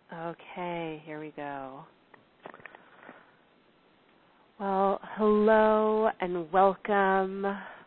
Okay, here we go. Well, hello and welcome.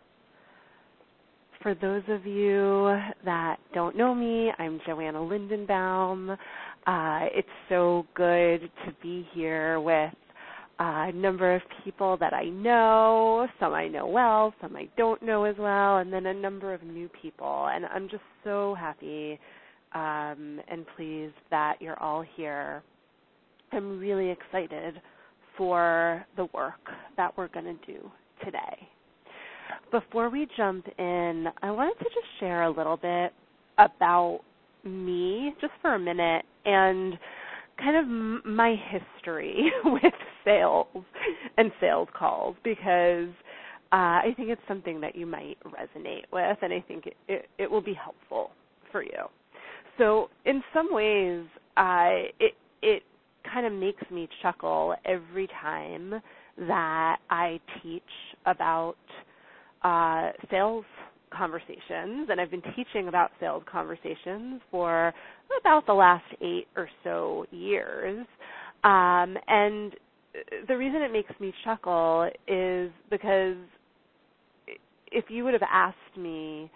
For those of you that don't know me, I'm Joanna Lindenbaum. It's so good to be here with a number of people that I know, some I know well, some I don't know as well, and then a number of new people. And I'm just so happy and pleased that you're all here. I'm really excited for the work that we're going to do today. Before we jump in, I wanted to just share a little bit about me, just for a minute, and kind of my history with sales and sales calls, because I think it's something that you might resonate with, and I think it will be helpful for you. So in some ways, it kind of makes me chuckle every time that I teach about sales conversations, and I've been teaching about sales conversations for about the last 8 or so years. And the reason it makes me chuckle is because if you would have asked me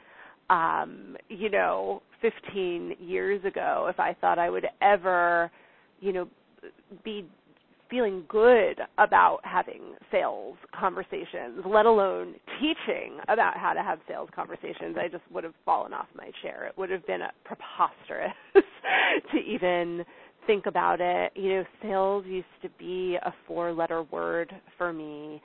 15 years ago if I thought I would ever, be feeling good about having sales conversations, let alone teaching about how to have sales conversations, I just would have fallen off my chair. It would have been preposterous to even think about it. Sales used to be a 4-letter word for me.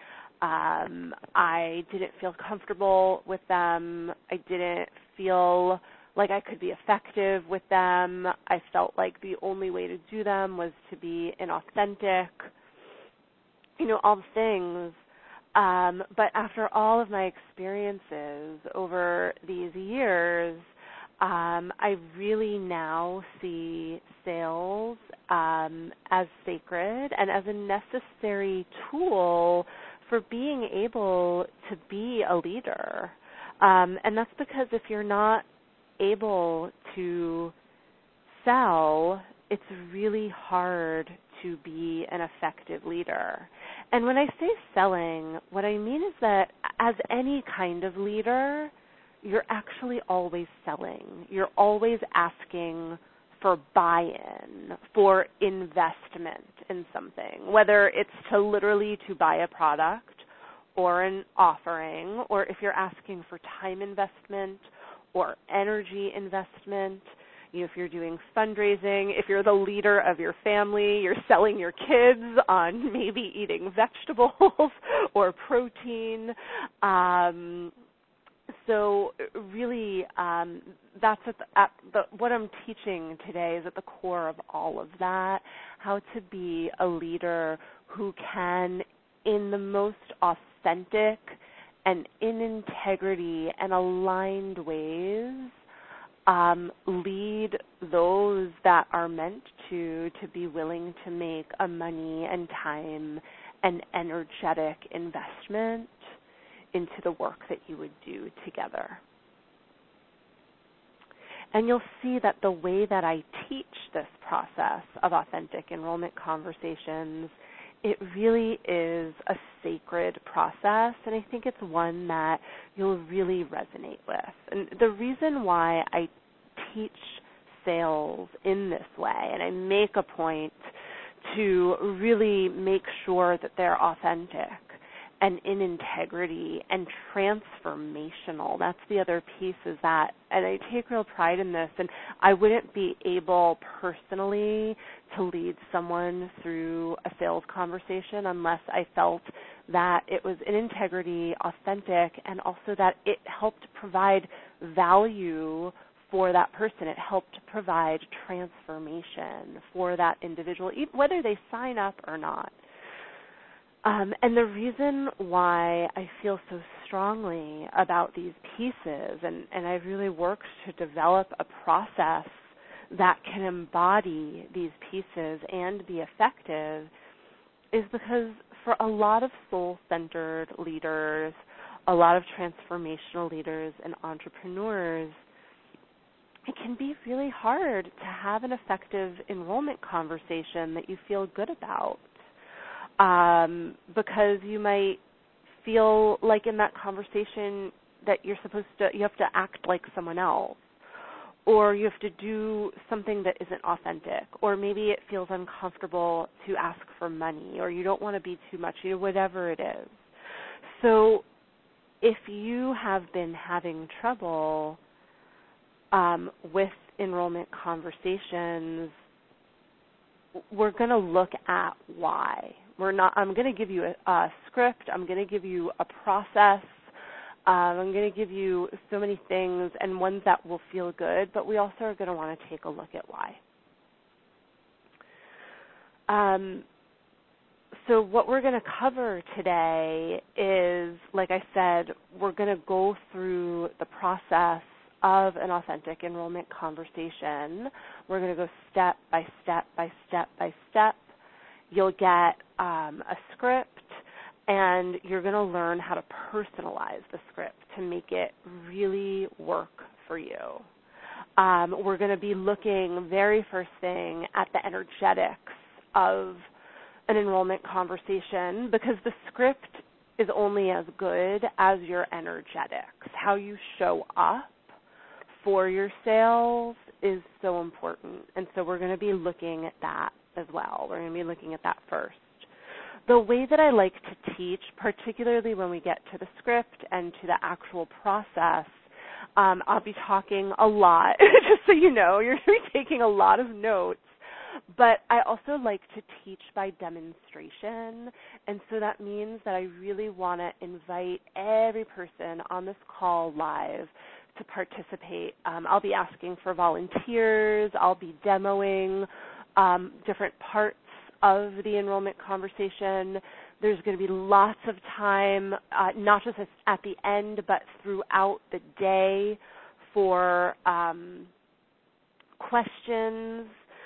I didn't feel comfortable with them. I didn't feel like I could be effective with them. I felt like the only way to do them was to be inauthentic, all the things. But after all of my experiences over these years, I really now see sales as sacred and as a necessary tool for being able to be a leader. And that's because if you're not able to sell, it's really hard to be an effective leader. And when I say selling, what I mean is that as any kind of leader, you're actually always selling. You're always asking for buy-in, for investment in something, whether it's to buy a product or an offering, or if you're asking for time investment or energy investment. If you're doing fundraising, if you're the leader of your family, you're selling your kids on maybe eating vegetables or protein. So really, that's what I'm teaching today is at the core of all of that, how to be a leader who can, in the most authentic and in integrity and aligned ways, lead those that are meant to be willing to make a money and time and energetic investment into the work that you would do together. And you'll see that the way that I teach this process of authentic enrollment conversations, it really is a sacred process, and I think it's one that you'll really resonate with. And the reason why I teach sales in this way, and I make a point to really make sure that they're authentic and in integrity and transformational. That's the other piece is that, and I take real pride in this, and I wouldn't be able personally to lead someone through a sales conversation unless I felt that it was in integrity, authentic, and also that it helped provide value for that person. It helped provide transformation for that individual, whether they sign up or not. And the reason why I feel so strongly about these pieces, and I've really worked to develop a process that can embody these pieces and be effective, is because for a lot of soul-centered leaders, a lot of transformational leaders and entrepreneurs, it can be really hard to have an effective enrollment conversation that you feel good about, because you might feel like in that conversation that you have to act like someone else, or you have to do something that isn't authentic, or maybe it feels uncomfortable to ask for money, or you don't want to be too much, whatever it is. So if you have been having trouble with enrollment conversations, we're going to look at why. I'm going to give you a script. I'm going to give you a process. I'm going to give you so many things and ones that will feel good, but we also are going to want to take a look at why. So what we're going to cover today is, like I said, we're going to go through the process of an authentic enrollment conversation. We're going to go step by step by step by step. You'll get a script, and you're going to learn how to personalize the script to make it really work for you. We're going to be looking very first thing at the energetics of an enrollment conversation, because the script is only as good as your energetics. How you show up for your sales is so important, and so we're going to be looking at that as well. We're going to be looking at that first. The way that I like to teach, particularly when we get to the script and to the actual process, I'll be talking a lot, just so you know, you're going to be taking a lot of notes. But I also like to teach by demonstration, and so that means that I really want to invite every person on this call live to participate. I'll be asking for volunteers. I'll be demoing different parts of the enrollment conversation. There's going to be lots of time, not just at the end, but throughout the day for questions.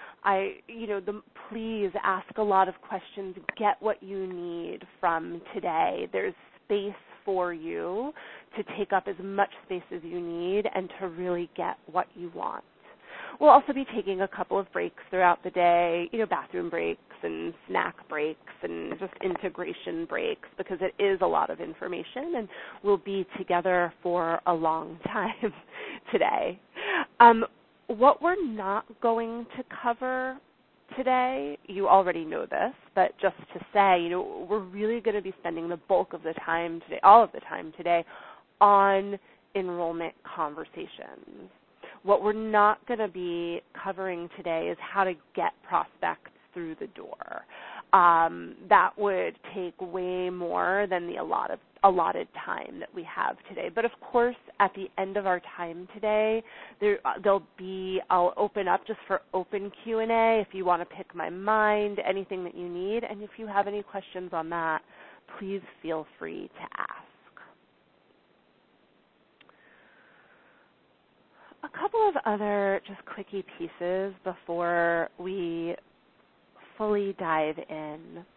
Please ask a lot of questions. Get what you need from today. There's space for you to take up as much space as you need and to really get what you want. We'll also be taking a couple of breaks throughout the day, bathroom breaks and snack breaks and just integration breaks, because it is a lot of information, and we'll be together for a long time today. What we're not going to cover today, you already know this, but just to say, we're really going to be spending the bulk of the time today, all of the time today, on enrollment conversations. What we're not going to be covering today is how to get prospects through the door. That would take way more than the allotted time that we have today. But of course, at the end of our time today, I'll open up just for open Q&A if you want to pick my mind, anything that you need. And if you have any questions on that, please feel free to ask. A couple of other just quickie pieces before we fully dive in.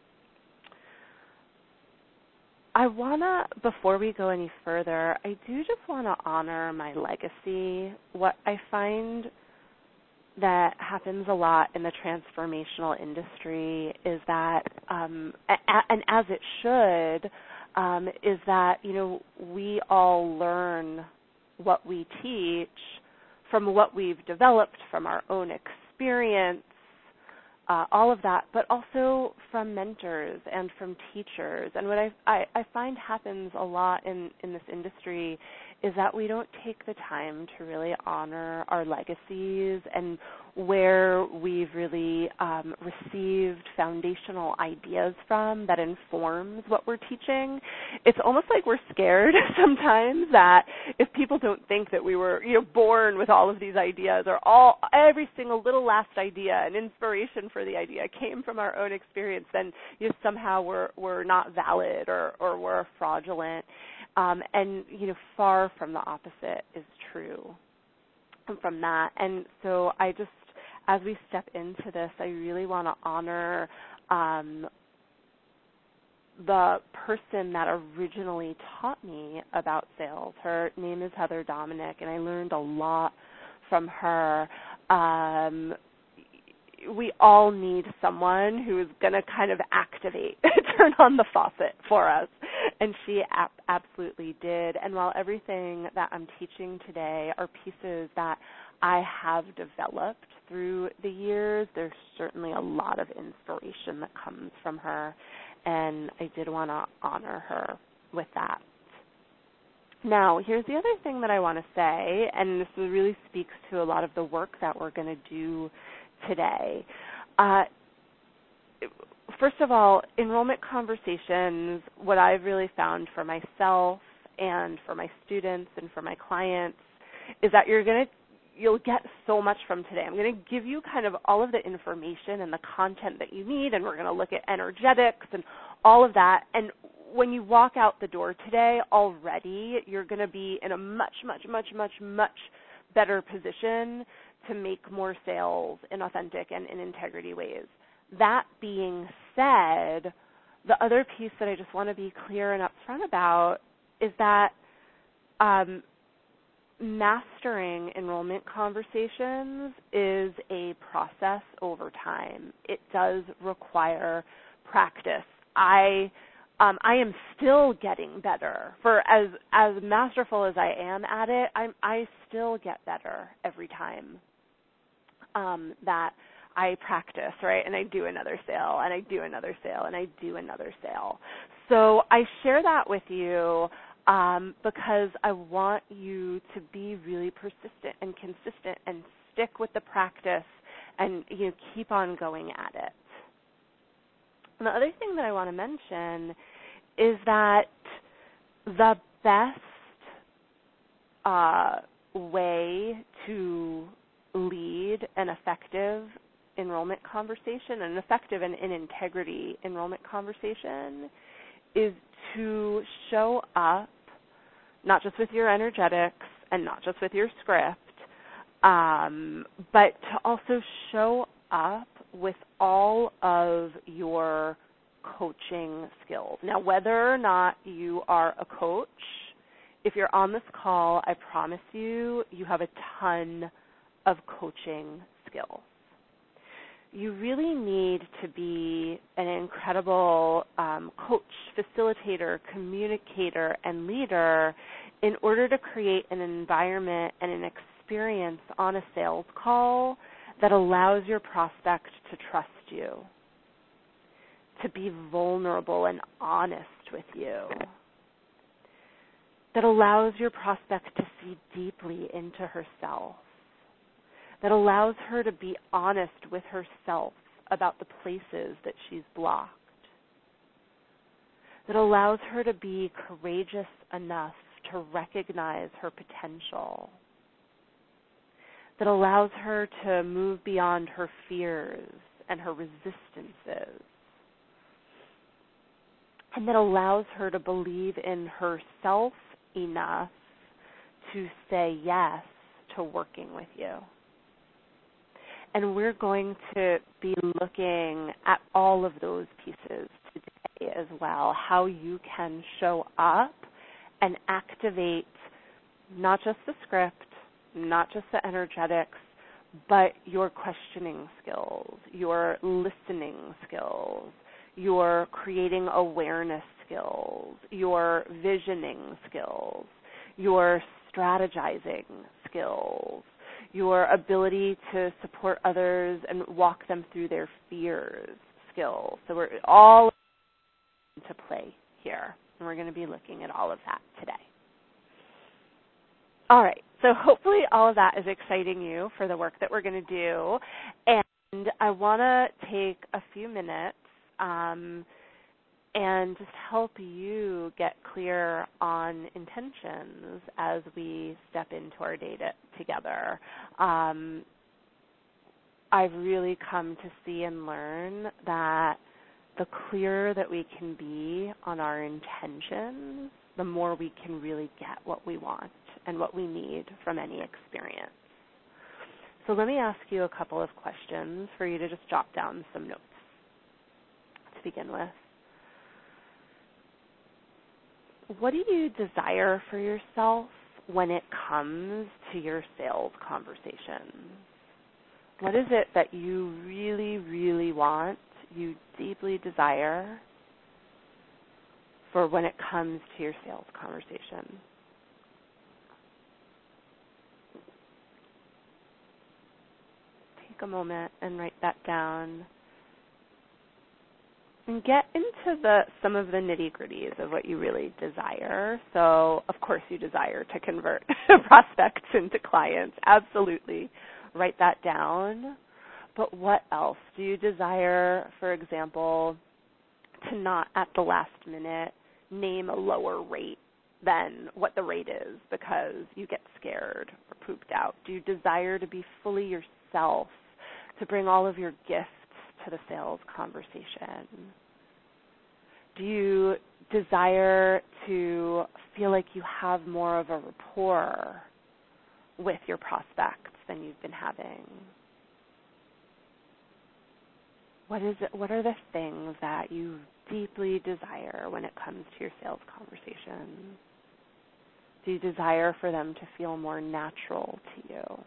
Before we go any further, I do just want to honor my legacy. What I find that happens a lot in the transformational industry is that, and as it should, is that, we all learn what we teach from what we've developed from our own experience, all of that, but also from mentors and from teachers. And what I find happens a lot in this industry is that we don't take the time to really honor our legacies and where we've really received foundational ideas from that informs what we're teaching. It's almost like we're scared sometimes that if people don't think that we were born with all of these ideas, or every single little last idea and inspiration for the idea came from our own experience, then somehow we're not valid or we're fraudulent. And far from the opposite is true from that. And so as we step into this, I really want to honor the person that originally taught me about sales. Her name is Heather Dominick, and I learned a lot from her. We all need someone who is going to kind of activate, turn on the faucet for us. And she absolutely did. And while everything that I'm teaching today are pieces that I have developed through the years, there's certainly a lot of inspiration that comes from her. And I did want to honor her with that. Now, here's the other thing that I want to say, and this really speaks to a lot of the work that we're going to do today. First of all, enrollment conversations, what I've really found for myself and for my students and for my clients is that you'll get so much from today. I'm going to give you kind of all of the information and the content that you need, and we're going to look at energetics and all of that. And when you walk out the door today, already you're going to be in a much, much, much, much, much better position to make more sales in authentic and in integrity ways. That being said, the other piece that I just want to be clear and upfront about is that mastering enrollment conversations is a process over time. It does require practice. I am still getting better. For as masterful as I am at it, I still get better every time that I practice, right? And I do another sale, and I do another sale, and I do another sale. So I share that with you because I want you to be really persistent and consistent and stick with the practice and keep on going at it. And the other thing that I want to mention is that the best way to lead an effective enrollment conversation, an effective and in integrity enrollment conversation, is to show up not just with your energetics and not just with your script, but to also show up with all of your coaching skills. Now, whether or not you are a coach, if you're on this call, I promise you have a ton of coaching skills. You really need to be an incredible coach, facilitator, communicator, and leader in order to create an environment and an experience on a sales call that allows your prospect to trust you, to be vulnerable and honest with you, that allows your prospect to see deeply into herself, that allows her to be honest with herself about the places that she's blocked, that allows her to be courageous enough to recognize her potential, that allows her to move beyond her fears and her resistances, and that allows her to believe in herself enough to say yes to working with you. And we're going to be looking at all of those pieces today as well, how you can show up and activate not just the script, not just the energetics, but your questioning skills, your listening skills, your creating awareness skills, your visioning skills, your strategizing skills, your ability to support others and walk them through their fears skills. So we're all into play here, and we're going to be looking at all of that today. All right, so hopefully all of that is exciting you for the work that we're going to do, and I want to take a few minutes and just help you get clear on intentions as we step into our day together. I've really come to see and learn that the clearer that we can be on our intentions, the more we can really get what we want and what we need from any experience. So let me ask you a couple of questions for you to just jot down some notes to begin with. What do you desire for yourself when it comes to your sales conversations? What is it that you really, really want, you deeply desire for when it comes to your sales conversation? Take a moment and write that down. And get into some of the nitty-gritties of what you really desire. So, of course, you desire to convert prospects into clients. Absolutely. Write that down. But what else? Do you desire, for example, to not at the last minute name a lower rate than what the rate is because you get scared or pooped out? Do you desire to be fully yourself, to bring all of your gifts to the sales conversation? Do you desire to feel like you have more of a rapport with your prospects than you've been having? What are the things that you deeply desire when it comes to your sales conversation? Do you desire for them to feel more natural to you?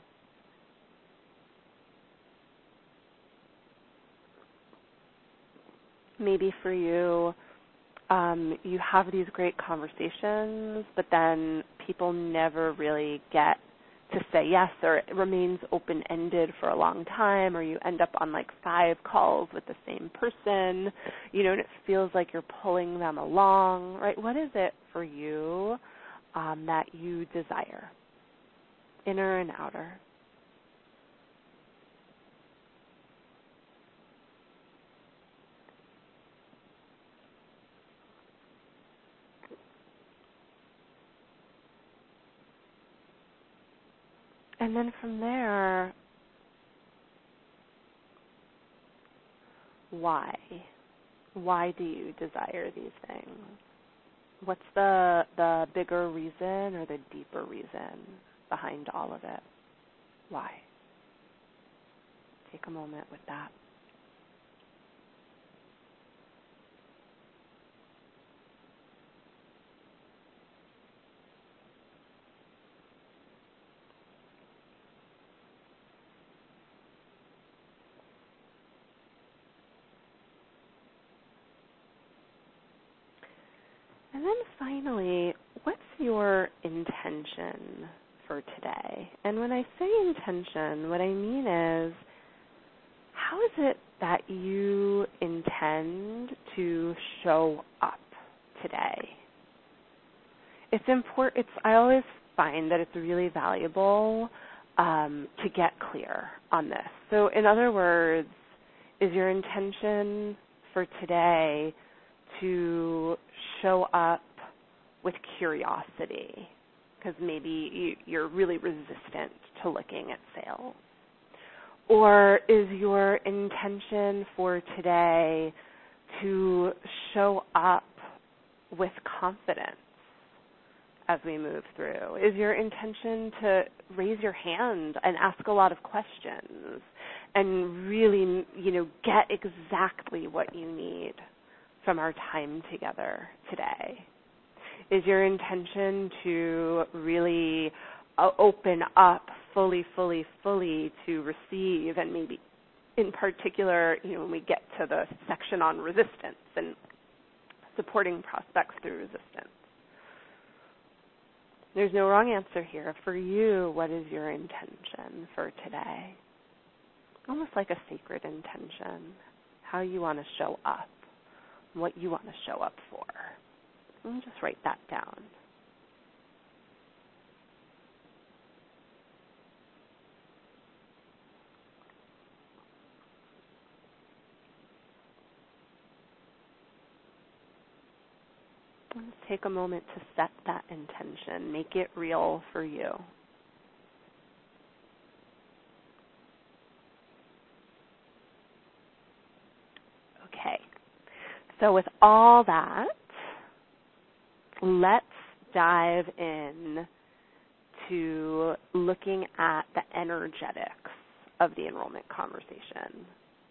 Maybe for you, you have these great conversations, but then people never really get to say yes, or it remains open-ended for a long time, or you end up on like 5 calls with the same person, and it feels like you're pulling them along, right? What is it for you that you desire, inner and outer? And then from there, why? Why do you desire these things? What's the bigger reason or the deeper reason behind all of it? Why? Take a moment with that. And then finally, what's your intention for today? And when I say intention, what I mean is, how is it that you intend to show up today? It's important. I always find that it's really valuable to get clear on this. So in other words, is your intention for today to show up with curiosity? Because maybe you're really resistant to looking at sales. Or is your intention for today to show up with confidence as we move through? Is your intention to raise your hand and ask a lot of questions and really, get exactly what you need from our time together today? Is your intention to really open up fully to receive, and maybe in particular, when we get to the section on resistance and supporting prospects through resistance? There's no wrong answer here. For you, what is your intention for today? Almost like a sacred intention, how you want to show up, what you want to show up for. And just write that down. Let's take a moment to set that intention. Make it real for you. Okay. So with all that, let's dive in to looking at the energetics of the enrollment conversation.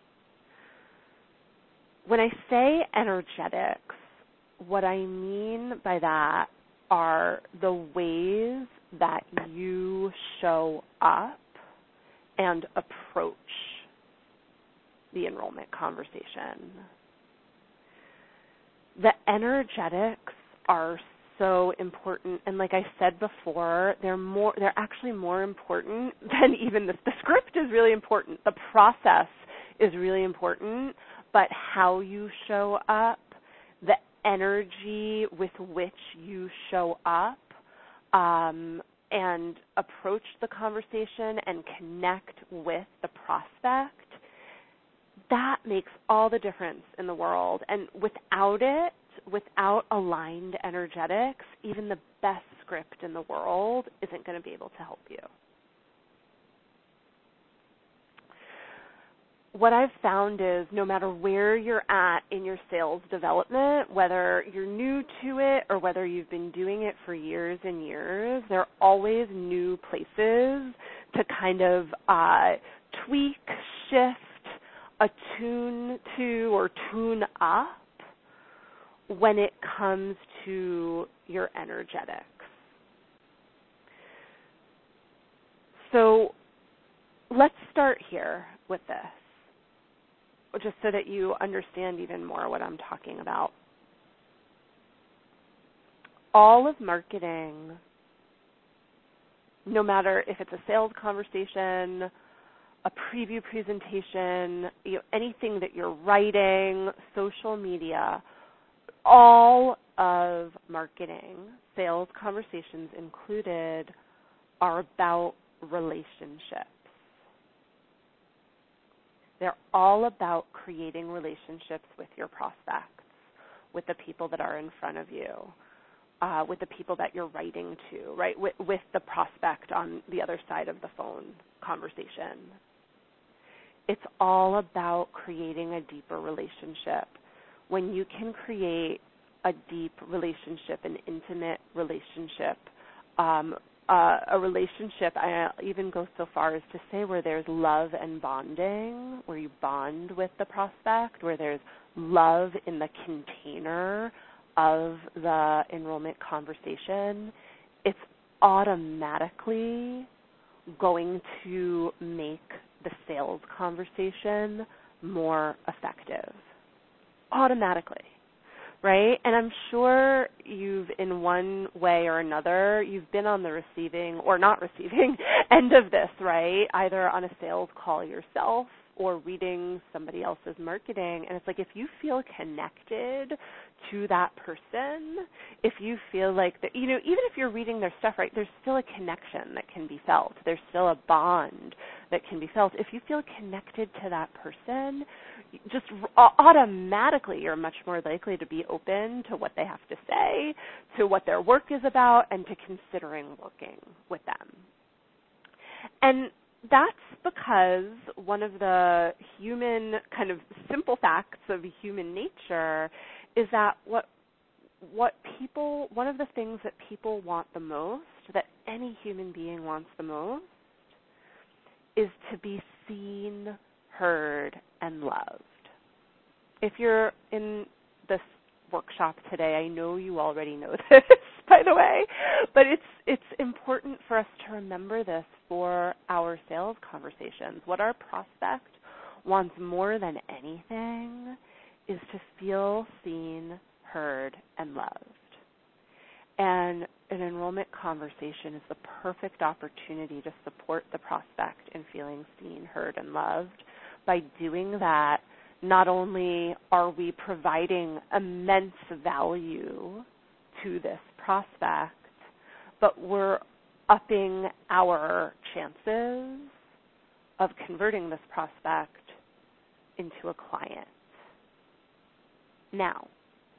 When I say energetics, what I mean by that are the ways that you show up and approach the enrollment conversation. The energetics are so important, and like I said before, they're actually more important than even the script is really important. The process is really important, but how you show up, the energy with which you show up, and approach the conversation and connect with the prospect, that makes all the difference in the world. And without it, without aligned energetics, even the best script in the world isn't going to be able to help you. What I've found is no matter where you're at in your sales development, whether you're new to it or whether you've been doing it for years and years, there are always new places to kind of tweak, shift, attune to, or tune up when it comes to your energetics. So let's start here with this, just so that you understand even more what I'm talking about. All of marketing, no matter if it's a sales conversation, a preview presentation, anything that you're writing, social media, all of marketing, sales conversations included, are about relationships. They're all about creating relationships with your prospects, with the people that are in front of you, with the people that you're writing to, right? With the prospect on the other side of the phone conversation. It's all about creating a deeper relationship. When you can create a deep relationship, an intimate relationship, a relationship, I even go so far as to say where there's love and bonding, where you bond with the prospect, where there's love in the container of the enrollment conversation, it's automatically going to make the sales conversation more effective. Automatically. Right? And I'm sure you've, in one way or another, you've been on the receiving or not receiving end of this, right? Either on a sales call yourself or reading somebody else's marketing. And it's like, if you feel connected to that person, if you feel like that, even if you're reading their stuff, right, there's still a connection that can be felt. There's still a bond that can be felt. If you feel connected to that person, just automatically you're much more likely to be open to what they have to say, to what their work is about, and to considering working with them. And that's because one of the human kind of simple facts of human nature is that one of the things that people want the most, that any human being wants the most, is to be seen, heard, and loved. If you're in this workshop today, I know you already know this, by the way, but it's important for us to remember this for our sales conversations. What our prospect wants more than anything is to feel seen, heard, and loved. And an enrollment conversation is the perfect opportunity to support the prospect in feeling seen, heard, and loved. By doing that, not only are we providing immense value to this prospect, but we're upping our chances of converting this prospect into a client. Now,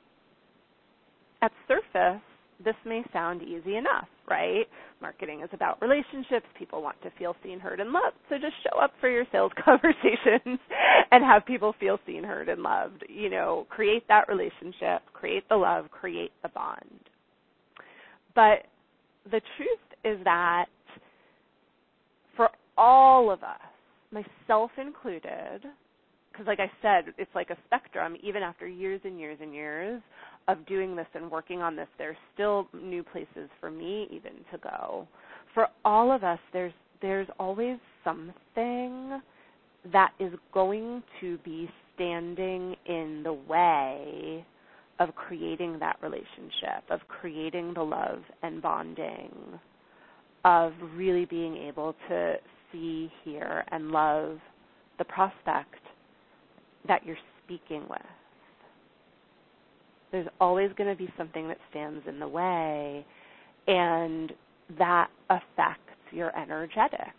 at surface, this may sound easy enough, right? Marketing is about relationships. People want to feel seen, heard, and loved. So just show up for your sales conversations and have people feel seen, heard, and loved. Create that relationship, create the love, create the bond. But the truth is that for all of us, myself included, because like I said, it's like a spectrum, even after years and years and years of doing this and working on this, there's still new places for me even to go. For all of us, there's always something that is going to be standing in the way of creating that relationship, of creating the love and bonding, of really being able to see, hear, and love the prospect that you're speaking with. There's always going to be something that stands in the way, and that affects your energetics.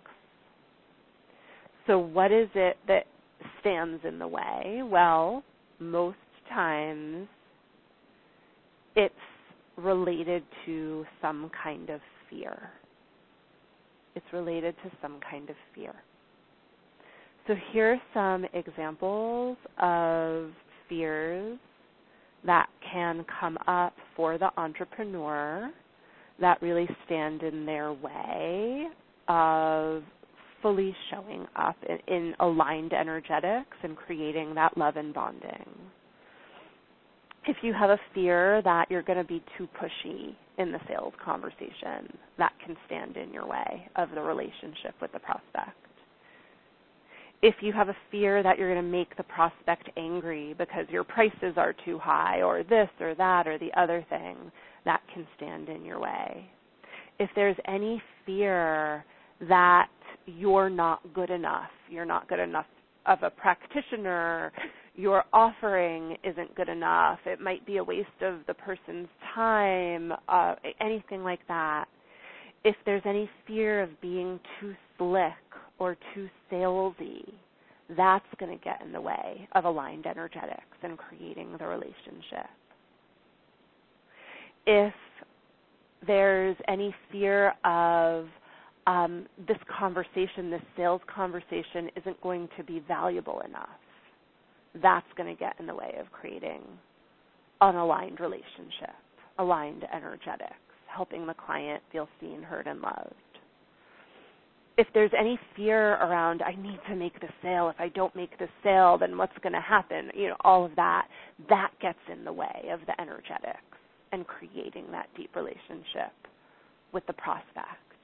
So what is it that stands in the way? Well, most times it's related to some kind of fear. It's related to some kind of fear. So here are some examples of fears that can come up for the entrepreneur that really stand in their way of fully showing up in aligned energetics and creating that love and bonding. If you have a fear that you're going to be too pushy in the sales conversation, that can stand in your way of the relationship with the prospect. If you have a fear that you're going to make the prospect angry because your prices are too high or this or that or the other thing, that can stand in your way. If there's any fear that you're not good enough of a practitioner, your offering isn't good enough, it might be a waste of the person's time, anything like that. If there's any fear of being too slick or too salesy, that's going to get in the way of aligned energetics and creating the relationship. If there's any fear of this conversation, this sales conversation isn't going to be valuable enough, that's going to get in the way of creating an aligned relationship, aligned energetics, helping the client feel seen, heard, and loved. If there's any fear around, I need to make this sale, if I don't make this sale, then what's going to happen, all of that gets in the way of the energetics and creating that deep relationship with the prospect.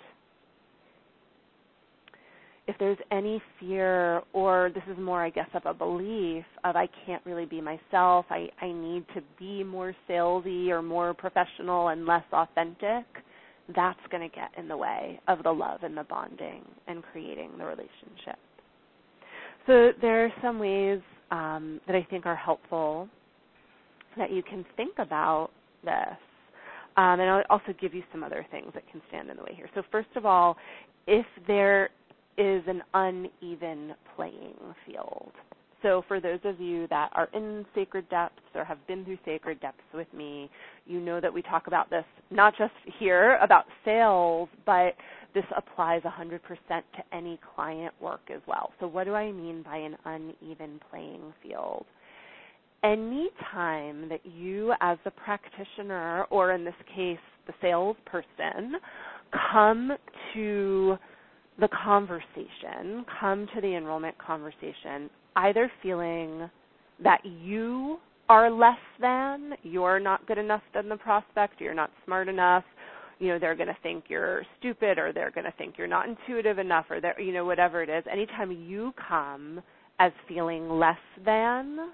If there's any fear, or this is more, I guess, of a belief of I can't really be myself, I need to be more salesy or more professional and less authentic, that's going to get in the way of the love and the bonding and creating the relationship. So there are some ways that I think are helpful that you can think about this. And I'll also give you some other things that can stand in the way here. So first of all, if there is an uneven playing field. So for those of you that are in Sacred Depths or have been through Sacred Depths with me, you know that we talk about this not just here about sales, but this applies 100% to any client work as well. So what do I mean by an uneven playing field? Any time that you as a practitioner, or in this case the salesperson, come to the conversation, come to the enrollment conversation, either feeling that you are less than, you're not good enough than the prospect, you're not smart enough, they're going to think you're stupid, or they're going to think you're not intuitive enough, or whatever it is. Anytime you come as feeling less than,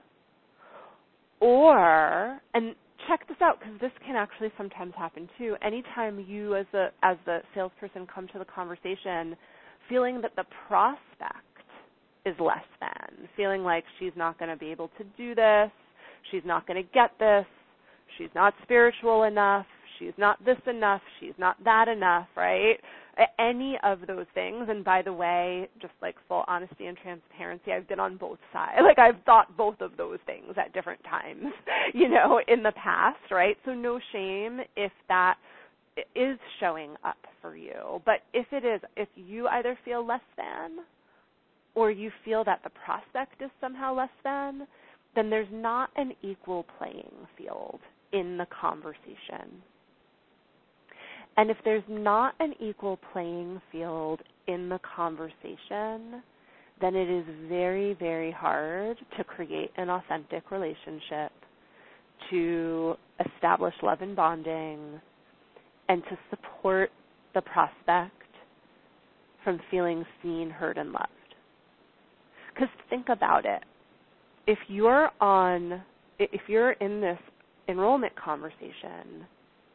or, and check this out because this can actually sometimes happen too, anytime you as the salesperson come to the conversation feeling that the prospect is less than, feeling like she's not going to be able to do this, she's not going to get this, she's not spiritual enough, she's not this enough, she's not that enough, right? Any of those things, and by the way, just like full honesty and transparency, I've been on both sides. Like I've thought both of those things at different times, in the past, right? So no shame if that is showing up for you. But if it is, if you either feel less than or you feel that the prospect is somehow less than, then there's not an equal playing field in the conversation. And if there's not an equal playing field in the conversation, then it is very, very hard to create an authentic relationship, to establish love and bonding and to support the prospect from feeling seen, heard, and loved. Because think about it. If you're in this enrollment conversation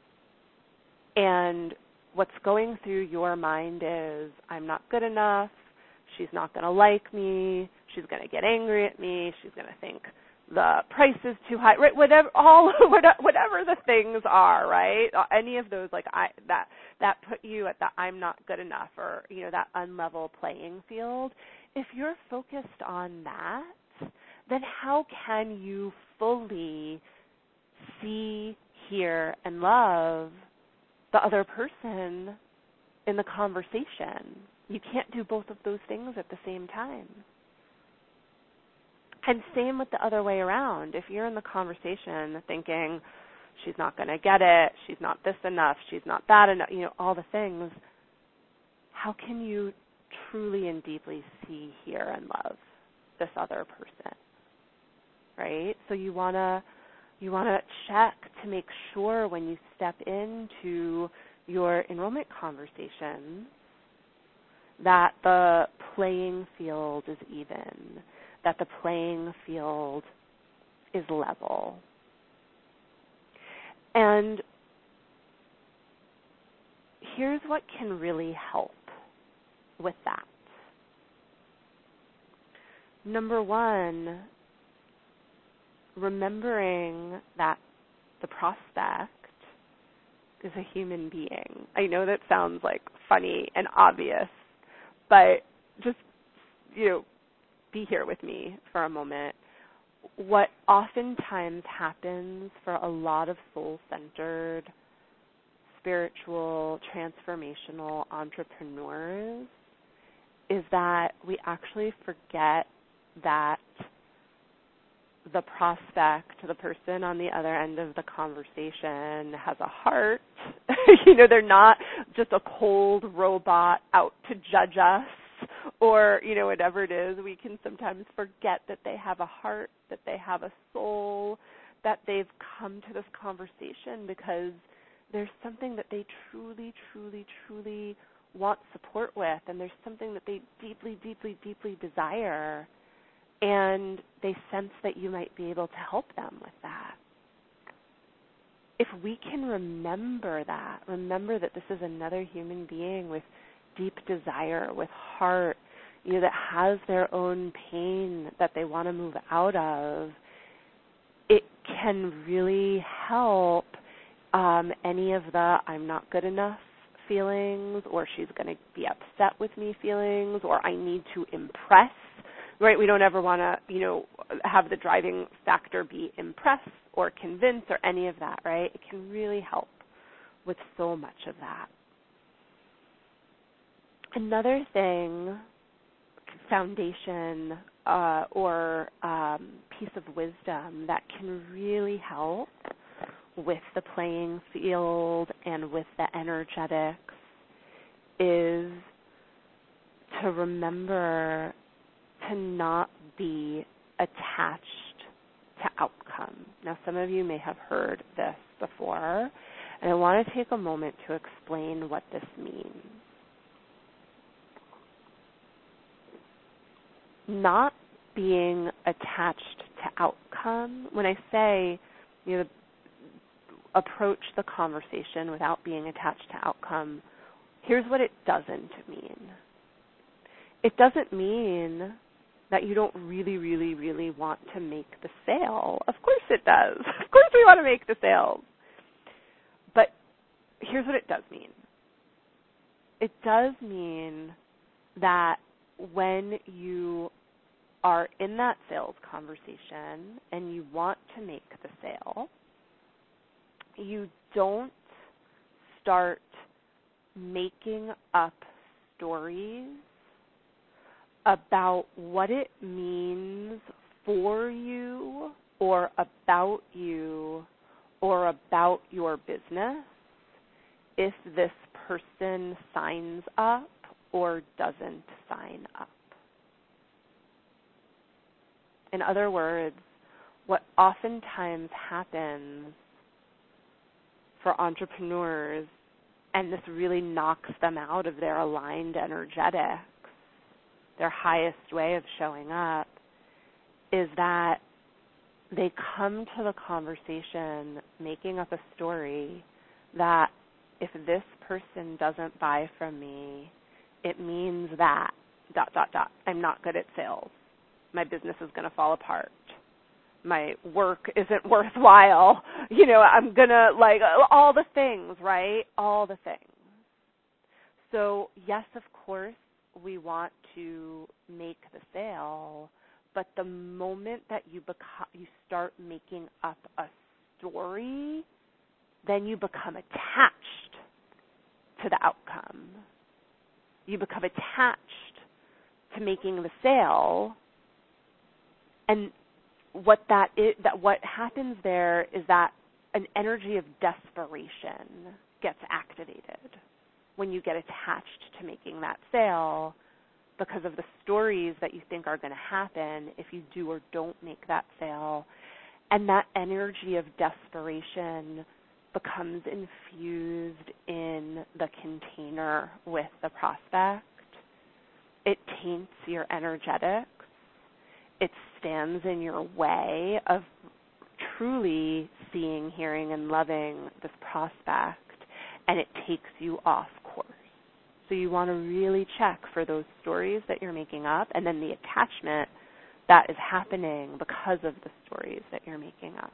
and what's going through your mind is, I'm not good enough, she's not going to like me, she's going to get angry at me, she's going to think the price is too high, right? Whatever the things are, right? Any of those, that put you at the I'm not good enough, or that unlevel playing field. If you're focused on that, then how can you fully see, hear, and love the other person in the conversation? You can't do both of those things at the same time. And same with the other way around. If you're in the conversation thinking, she's not going to get it, she's not this enough, she's not that enough, all the things, how can you truly and deeply see, hear, and love this other person, right? So you want to check to make sure when you step into your enrollment conversation that the playing field is even, that the playing field is level. And here's what can really help with that. Number one, remembering that the prospect is a human being. I know that sounds like funny and obvious, but just, be here with me for a moment. What oftentimes happens for a lot of soul-centered, spiritual, transformational entrepreneurs is that we actually forget that the prospect, the person on the other end of the conversation, has a heart. They're not just a cold robot out to judge us or, whatever it is. We can sometimes forget that they have a heart, that they have a soul, that they've come to this conversation because there's something that they truly, truly, truly want support with, and there's something that they deeply, deeply, deeply desire, and they sense that you might be able to help them with that. If we can remember that this is another human being with deep desire, with heart, that has their own pain that they want to move out of, it can really help any of the I'm not good enough feelings, or she's going to be upset with me feelings, or I need to impress, right? We don't ever want to, have the driving factor be impress or convince or any of that, right? It can really help with so much of that. Another thing, foundation or piece of wisdom that can really help with the playing field and with the energetics is to remember to not be attached to outcome. Now, some of you may have heard this before, and I want to take a moment to explain what this means. Not being attached to outcome, when I say, approach the conversation without being attached to outcome, here's what it doesn't mean. It doesn't mean that you don't really, really, really want to make the sale. Of course it does. Of course we want to make the sales. But here's what it does mean. It does mean that when you are in that sales conversation and you want to make the sale, you don't start making up stories about what it means for you or about you or about your business if this person signs up or doesn't sign up. In other words, what oftentimes happens for entrepreneurs, and this really knocks them out of their aligned energetics, their highest way of showing up, is that they come to the conversation making up a story that if this person doesn't buy from me, it means that ... I'm not good at sales. My business is going to fall apart. My work isn't worthwhile. I'm going to, all the things, right? All the things. So, yes, of course, we want to make the sale, but the moment that you start making up a story, then you become attached to the outcome. You become attached to making the sale, and what happens there is that an energy of desperation gets activated when you get attached to making that sale because of the stories that you think are going to happen if you do or don't make that sale. And that energy of desperation becomes infused in the container with the prospect. It taints your energetics. It stands in your way of truly seeing, hearing, and loving this prospect, and it takes you off course. So you want to really check for those stories that you're making up and then the attachment that is happening because of the stories that you're making up.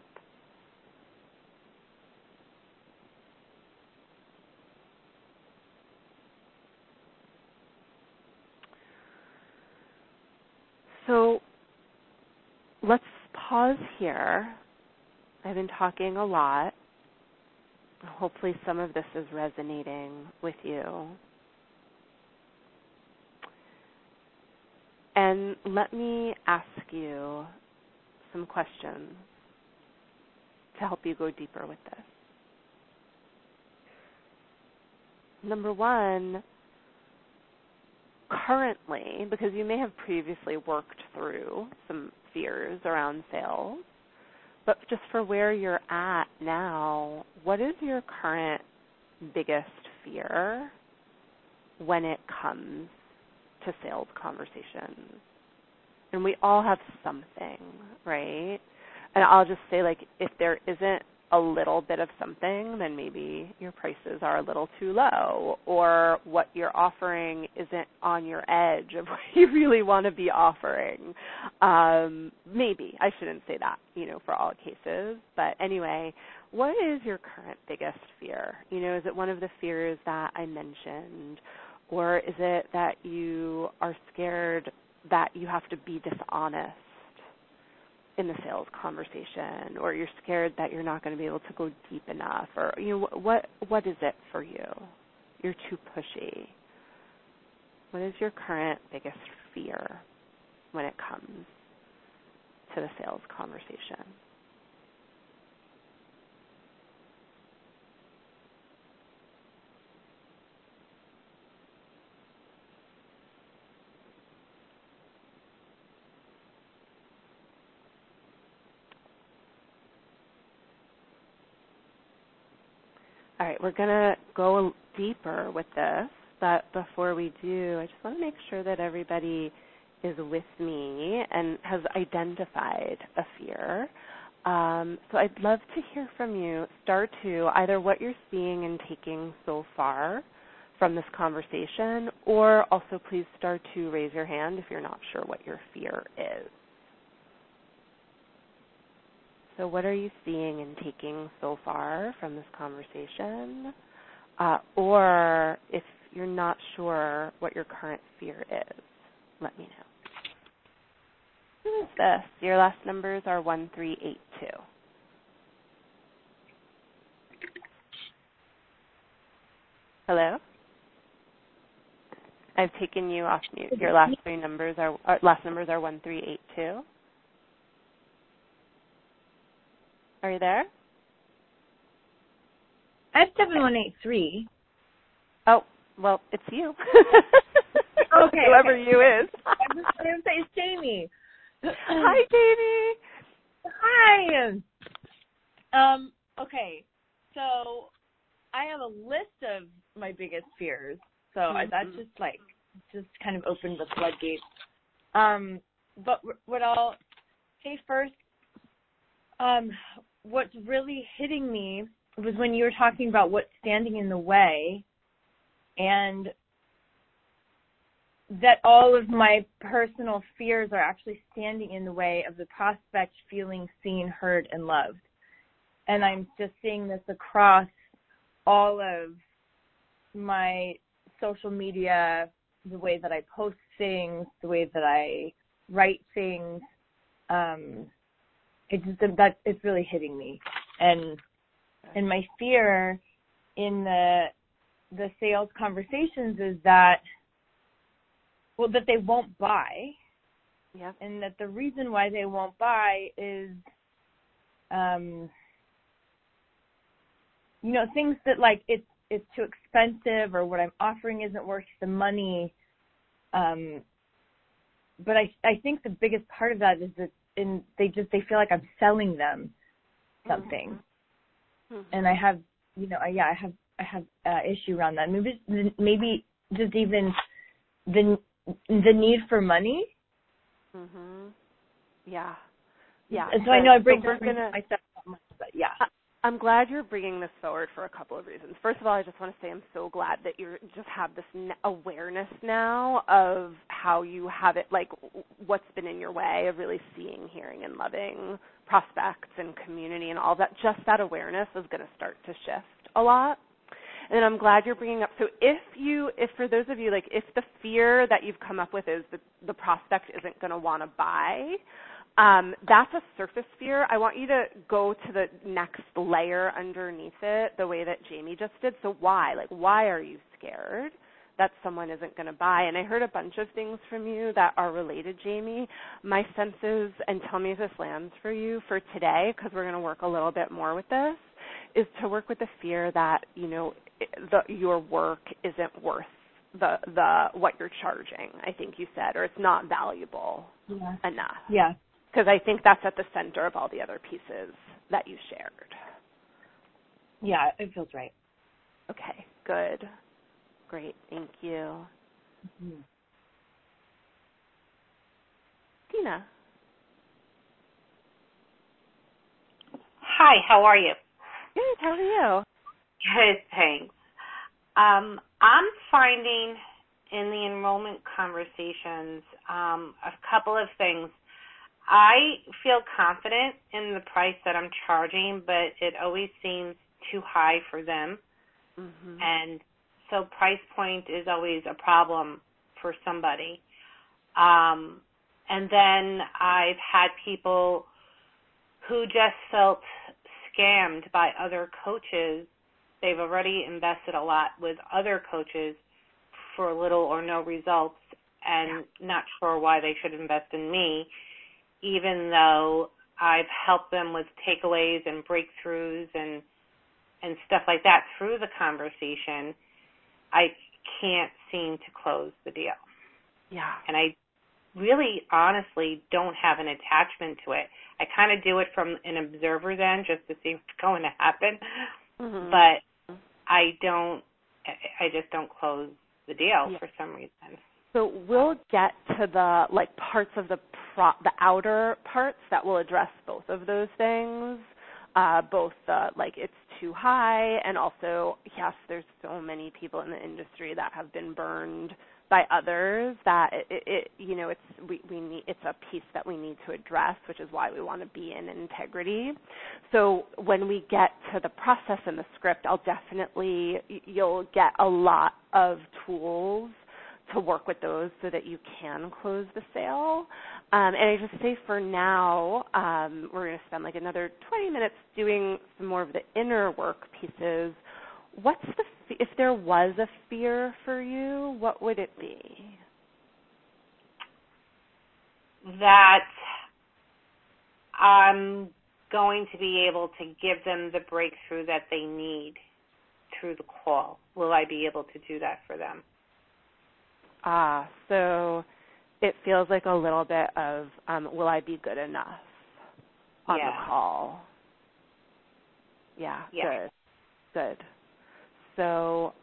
So let's pause here. I've been talking a lot. Hopefully some of this is resonating with you. And let me ask you some questions to help you go deeper with this. Number one, currently, because you may have previously worked through some fears around sales, but just for where you're at now, what is your current biggest fear when it comes to sales conversations? And we all have something, right? And I'll just say, if there isn't a little bit of something, then maybe your prices are a little too low, or what you're offering isn't on your edge of what you really want to be offering. Maybe. I shouldn't say that, for all cases. But anyway, what is your current biggest fear? Is it one of the fears that I mentioned? Or is it that you are scared that you have to be dishonest in the sales conversation, or you're scared that you're not going to be able to go deep enough, or what is it for you? You're too pushy. What is your current biggest fear when it comes to the sales conversation? All right, we're going to go deeper with this, but before we do, I just want to make sure that everybody is with me and has identified a fear. So I'd love to hear from you. Star 2, either what you're seeing and taking so far from this conversation, or also please Star 2, raise your hand if you're not sure what your fear is. So what are you seeing and taking so far from this conversation? Or if you're not sure what your current fear is, let me know. Who is this? Your last numbers are 1382. Hello? I've taken you off mute. Your last numbers are 1382. Are you there? I have 7183. Oh, well, it's you. Okay. Whoever you is. I was going to say it's Jamie. Hi, Jamie. Hi. Okay. So I have a list of my biggest fears. So that just kind of opened the floodgates. But what I'll say first, what's really hitting me was when you were talking about what's standing in the way, and that all of my personal fears are actually standing in the way of the prospect feeling seen, heard, and loved. And I'm just seeing this across all of my social media, the way that I post things, the way that I write things. It's really hitting me. And my fear in the sales conversations is that they won't buy. Yep. And that the reason why they won't buy is, things that like it's too expensive or what I'm offering isn't worth the money. But I think the biggest part of that is that they feel like I'm selling them something. Mm-hmm. And I have, I have issue around that. Maybe just even the need for money. Mhm. Yeah. Yeah. And so I know I bring myself up much, but yeah. I'm glad you're bringing this forward for a couple of reasons. First of all, I just want to say I'm so glad that you just have this awareness now of how you have it, like what's been in your way of really seeing, hearing, and loving prospects and community and all that. Just that awareness is going to start to shift a lot. And I'm glad you're bringing up. So if for those of you, like if the fear that you've come up with is that the prospect isn't going to want to buy, that's a surface fear. I want you to go to the next layer underneath it, the way that Jamie just did. So why? Like, why are you scared that someone isn't going to buy? And I heard a bunch of things from you that are related, Jamie. My sense is, and tell me if this lands for you for today, because we're going to work a little bit more with this, is to work with the fear that, your work isn't worth the what you're charging, I think you said, or it's not valuable enough. Yeah. Because I think that's at the center of all the other pieces that you shared. Yeah, it feels right. Okay, good. Great, thank you. Mm-hmm. Tina. Hi, how are you? Good, how are you? Good, thanks. I'm finding in the enrollment conversations a couple of things. I feel confident in the price that I'm charging, but it always seems too high for them. Mm-hmm. And so price point is always a problem for somebody. And then I've had people who just felt scammed by other coaches. They've already invested a lot with other coaches for little or no results and not sure why they should invest in me, even though I've helped them with takeaways and breakthroughs and stuff like that through the conversation. I can't seem to close the deal. Yeah. And I really honestly don't have an attachment to it. I kind of do it from an observer's end just to see what's going to happen. Mm-hmm. But I just don't close the deal for some reason. So we'll get to the parts of the outer parts that will address both of those things, both it's too high, and also yes, there's so many people in the industry that have been burned by others that it's a piece that we need to address, which is why we want to be in integrity. So when we get to the process and the script, you'll get a lot of tools to work with those so that you can close the sale. And I just say for now, we're going to spend another 20 minutes doing some more of the inner work pieces. If there was a fear for you, what would it be? That I'm going to be able to give them the breakthrough that they need through the call. Will I be able to do that for them? So it feels like a little bit of will I be good enough? on the call. Yeah, good. So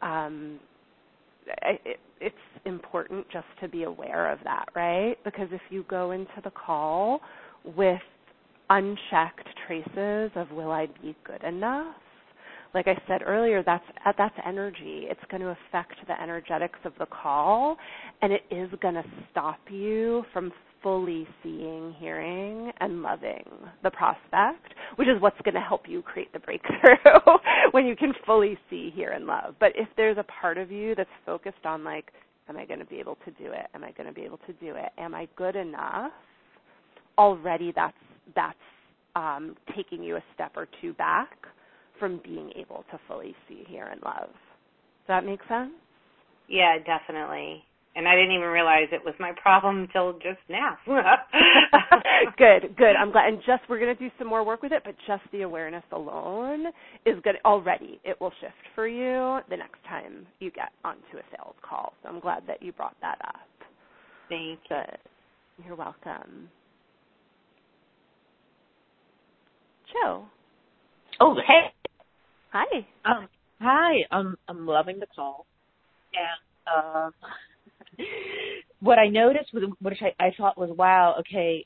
it's important just to be aware of that, right? Because if you go into the call with unchecked traces of will I be good enough, like I said earlier, that's energy. It's going to affect the energetics of the call, and it is going to stop you from fully seeing, hearing, and loving the prospect, which is what's going to help you create the breakthrough when you can fully see, hear, and love. But if there's a part of you that's focused on, like, am I going to be able to do it? Am I going to be able to do it? Am I good enough? Already that's taking you a step or two back from being able to fully see, hear, and love. Does that make sense? Yeah, definitely. And I didn't even realize it was my problem until just now. Good. I'm glad. And we're going to do some more work with it, but just the awareness alone is good. Already, it will shift for you the next time you get onto a sales call. So I'm glad that you brought that up. Thank you. Good. You're welcome. Joe. Oh, hey. Hi. Hi. I'm loving the call. And what I noticed, which I thought was, wow, okay,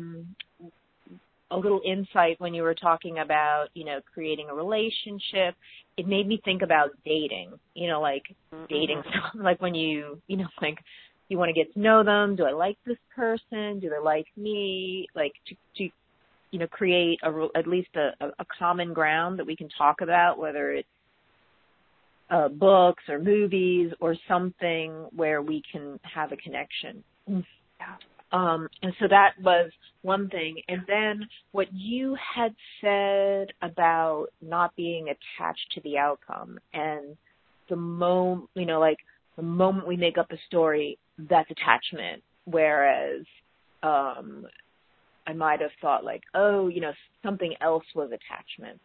a little insight when you were talking about, creating a relationship. It made me think about dating, like dating, like when you like you want to get to know them. Do I like this person? Do they like me? Like to create at least a common ground that we can talk about, whether it's books or movies or something where we can have a connection. Yeah. And so that was one thing. And then what you had said about not being attached to the outcome and the moment, the moment we make up a story, that's attachment. Whereas I might have thought like, something else was attachment.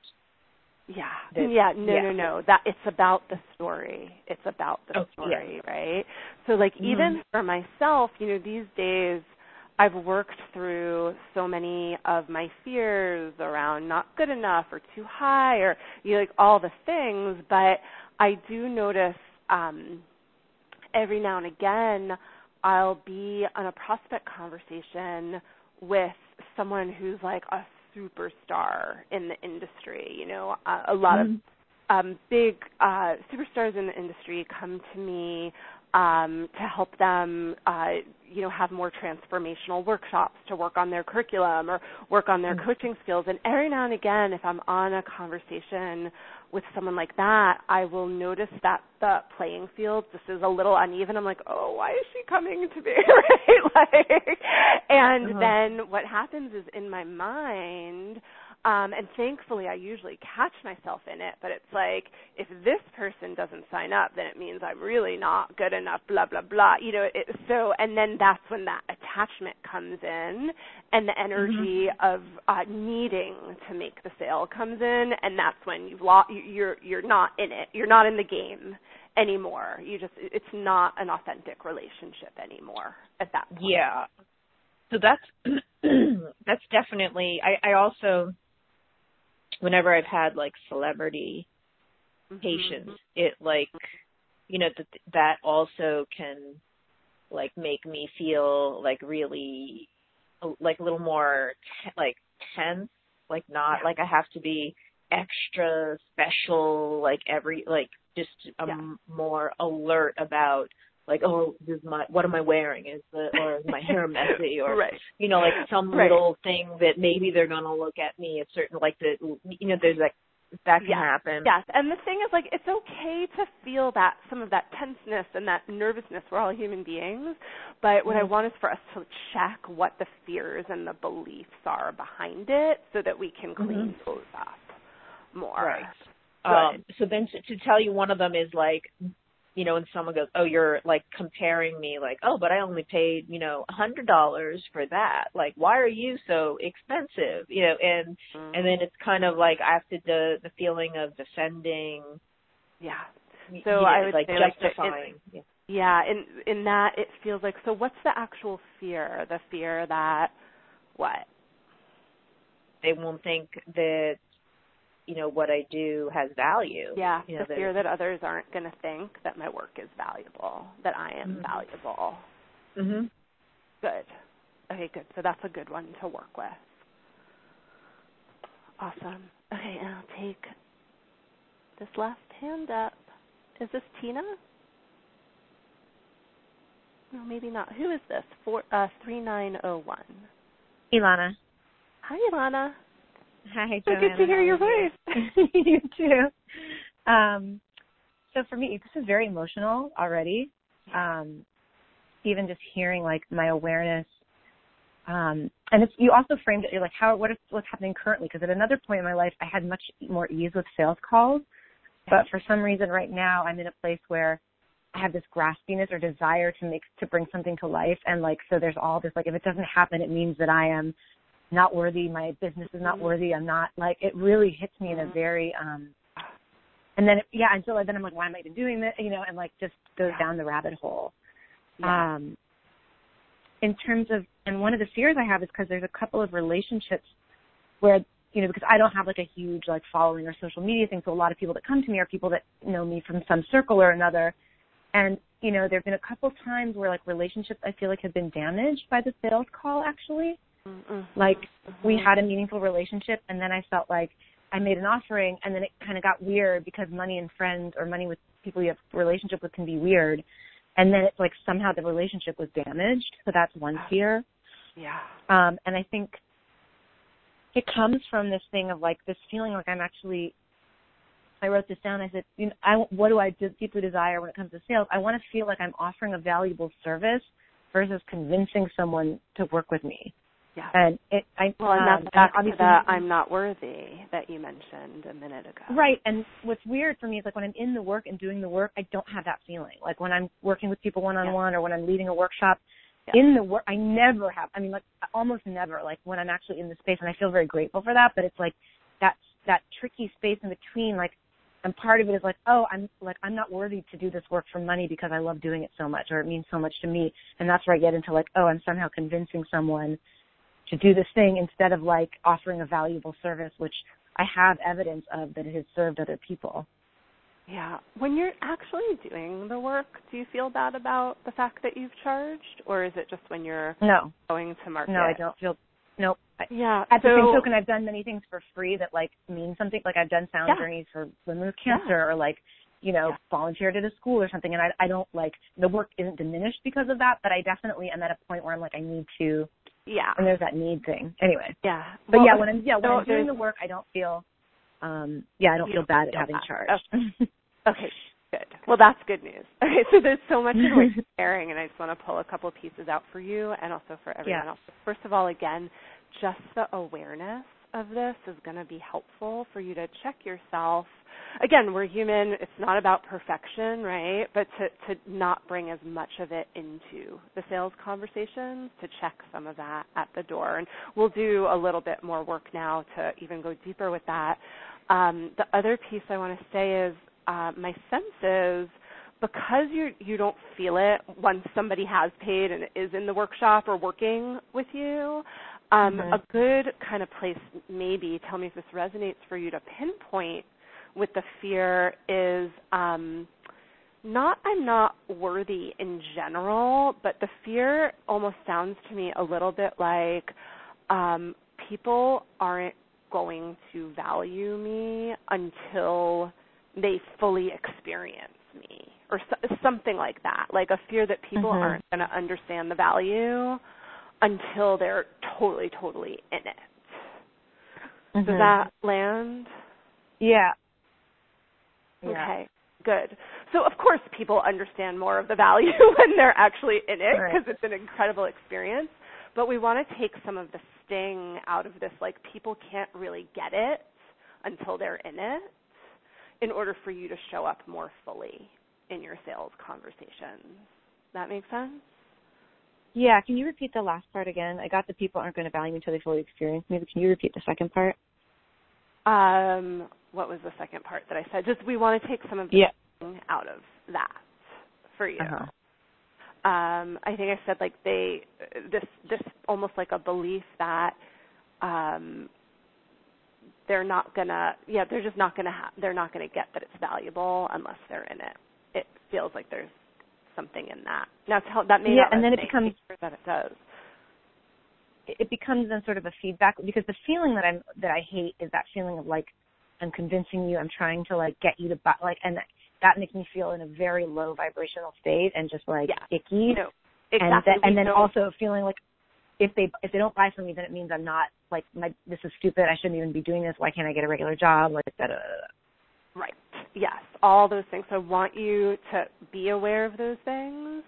No. That it's about the story. It's about the story, right? So like even for myself, these days I've worked through so many of my fears around not good enough or too high or all the things, but I do notice every now and again I'll be on a prospect conversation with someone who's like a superstar in the industry. A lot of big superstars in the industry come to me to help them, have more transformational workshops to work on their curriculum or work on their coaching skills. And every now and again, if I'm on a conversation with someone like that, I will notice that the playing field just is a little uneven. I'm like, oh, why is she coming to me, right? And then what happens is in my mind, and thankfully I usually catch myself in it, but it's like, if this person doesn't sign up, then it means I'm really not good enough, blah, blah, blah. And then that's when that attachment comes in and the energy of needing to make the sale comes in, and that's when you're not in it. You're not in the game anymore. It's not an authentic relationship anymore at that point. Yeah. So that's definitely, I also, whenever I've had like celebrity patients, it that also can like make me feel like really like a little more tense, like not like I have to be extra special, like more alert about like, oh, what am I wearing? Is my hair messy? Or, like some little thing that maybe they're going to look at me a certain, like there's like, that can happen. Yes, and the thing is, like, it's okay to feel that, some of that tenseness and that nervousness. We're all human beings. But what I want is for us to check what the fears and the beliefs are behind it so that we can clean those up more. Right. So then to tell you one of them is like, when someone goes, oh, you're like comparing me, like, oh, but I only paid, $100 for that. Like, why are you so expensive? And then it's kind of like I have to do the feeling of defending. Yeah. So I would like say justifying. In that it feels like, so what's the actual fear? The fear that what? they won't think that, what I do has value. Yeah, the fear that others aren't going to think that my work is valuable, that I am valuable. Mm-hmm. Good. Okay, good. So that's a good one to work with. Awesome. Okay, and I'll take this last hand up. Is this Tina? No, maybe not. Who is this? 3901. Ilana. Hi, Ilana. Hi, So Joanna. good to hear your voice. You too. So for me, this is very emotional already. Even just hearing like my awareness, and you also framed it. You're like, what's happening currently? Because at another point in my life, I had much more ease with sales calls, but for some reason, right now, I'm in a place where I have this graspiness or desire to bring something to life, and like so, there's all this like, if it doesn't happen, it means that I am not worthy, my business is not worthy, I'm not, like, it really hits me in a very, and then, until then I'm like, why am I even doing this, and like just goes down the rabbit hole. Yeah. In terms of, and one of the fears I have is because there's a couple of relationships where, because I don't have like a huge like following or social media thing, so a lot of people that come to me are people that know me from some circle or another, and, there have been a couple times where like relationships I feel like have been damaged by the sales call actually. Like we had a meaningful relationship and then I felt like I made an offering and then it kind of got weird because money and friends or money with people you have a relationship with can be weird. And then it's like somehow the relationship was damaged. So that's one fear. Yeah. And I think it comes from this thing of like this feeling like I wrote this down. I said, what do I deeply desire when it comes to sales? I want to feel like I'm offering a valuable service versus convincing someone to work with me. Yeah. And that's back to that I'm not worthy that you mentioned a minute ago. Right. And what's weird for me is like when I'm in the work and doing the work, I don't have that feeling. Like when I'm working with people one-on-one or when I'm leading a workshop, in the work, I never have. I mean, like almost never. Like when I'm actually in the space, and I feel very grateful for that. But it's like that tricky space in between. Like, and part of it is like, oh, I'm not worthy to do this work for money because I love doing it so much, or it means so much to me. And that's where I get into like, oh, I'm somehow convincing someone to do this thing instead of like offering a valuable service, which I have evidence of that it has served other people. Yeah. When you're actually doing the work, do you feel bad about the fact that you've charged, or is it just when you're going to market? No, I don't feel. Nope. Yeah. At the same token, I've done many things for free that like mean something. Like I've done sound journeys for women with cancer, or like volunteered at a school or something. And I don't like the work isn't diminished because of that, but I definitely am at a point where I'm like I need to. Yeah. And there's that need thing. Anyway. Yeah. But when I'm doing the work, I don't feel. I don't feel bad at having charged. Okay, good. Well, that's good news. Okay, so there's so much in what you're sharing, and I just want to pull a couple of pieces out for you and also for everyone else. First of all, again, just the awareness of this is going to be helpful for you to check yourself. Again, we're human. It's not about perfection, right? But to not bring as much of it into the sales conversations, to check some of that at the door. And we'll do a little bit more work now to even go deeper with that. The other piece I want to say is my sense is because you don't feel it once somebody has paid and is in the workshop or working with you, a good kind of place maybe, tell me if this resonates for you, to pinpoint with the fear is not I'm not worthy in general, but the fear almost sounds to me a little bit like people aren't going to value me until they fully experience me, or something like that, like a fear that people aren't going to understand the value until they're totally in it. Does that land? Yeah. Okay, good. So, of course, people understand more of the value when they're actually in it because it's an incredible experience, but we want to take some of the sting out of this, like people can't really get it until they're in it, in order for you to show up more fully in your sales conversations. That make sense? Yeah. Can you repeat the last part again? I got the people aren't going to value me until they fully experience me. Can you repeat the second part? What was the second part that I said? Just we want to take some of the thing out of that for you. I think I said like this almost like a belief that they're not gonna, they're just not gonna they're not gonna get that it's valuable unless they're in it. It feels like there's something in that. That's how that may not and then it resonate, becomes that it does. It becomes then sort of a feedback, because the feeling that I hate is that feeling of like I'm convincing you, I'm trying to like get you to buy, like, and that makes me feel in a very low vibrational state and just like icky. No, exactly. And then also feeling like if they don't buy from me, then it means I'm not like this is stupid. I shouldn't even be doing this. Why can't I get a regular job? Like da da da. Right. Yes, all those things. So I want you to be aware of those things.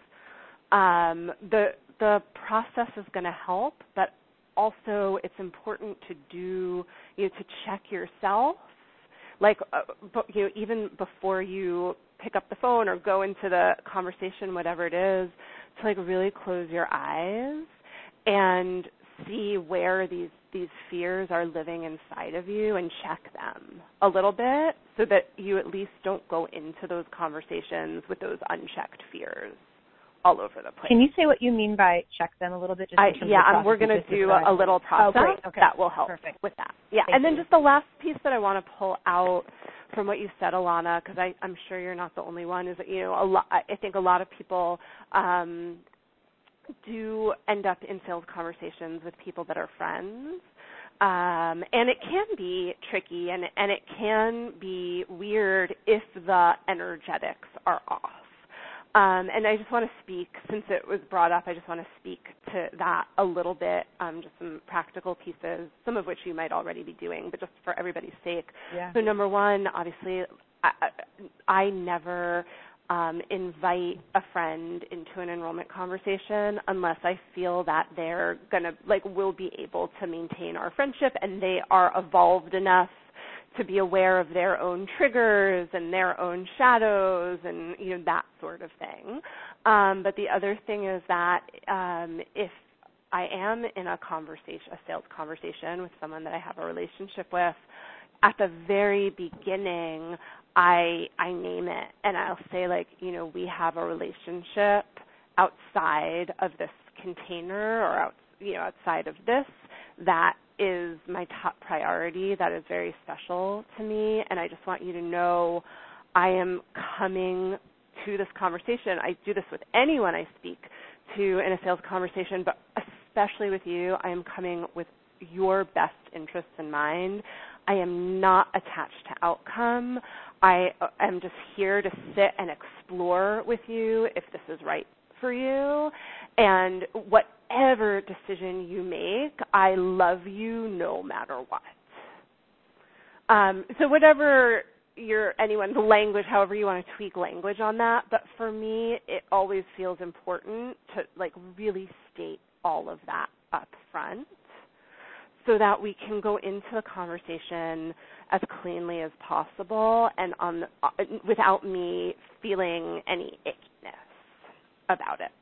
The process is going to help, but also it's important to do, to check yourself, like, even before you pick up the phone or go into the conversation, whatever it is, to like really close your eyes and see where these fears are living inside of you and check them a little bit so that you at least don't go into those conversations with those unchecked fears all over the place. Can you say what you mean by check them a little bit? We're going to do a little process that will help with that. Yeah, and then just the last piece that I want to pull out from what you said, Alana, because I'm sure you're not the only one, is that, I think a lot of people do end up in sales conversations with people that are friends. And it can be tricky and it can be weird if the energetics are off. And I just want to speak, since it was brought up, I just want to speak to that a little bit, just some practical pieces, some of which you might already be doing, but just for everybody's sake. Yeah. So number one, obviously, I never invite a friend into an enrollment conversation unless I feel that they're will be able to maintain our friendship and they are evolved enough to be aware of their own triggers and their own shadows and, that sort of thing. But the other thing is that if I am in a sales conversation with someone that I have a relationship with, at the very beginning, I name it and I'll say, we have a relationship outside of this container or outside of this that is my top priority, that is very special to me, and I just want you to know I am coming to this conversation. I do this with anyone I speak to in a sales conversation, but especially with you, I am coming with your best interests in mind. I am not attached to outcome. I am just here to sit and explore with you if this is right for you, and whatever decision you make, I love you no matter what. So whatever anyone's language, however you want to tweak language on that, but for me, it always feels important to really state all of that up front so that we can go into the conversation as cleanly as possible and without me feeling any ickiness about it.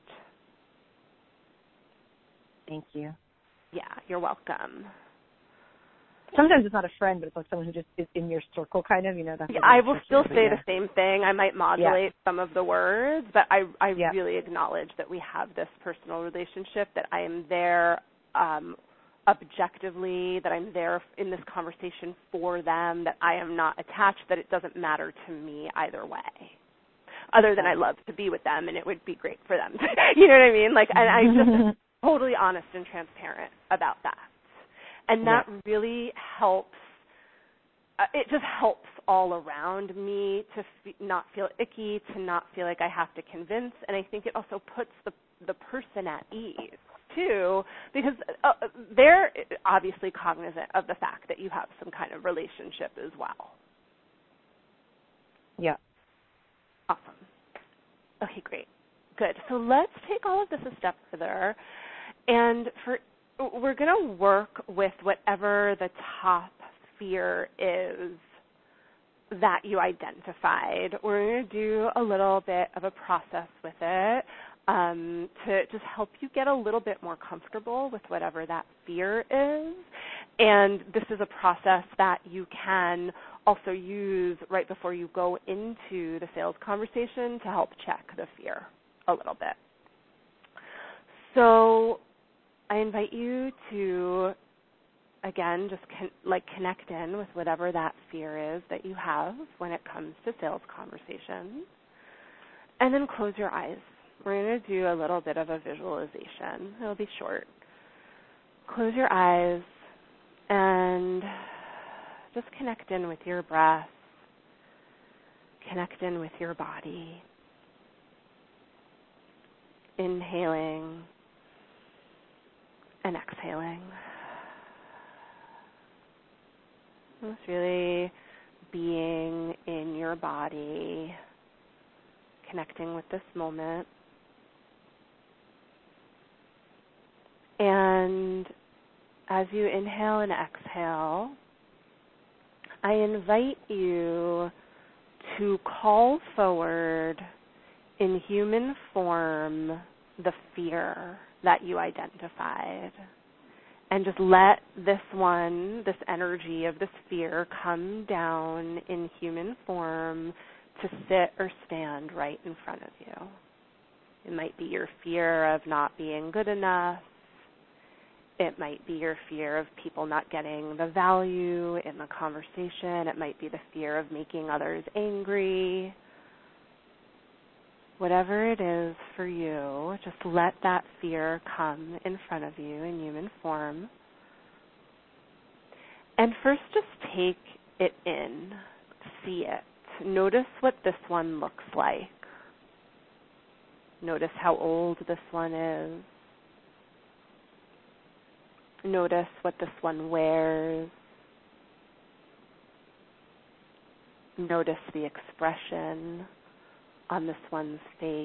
Thank you. Yeah, you're welcome. Sometimes it's not a friend, but it's like someone who just is in your circle, kind of, That's I will still say the same thing. I might modulate some of the words, but I really acknowledge that we have this personal relationship, that I am there objectively, that I'm there in this conversation for them, that I am not attached, that it doesn't matter to me either way. Other than I love to be with them, and it would be great for them. You know what I mean? And I just totally honest and transparent about that. And that really helps. It just helps all around me to not feel icky, to not feel like I have to convince. And I think it also puts the person at ease, too, because they're obviously cognizant of the fact that you have some kind of relationship as well. Yeah. Awesome. Okay, great. Good. So let's take all of this a step further, and we're going to work with whatever the top fear is that you identified. We're going to do a little bit of a process with it to just help you get a little bit more comfortable with whatever that fear is. And this is a process that you can also use right before you go into the sales conversation to help check the fear a little bit. So I invite you to, again, just connect in with whatever that fear is that you have when it comes to sales conversations. And then close your eyes. We're going to do a little bit of a visualization. It'll be short. Close your eyes and just connect in with your breath. Connect in with your body. Inhaling and exhaling. Just really being in your body, connecting with this moment. And as you inhale and exhale, I invite you to call forward in human form the fear that you identified. And just let this energy of this fear come down in human form to sit or stand right in front of you. It might be your fear of not being good enough. It might be your fear of people not getting the value in the conversation. It might be the fear of making others angry. Whatever it is for you, just let that fear come in front of you in human form. And first just take it in, see it. Notice what this one looks like. Notice how old this one is. Notice what this one wears. Notice the expression on this one's face.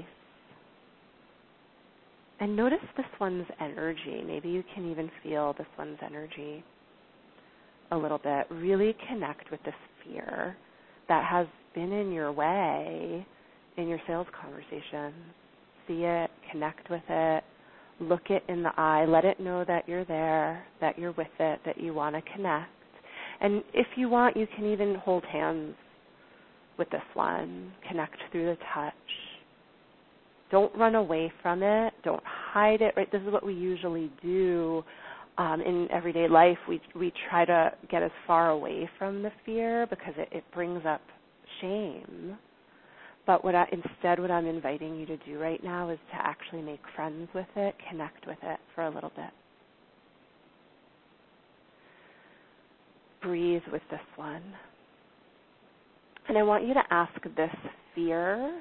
And notice this one's energy. Maybe you can even feel this one's energy a little bit. Really connect with this fear that has been in your way in your sales conversation. See it, connect with it, look it in the eye, let it know that you're there, that you're with it, that you want to connect. And if you want, you can even hold hands with this one, connect through the touch. Don't run away from it. Don't hide it. Right? This is what we usually do in everyday life. We try to get as far away from the fear because it brings up shame. But what I'm inviting you to do right now is to actually make friends with it, connect with it for a little bit. Breathe with this one. And I want you to ask this fear,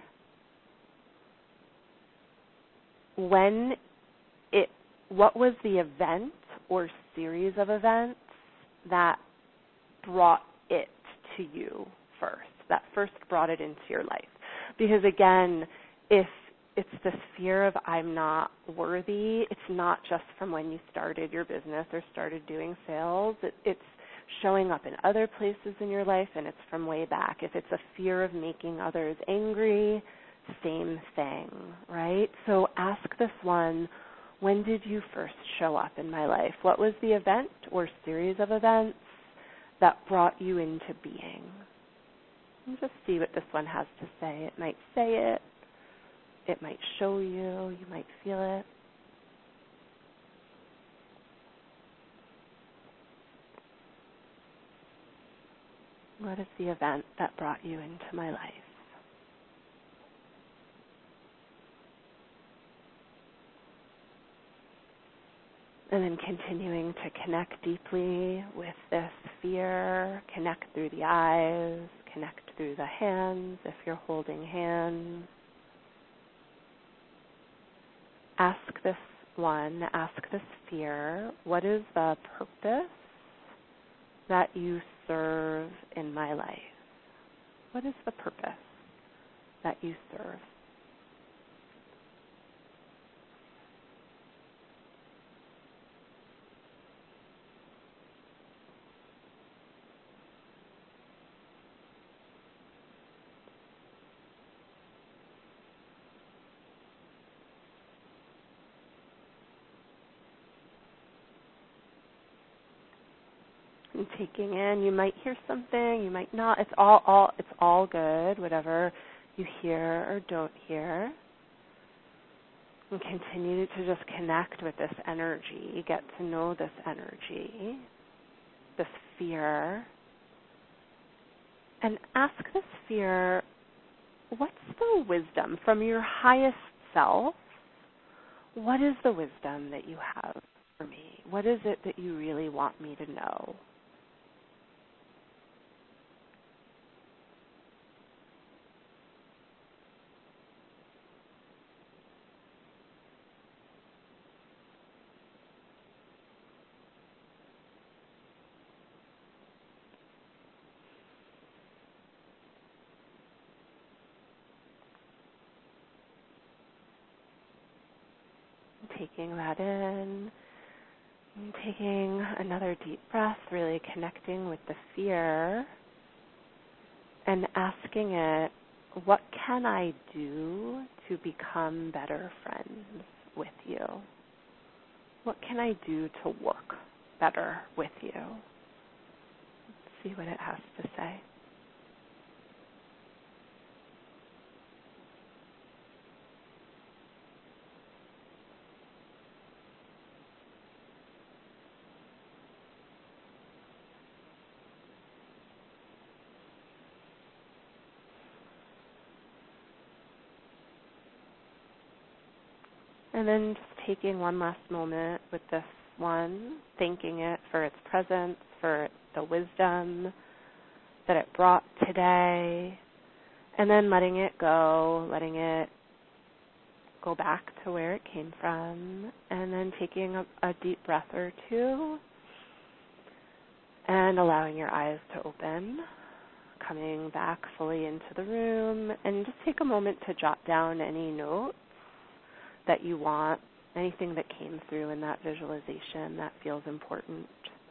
what was the event or series of events that brought it to you first, that first brought it into your life? Because again, if it's this fear of I'm not worthy, it's not just from when you started your business or started doing sales. It's showing up in other places in your life, and it's from way back. If it's a fear of making others angry, same thing, right? So ask this one, when did you first show up in my life? What was the event or series of events that brought you into being? And just see what this one has to say. It might say it. It might show you. You might feel it. What is the event that brought you into my life? And then continuing to connect deeply with this fear, connect through the eyes, connect through the hands if you're holding hands. Ask this fear, what is the purpose that you serve in my life? What is the purpose that you serve? And taking in, you might hear something, you might not. It's all good, whatever you hear or don't hear. And continue to just connect with this energy, get to know this energy. fear and ask this fear, what's the wisdom from your highest self? What is the wisdom that you have for me? What is it that you really want me to know? Taking that in, and taking another deep breath, really connecting with the fear and asking it, what can I do to become better friends with you? What can I do to work better with you? Let's see what it has to say. And then just taking one last moment with this one, thanking it for its presence, for the wisdom that it brought today, and then letting it go back to where it came from, and then taking a deep breath or two, and allowing your eyes to open, coming back fully into the room, and just take a moment to jot down any notes that you want, anything that came through in that visualization that feels important.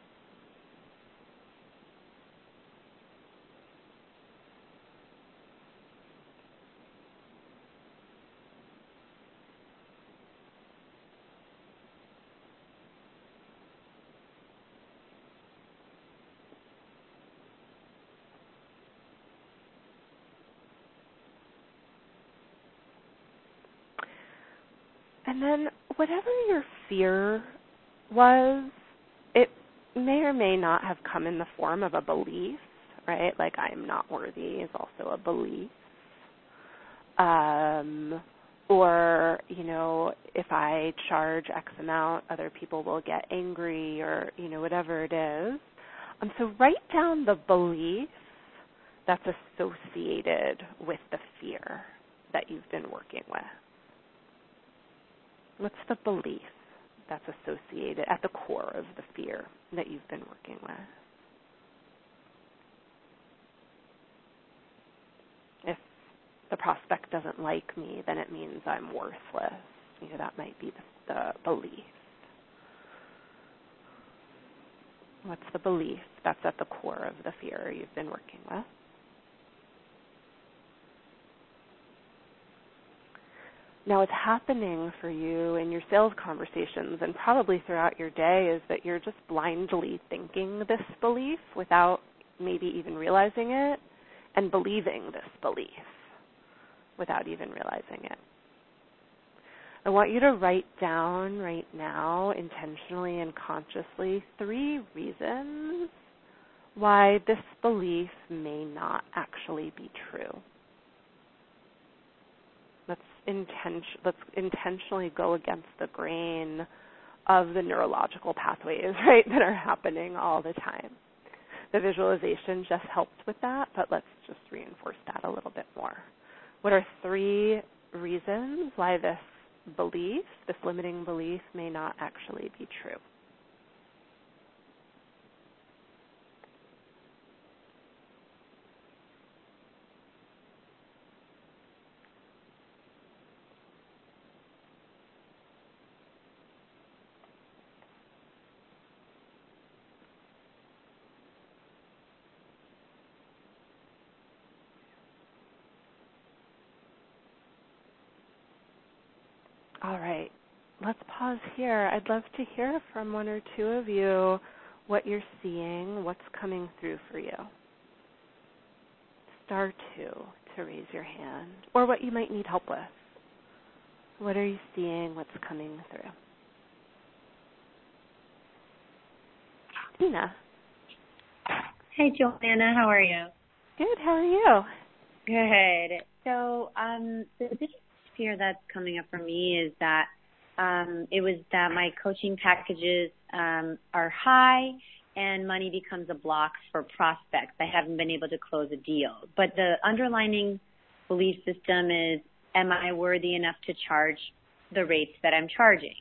And then whatever your fear was, it may or may not have come in the form of a belief, right? Like I'm not worthy is also a belief. Or, if I charge X amount, other people will get angry or, whatever it is. So write down the belief that's associated with the fear that you've been working with. What's the belief that's associated at the core of the fear that you've been working with? If the prospect doesn't like me, then it means I'm worthless. That might be the belief. What's the belief that's at the core of the fear you've been working with? Now, what's happening for you in your sales conversations and probably throughout your day is that you're just blindly thinking this belief without maybe even realizing it and believing this belief without even realizing it. I want you to write down right now, intentionally and consciously, 3 reasons why this belief may not actually be true. Let's intentionally go against the grain of the neurological pathways, right, that are happening all the time. The visualization just helped with that, but let's just reinforce that a little bit more. What are 3 reasons why this belief, this limiting belief, may not actually be true? All right, let's pause here. I'd love to hear from 1 or 2 of you what you're seeing, what's coming through for you. Star 2 to raise your hand, or what you might need help with. What are you seeing, what's coming through? Tina. Hi, Joanna. How are you? Good. How are you? Good. So, the biggest fear that's coming up for me is that it was that my coaching packages are high and money becomes a block for prospects. I haven't been able to close a deal. But the underlining belief system is, am I worthy enough to charge the rates that I'm charging?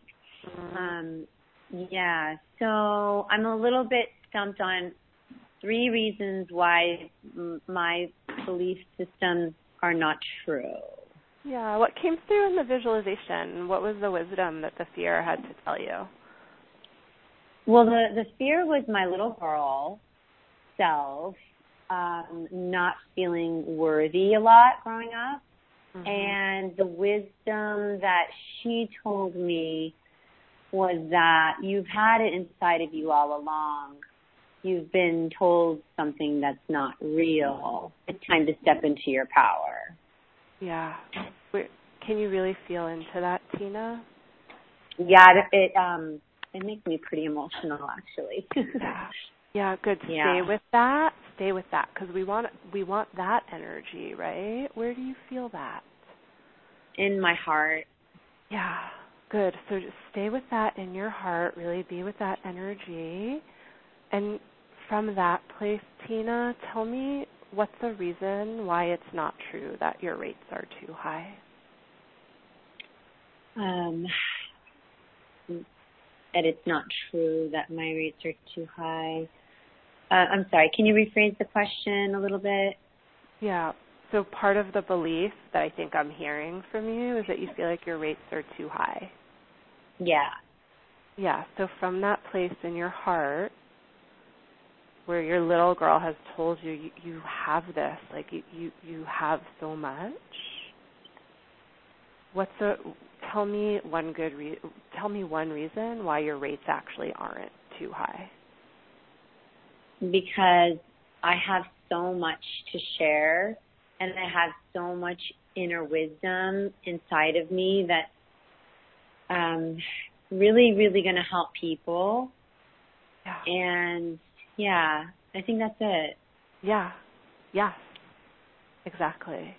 Yeah, so I'm a little bit stumped on 3 reasons why my belief systems are not true. Yeah, what came through in the visualization? What was the wisdom that the fear had to tell you? Well, the fear was my little girl self not feeling worthy a lot growing up. Mm-hmm. And the wisdom that she told me was that you've had it inside of you all along. You've been told something that's not real. It's time to step into your power. Yeah. Can you really feel into that, Tina? Yeah, it makes me pretty emotional, actually. Yeah, good. Yeah. Stay with that. Stay with that, because we want that energy, right? Where do you feel that? In my heart. Yeah, good. So just stay with that in your heart. Really be with that energy, and from that place, Tina, tell me what's the reason why it's not true that your rates are too high? That it's not true that my rates are too high. I'm sorry, can you rephrase the question a little bit? Yeah, so part of the belief that I think I'm hearing from you is that you feel like your rates are too high. Yeah. Yeah, so from that place in your heart where your little girl has told you you have this, like you have so much, tell me one reason why your rates actually aren't too high. Because I have so much to share, and I have so much inner wisdom inside of me that's really, really going to help people. Yeah. And, yeah, I think that's it. Yeah. Yes. Exactly.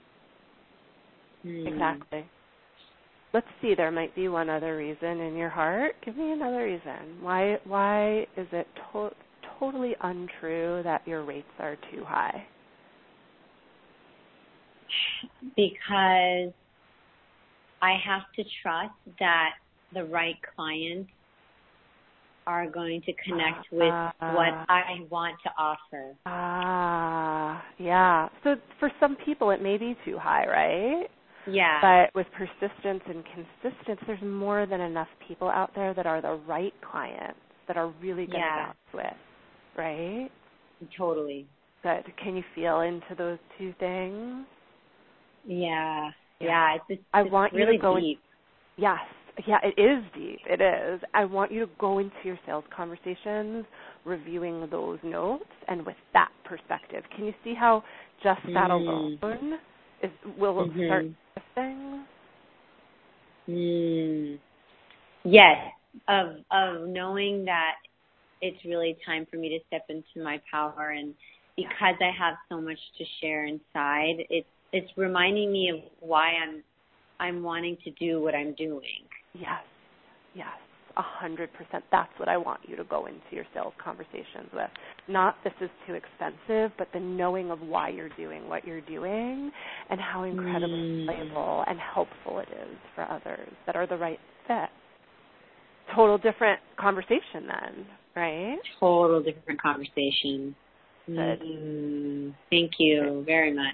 Exactly. Let's see, there might be one other reason in your heart. Give me another reason. Why is it totally untrue that your rates are too high? Because I have to trust that the right clients are going to connect with what I want to offer. Yeah. So for some people it may be too high, right? Yeah. But with persistence and consistency, there's more than enough people out there that are the right clients that are really going to bounce with, right? Totally. Good. Can you feel into those two things? Yeah. Yeah. It's I want really you to go deep. Yes. Yeah, it is deep. It is. I want you to go into your sales conversations reviewing those notes and with that perspective. Can you see how just that alone will start shifting? Yes. Of knowing that it's really time for me to step into my power, and because I have so much to share inside, it's reminding me of why I'm wanting to do what I'm doing. Yes, 100%. That's what I want you to go into your sales conversations with. Not this is too expensive, but the knowing of why you're doing what you're doing and how incredibly valuable and helpful it is for others that are the right fit. Total different conversation then, right? Total different conversation. Good. Thank you very much.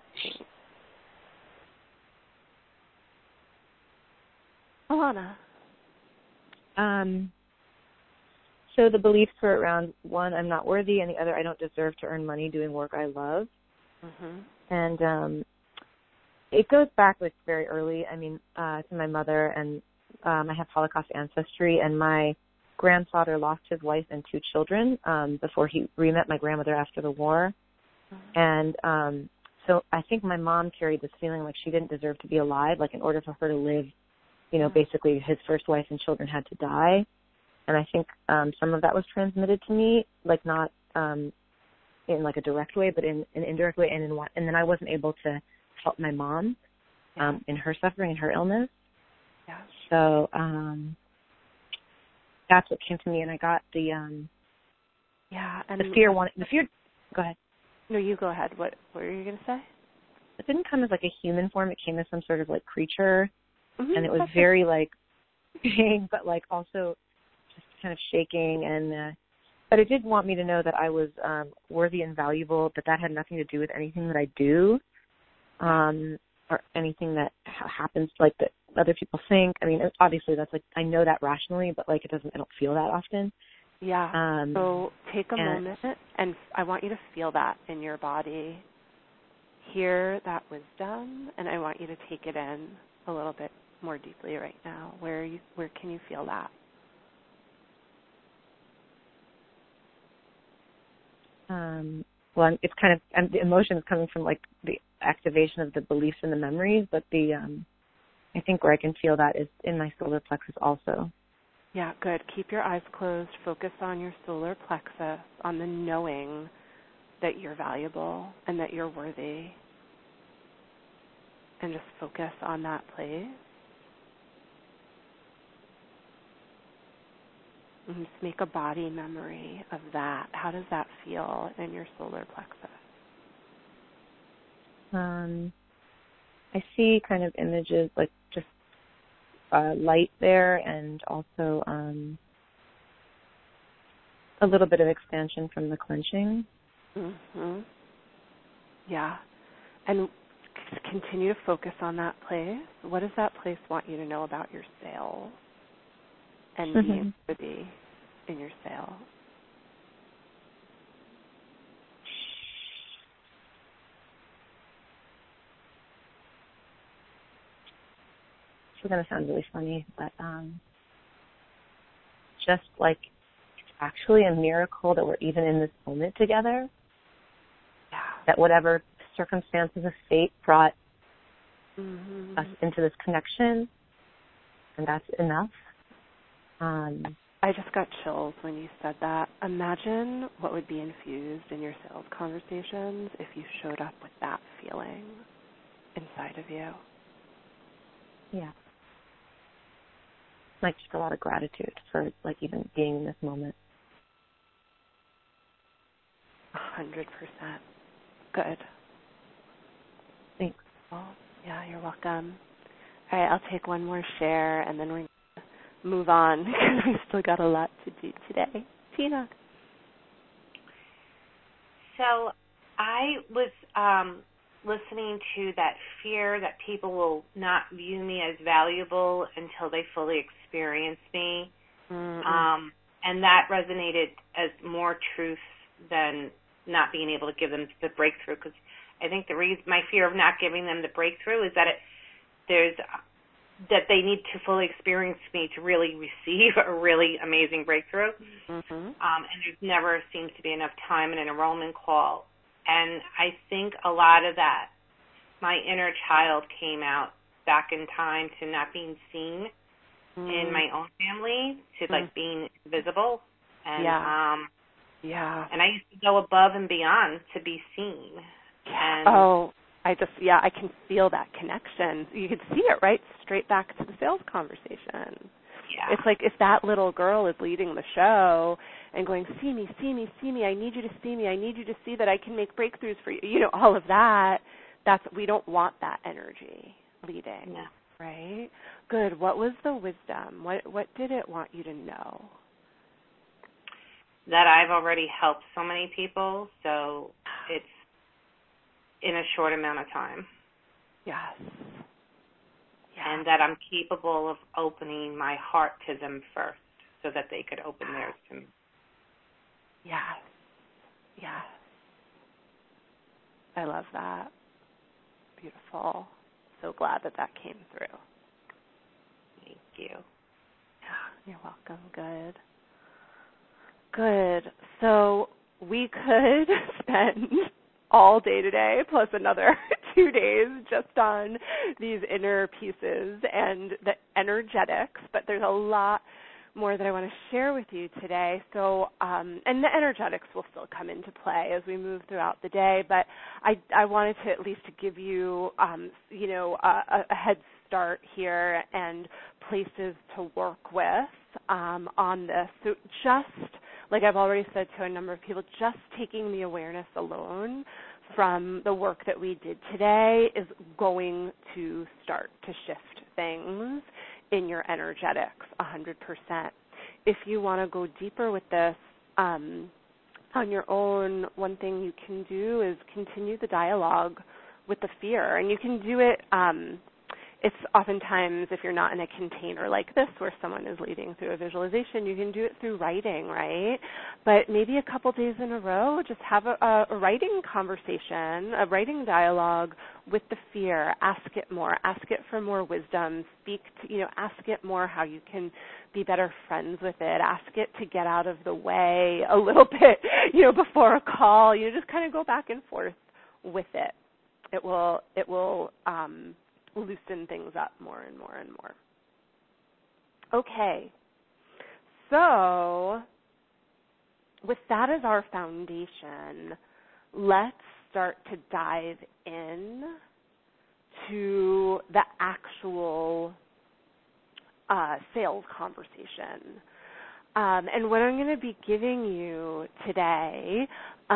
Alana. So the beliefs were around, one, I'm not worthy, and the other, I don't deserve to earn money doing work I love. And it goes back like very early. I mean, to my mother, and I have Holocaust ancestry, and my grandfather lost his wife and 2 children before he re-met my grandmother after the war. And so I think my mom carried this feeling like she didn't deserve to be alive, like in order for her to live, you know, basically his first wife and children had to die. And I think some of that was transmitted to me, like not in like a direct way, but in an indirect way, and then I wasn't able to help my mom in her suffering and her illness. Yeah. So that's what came to me, and I got the and the fear. Go ahead. No, you go ahead. What were you going to say? It didn't come as like a human form. It came as some sort of like creature, and it was Okay. very like big, but like also just kind of shaking. And but it did want me to know that I was worthy and valuable. That had nothing to do with anything that I do, or anything that happens like that other people think. I mean, obviously that's like I know that rationally, but like I don't feel that often. Yeah. So take a moment, and I want you to feel that in your body. Hear that wisdom, and I want you to take it in a little bit more deeply right now. Where can you feel that? Well, it's kind of the emotion is coming from like the activation of the beliefs and the memories, but I think where I can feel that is in my solar plexus also. Yeah, good. Keep your eyes closed. Focus on your solar plexus, on the knowing that you're valuable and that you're worthy. And just focus on that place. And just make a body memory of that. How does that feel in your solar plexus? I see kind of images like just light there, and also a little bit of expansion from the clenching. Mm-hmm. Yeah. And continue to focus on that place. What does that place want you to know about your sales and being worthy in your sales? It's going to sound really funny, but just like it's actually a miracle that we're even in this moment together. Yeah. That whatever circumstances of fate brought us into this connection, and that's enough. I just got chills when you said that. Imagine what would be infused in your sales conversations if you showed up with that feeling inside of you. Yeah. Like just a lot of gratitude for like even being in this moment. 100%. Good. Thanks. Well, yeah, you're welcome. All right, I'll take one more share, and then we're going to move on because we still got a lot to do today. Tina. So I was listening to that fear that people will not view me as valuable until they fully experience me. Mm-hmm. And that resonated as more truth than not being able to give them the breakthrough, because I think my fear of not giving them the breakthrough is that that they need to fully experience me to really receive a really amazing breakthrough. Mm-hmm. And there never seems to be enough time in an enrollment call. And I think a lot of that, my inner child came out back in time to not being seen in my own family, to like being invisible. And and I used to go above and beyond to be seen. And I can feel that connection. You can see it right straight back to the sales conversation. Yeah. It's like if that little girl is leading the show and going, see me, see me, see me, I need you to see me, I need you to see that I can make breakthroughs for you. You know, all of that, we don't want that energy leading, right? Good. What was the wisdom? What did it want you to know? That I've already helped so many people, so it's in a short amount of time. Yes. And that I'm capable of opening my heart to them first so that they could open theirs to me. Yes. Yes. I love that. Beautiful. So glad that came through. Thank you. Yeah, you're welcome. Good. Good. So we could spend all day today, plus another 2 days, just on these inner pieces and the energetics, but there's a lot more that I want to share with you today. So, and the energetics will still come into play as we move throughout the day, but I wanted to at least give you, a head start here and places to work with on this. So just like I've already said to a number of people, just taking the awareness alone from the work that we did today is going to start to shift things in your energetics 100%. If you want to go deeper with this on your own, one thing you can do is continue the dialogue with the fear. And you can do it, it's oftentimes, if you're not in a container like this where someone is leading through a visualization, you can do it through writing, right? But maybe a couple days in a row, just have a writing conversation, a writing dialogue with the fear. Ask it more. Ask it for more wisdom. Ask it more how you can be better friends with it. Ask it to get out of the way a little bit, before a call. Just kind of go back and forth with it. It will loosen things up more and more and more. Okay, so with that as our foundation, let's start to dive in to the actual sales conversation. And what I'm going to be giving you today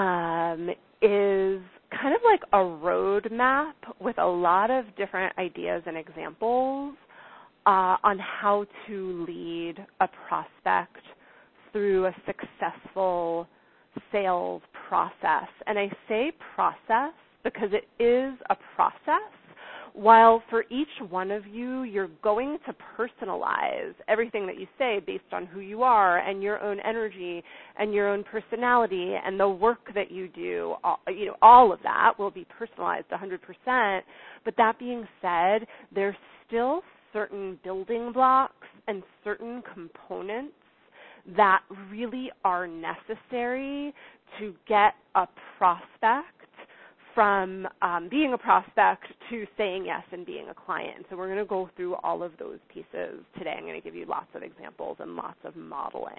is kind of like a roadmap with a lot of different ideas and examples on how to lead a prospect through a successful sales process. And I say process because it is a process. While for each one of you, you're going to personalize everything that you say based on who you are and your own energy and your own personality and the work that you do, all of that will be personalized 100%. But that being said, there's still certain building blocks and certain components that really are necessary to get a prospect from being a prospect to saying yes and being a client. So we're going to go through all of those pieces today. I'm going to give you lots of examples and lots of modeling.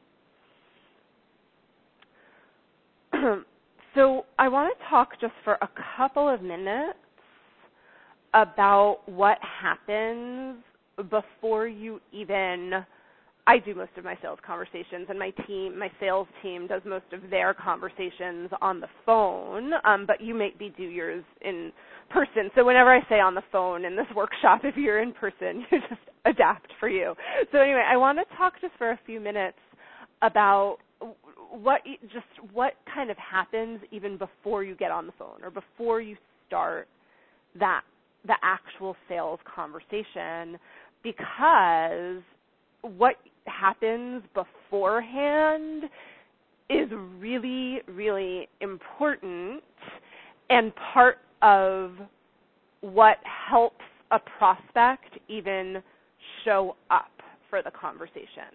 So I want to talk just for a couple of minutes about what happens before you even I do most of my sales conversations, and my sales team does most of their conversations on the phone, but you maybe do yours in person. So whenever I say on the phone in this workshop, if you're in person, you just adapt for you. So anyway, I want to talk just for a few minutes about what kind of happens even before you get on the phone or before you start the actual sales conversation, because what happens beforehand is really, really important and part of what helps a prospect even show up for the conversation.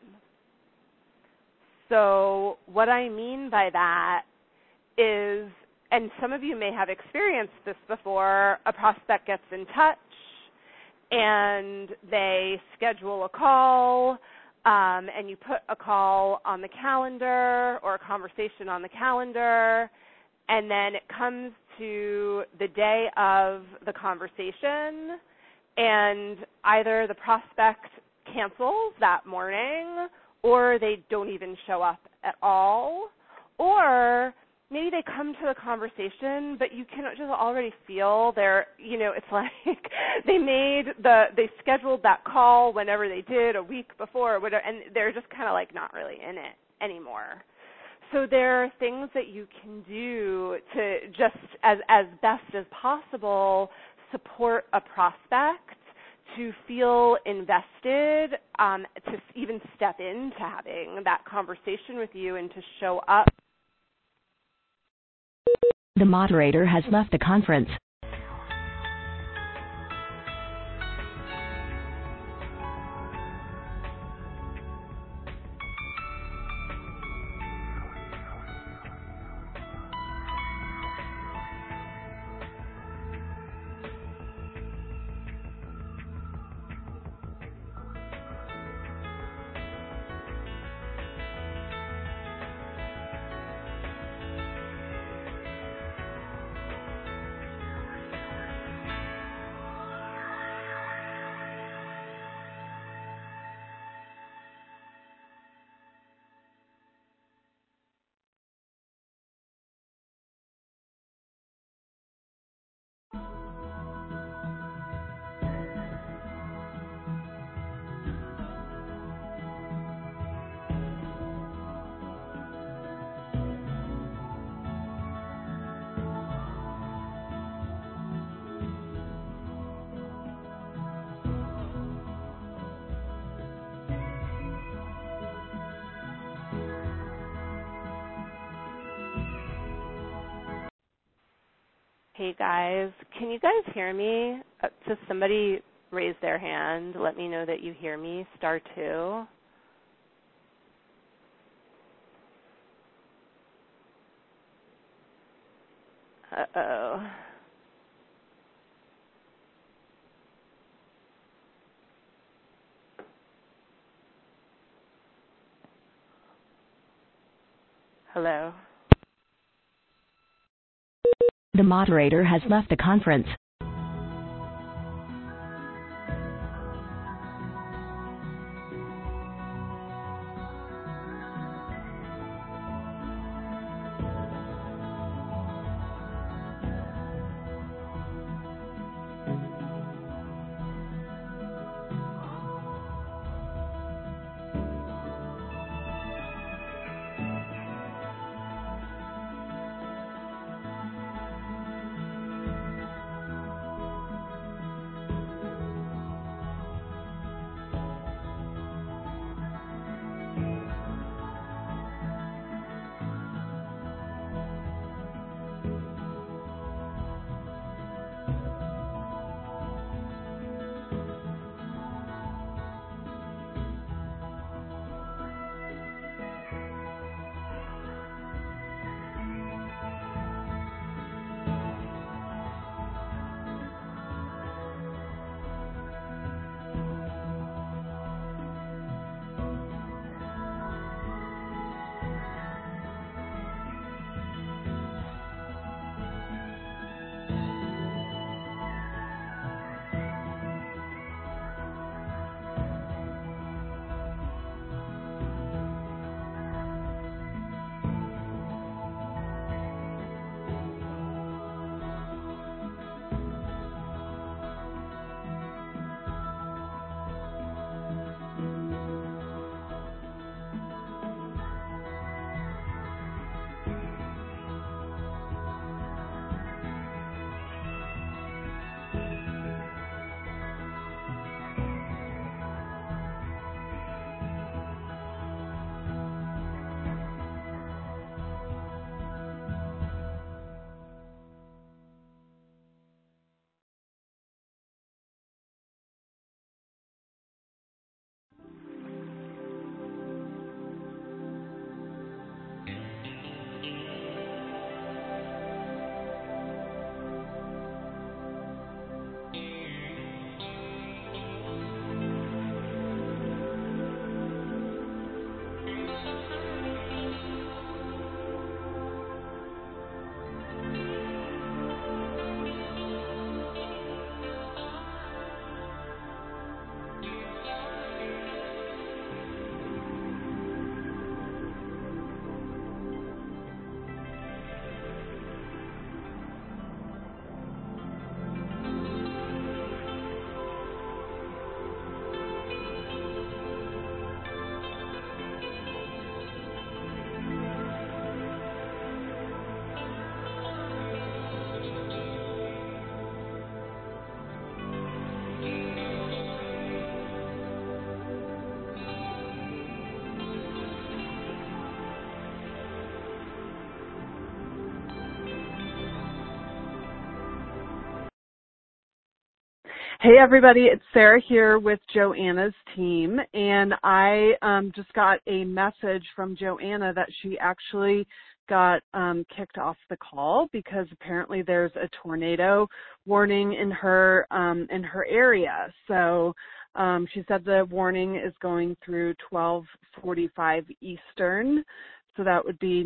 So what I mean by that is, and some of you may have experienced this before, a prospect gets in touch and they schedule a call, and you put a call on the calendar or a conversation on the calendar, and then it comes to the day of the conversation, and either the prospect cancels that morning, or they don't even show up at all, or maybe they come to the conversation, but you can just already feel it's like they scheduled that call whenever they did a week before or whatever, and they're just kind of like not really in it anymore. So there are things that you can do to just as best as possible support a prospect to feel invested, to even step into having that conversation with you and to show up. The moderator has left the conference. Hey guys, can you guys hear me? Just somebody raise their hand. Let me know that you hear me. *2. Uh-oh. Hello. The moderator has left the conference. Hey everybody, it's Sarah here with Joanna's team, and I just got a message from Joanna that she actually got kicked off the call because apparently there's a tornado warning in her area. So she said the warning is going through 12:45 Eastern, so that would be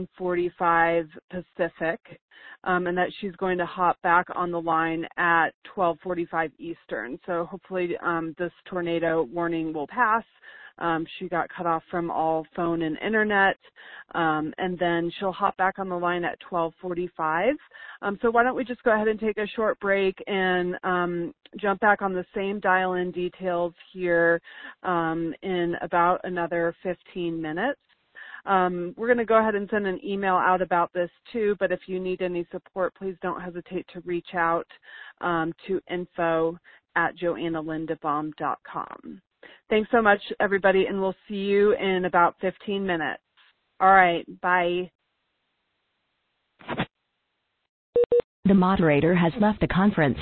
9:45 Pacific. And that she's going to hop back on the line at 12:45 Eastern. So hopefully this tornado warning will pass. She got cut off from all phone and internet, and then she'll hop back on the line at 12:45. So why don't we just go ahead and take a short break and jump back on the same dial-in details here in about another 15 minutes. We're going to go ahead and send an email out about this too, but if you need any support, please don't hesitate to reach out to info@joannalindebaum.com. Thanks so much, everybody, and we'll see you in about 15 minutes. All right, bye. The moderator has left the conference.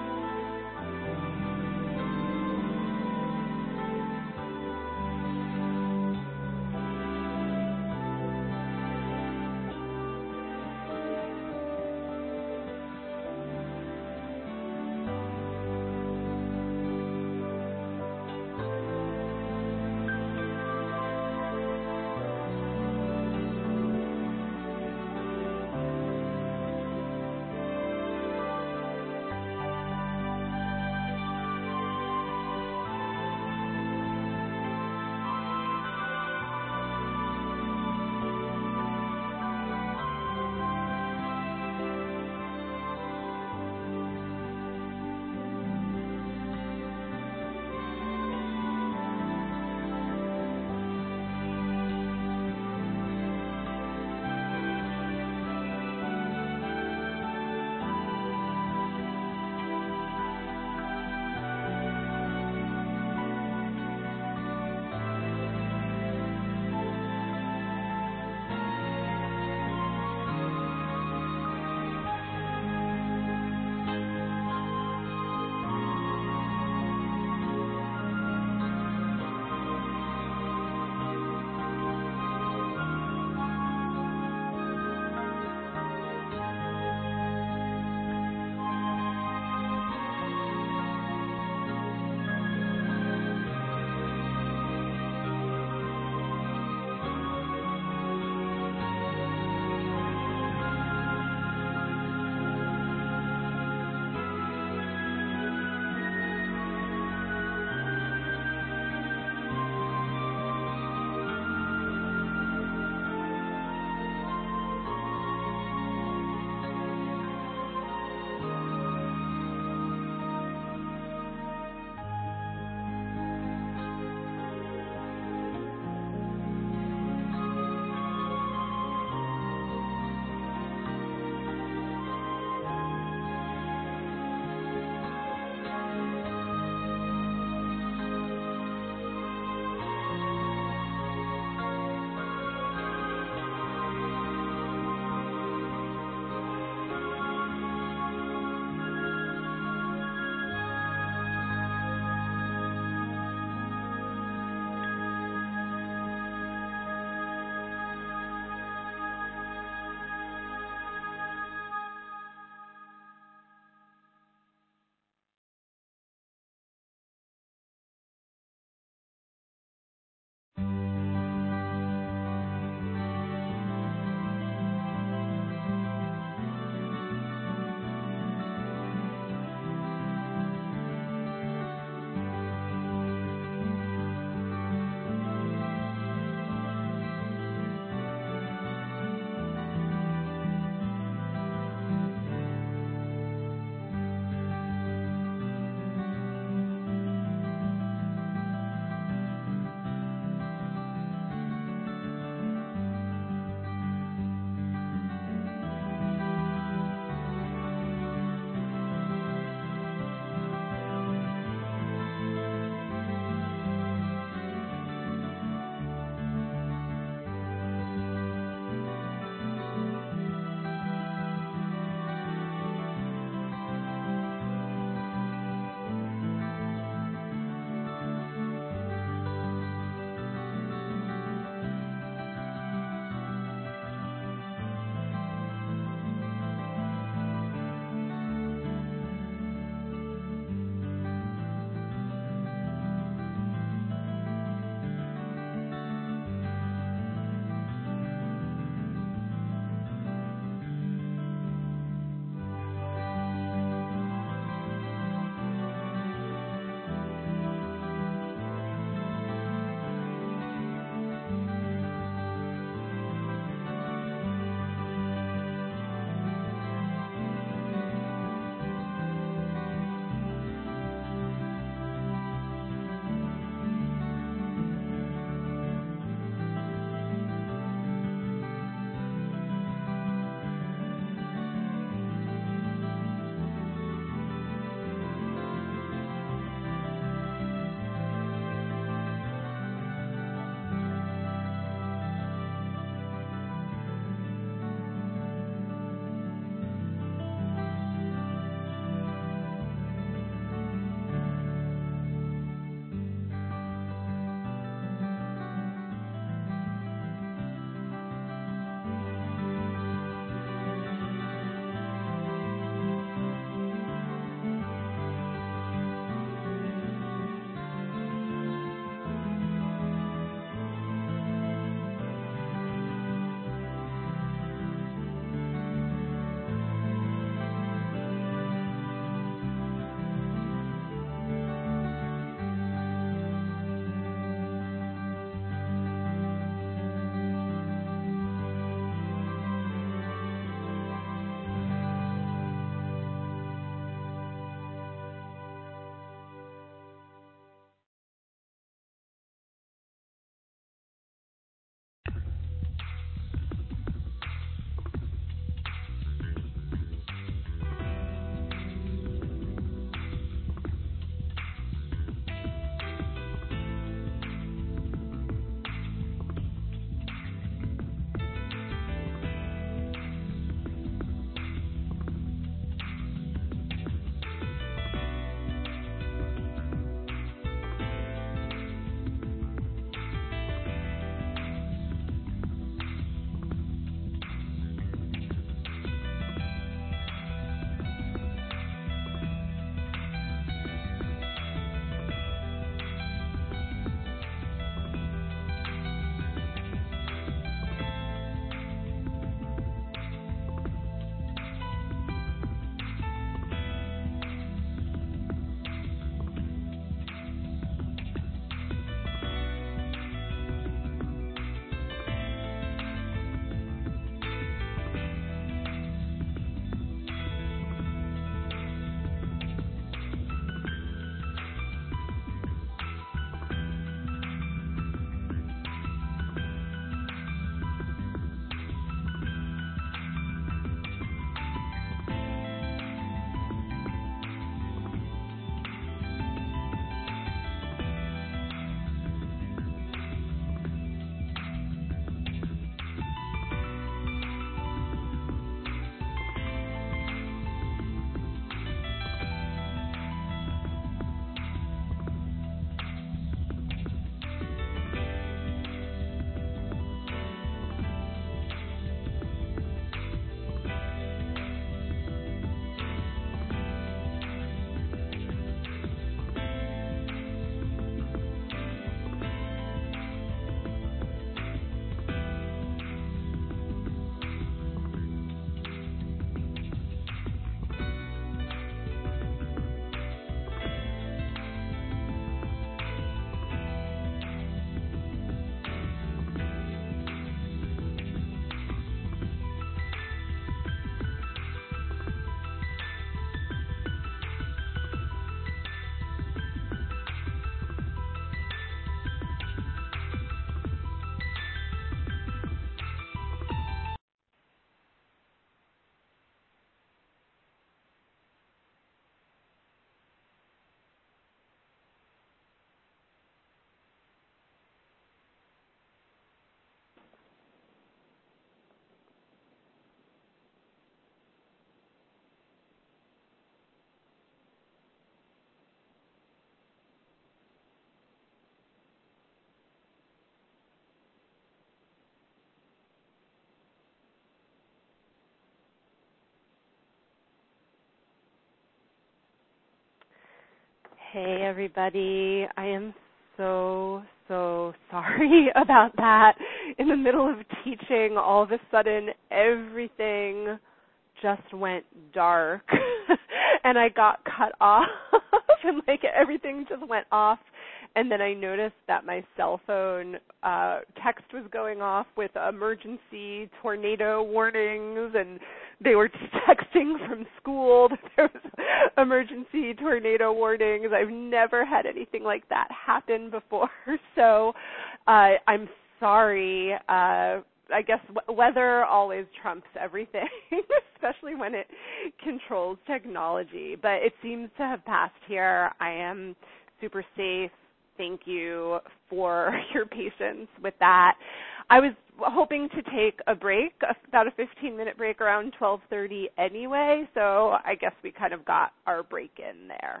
Hey, everybody. I am so sorry about that. In the middle of teaching, all of a sudden, everything just went dark, and I got cut off, and everything just went off. And then I noticed that my cell phone text was going off with emergency tornado warnings, and they were texting from school that there was emergency tornado warnings. I've never had anything like that happen before, so I'm sorry. I guess weather always trumps everything, especially when it controls technology. But it seems to have passed here. I am super safe. Thank you for your patience with that. I was hoping to take a break, about a 15-minute break around 12:30 anyway, so I guess we kind of got our break in there.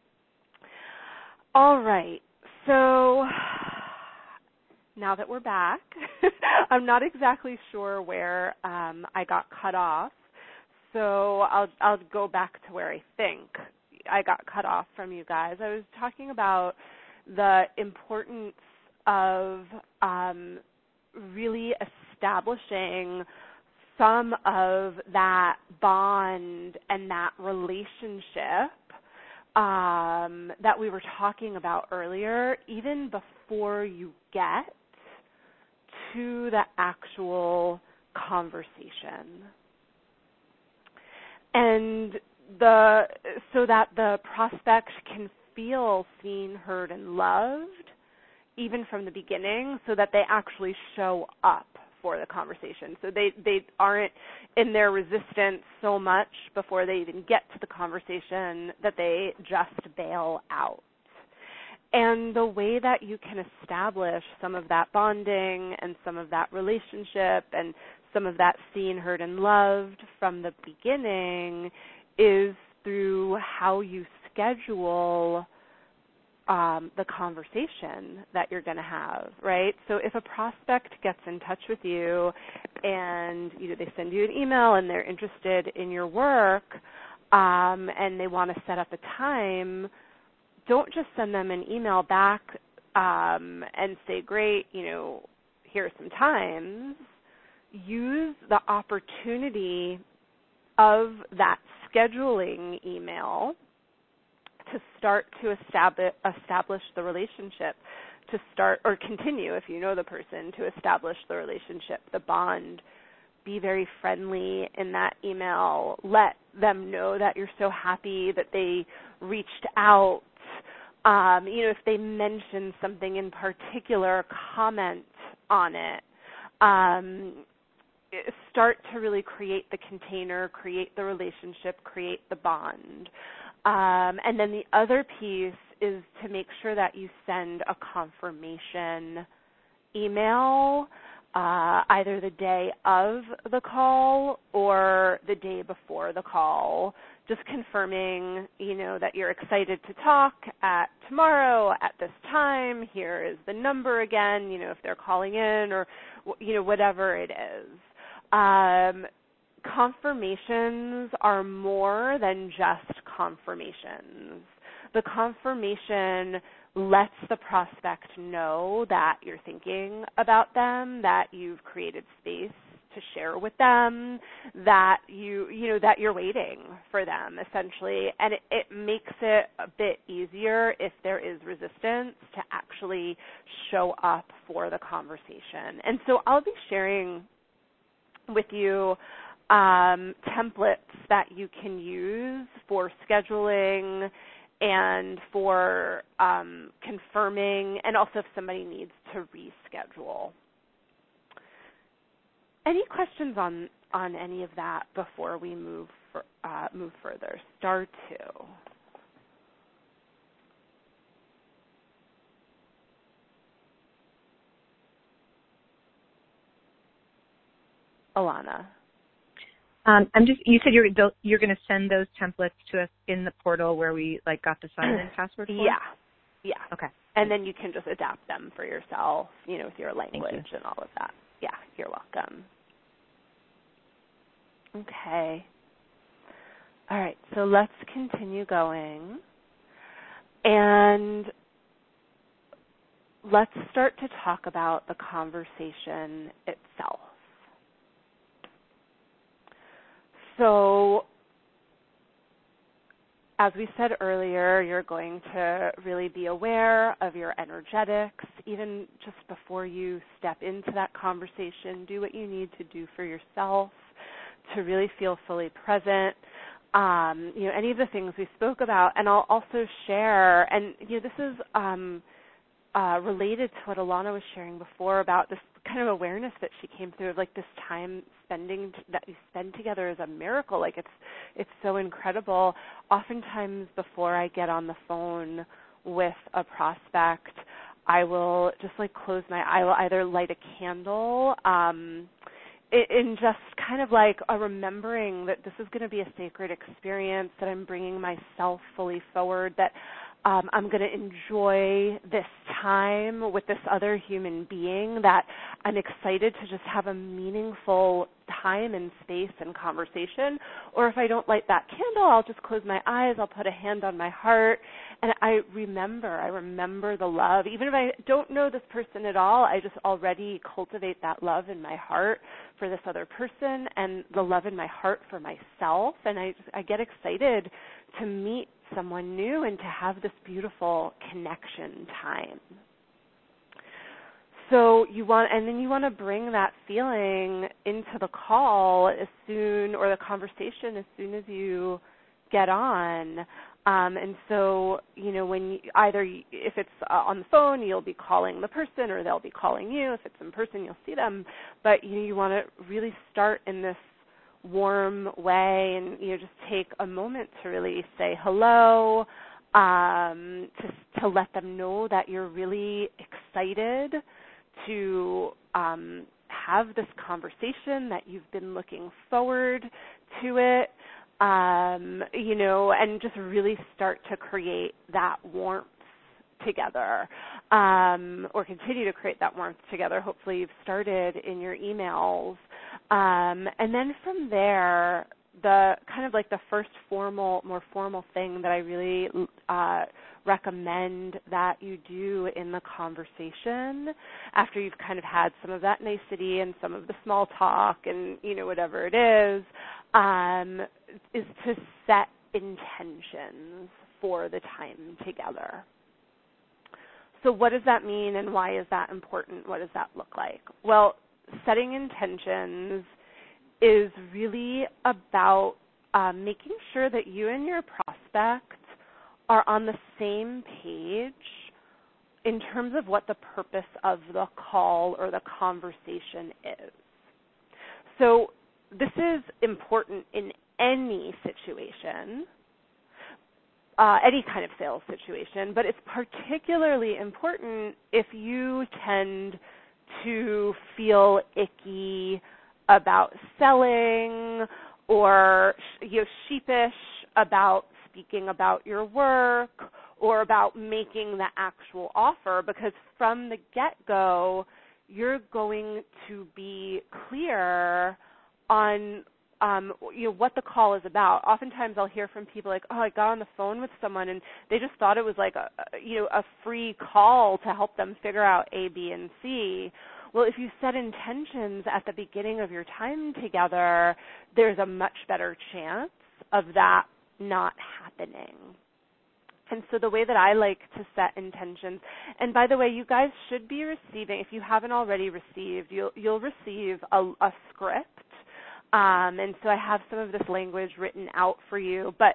All right, so now that we're back, I'm not exactly sure where I got cut off, so I'll go back to where I think I got cut off from you guys. I was talking about the importance of really establishing some of that bond and that relationship that we were talking about earlier, even before you get to the actual conversation. And so that the prospect can feel seen, heard, and loved even from the beginning, so that they actually show up for the conversation. So they aren't in their resistance so much before they even get to the conversation that they just bail out. And the way that you can establish some of that bonding and some of that relationship and some of that seen, heard, and loved from the beginning is through how you schedule the conversation that you're going to have, right? So if a prospect gets in touch with you and they send you an email and they're interested in your work and they want to set up a time, don't just send them an email back and say, great, here are some times. Use the opportunity of that scheduling email to start to establish the relationship, to start or continue, if you know the person, to establish the relationship, the bond. Be very friendly in that email. Let them know that you're so happy that they reached out. If they mention something in particular, comment on it. Start to really create the container, create the relationship, create the bond. And then the other piece is to make sure that you send a confirmation email either the day of the call or the day before the call, just confirming, that you're excited to talk at tomorrow at this time. Here is the number again, if they're calling in or, whatever it is. Confirmations are more than just confirmations. The confirmation lets the prospect know that you're thinking about them, that you've created space to share with them, that that you're waiting for them, essentially. And it makes it a bit easier if there is resistance to actually show up for the conversation. And so I'll be sharing with you templates that you can use for scheduling and for confirming, and also if somebody needs to reschedule. Any questions on any of that before we move further? Star 2. Alana. You said you're going to send those templates to us in the portal where we got the sign-in password for? Yeah. Okay. And then you can just adapt them for yourself, with your language and all of that. Yeah, you're welcome. Okay. All right, so let's continue going. And let's start to talk about the conversation itself. So, as we said earlier, you're going to really be aware of your energetics. Even just before you step into that conversation, do what you need to do for yourself to really feel fully present. Any of the things we spoke about, and I'll also share, and this is related to what Alana was sharing before about this kind of awareness that she came through of like this time that you spend together is a miracle. Like it's so incredible. Oftentimes before I get on the phone with a prospect, I will just like I will either light a candle in just kind of like a remembering that this is going to be a sacred experience, that I'm bringing myself fully forward, that I'm going to enjoy this time with this other human being, that I'm excited to just have a meaningful time and space and conversation. Or if I don't light that candle, I'll just close my eyes, I'll put a hand on my heart, and I remember the love. Even if I don't know this person at all, I just already cultivate that love in my heart for this other person and the love in my heart for myself, and I get excited to meet someone new and to have this beautiful connection time. So you want to bring that feeling into the call or the conversation as soon as you get on. And so, if it's on the phone, you'll be calling the person or they'll be calling you. If it's in person, you'll see them. But, you want to really start in this warm way and, just take a moment to really say hello, to let them know that you're really excited to have this conversation, that you've been looking forward to it, and just really start to create that warmth together, or continue to create that warmth together. Hopefully you've started in your emails. And then from there, the kind of like the first more formal thing that I really recommend that you do in the conversation after you've kind of had some of that nicety and some of the small talk and, whatever it is to set intentions for the time together. So what does that mean and why is that important? What does that look like? Well, setting intentions is really about making sure that you and your prospect are on the same page in terms of what the purpose of the call or the conversation is. So this is important in any situation, any kind of sales situation, but it's particularly important if you tend to feel icky about selling or sheepish about speaking about your work or about making the actual offer, because from the get-go, you're going to be clear on what the call is about. Oftentimes I'll hear from people like, I got on the phone with someone and they just thought it was like a free call to help them figure out A, B, and C. Well, if you set intentions at the beginning of your time together, there's a much better chance of that not happening. And so the way that I like to set intentions, and by the way, you guys should be receiving, if you haven't already received, you'll receive a script. And so I have some of this language written out for you, but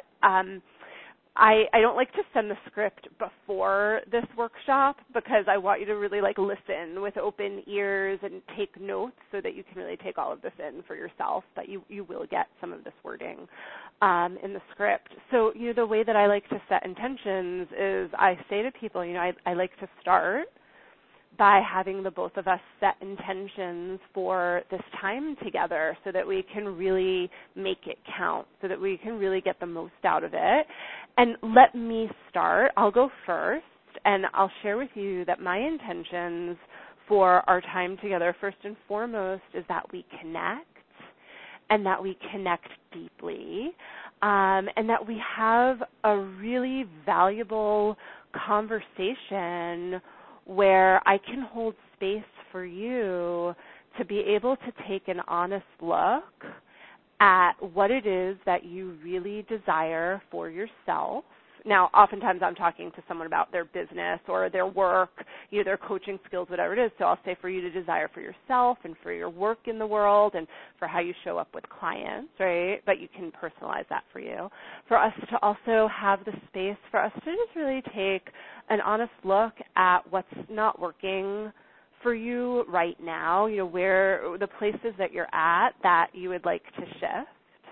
I don't like to send the script before this workshop because I want you to really listen with open ears and take notes so that you can really take all of this in for yourself, but you will get some of this wording in the script. So, the way that I like to set intentions is I say to people, I like to start by having the both of us set intentions for this time together so that we can really make it count, so that we can really get the most out of it. And let me start. I'll go first, and I'll share with you that my intentions for our time together, first and foremost, is that we connect and that we connect deeply. and that we have a really valuable conversation where I can hold space for you to be able to take an honest look at what it is that you really desire for yourself. Now, oftentimes I'm talking to someone about their business or their work, their coaching skills, whatever it is. So I'll say for you to desire for yourself and for your work in the world and for how you show up with clients, right? But you can personalize that for you. For us to also have the space for us to just really take an honest look at what's not working for you right now, where the places that you're at that you would like to shift.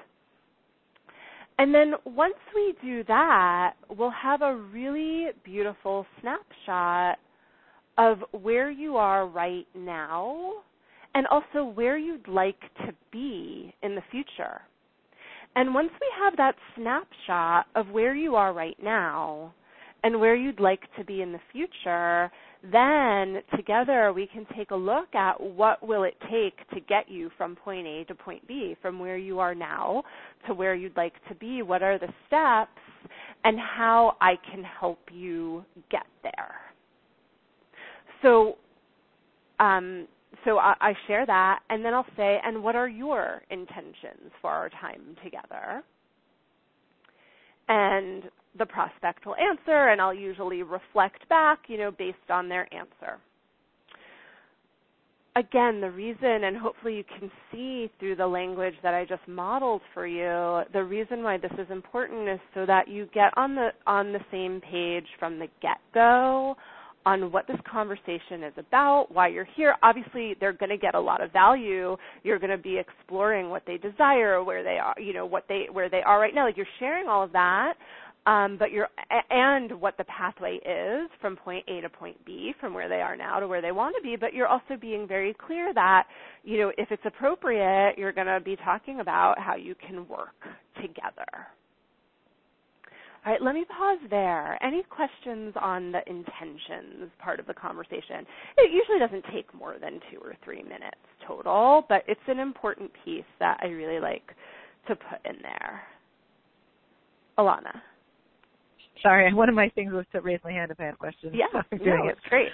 And then once we do that, we'll have a really beautiful snapshot of where you are right now and also where you'd like to be in the future. And once we have that snapshot of where you are right now and where you'd like to be in the future, then together we can take a look at what will it take to get you from point A to point B, from where you are now to where you'd like to be. What are the steps and how I can help you get there? So I share that, and then I'll say, and what are your intentions for our time together? And the prospect will answer, and I'll usually reflect back, based on their answer. Again, the reason, and hopefully you can see through the language that I just modeled for you, the reason why this is important is so that you get on the same page from the get-go on what this conversation is about, why you're here. Obviously, they're going to get a lot of value. You're going to be exploring what they desire, where they are, where they are right now. Like, you're sharing all of that, and what the pathway is from point A to point B, from where they are now to where they want to be. But you're also being very clear that, if it's appropriate, you're going to be talking about how you can work together. All right, let me pause there. Any questions on the intentions part of the conversation? It usually doesn't take more than 2 or 3 minutes total, but it's an important piece that I really like to put in there. Alana. Sorry, one of my things was to raise my hand if I have questions. Yeah, so I'm doing it. It's great.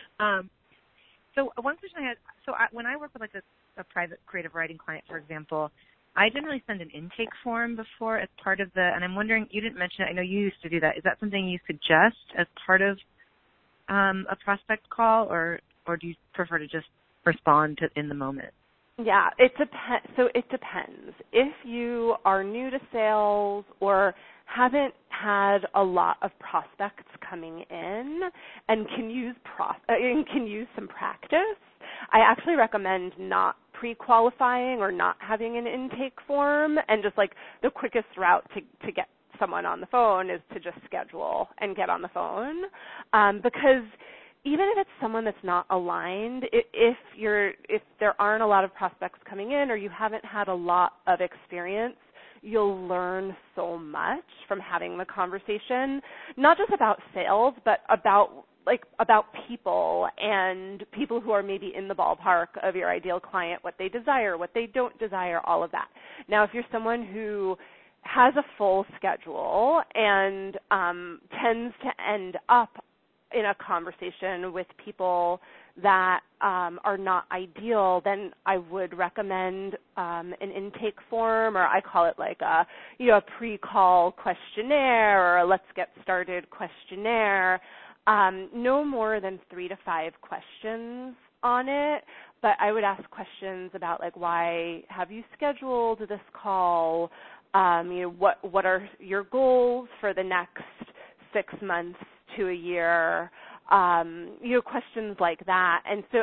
So one question I had, when I work with a private creative writing client, for example, I generally send an intake form before as part of and I'm wondering, you didn't mention it, I know you used to do that. Is that something you suggest as part of a prospect call, or do you prefer to just respond to in the moment? Yeah, it depends. So it depends. If you are new to sales or haven't had a lot of prospects coming in and can use some practice, I actually recommend not pre-qualifying or not having an intake form, and just like the quickest route to get someone on the phone is to just schedule and get on the phone, because even if it's someone that's not aligned, if there aren't a lot of prospects coming in or you haven't had a lot of experience, you'll learn so much from having the conversation, not just about sales, but about people and people who are maybe in the ballpark of your ideal client, what they desire, what they don't desire, all of that. Now, if you're someone who has a full schedule and tends to end up in a conversation with people that are not ideal, then I would recommend an intake form, or I call it like a pre-call questionnaire or a let's get started questionnaire. No more than 3 to 5 questions on it, but I would ask questions about like, why have you scheduled this call? What are your goals for the next 6 months to a year? Questions like that. And so,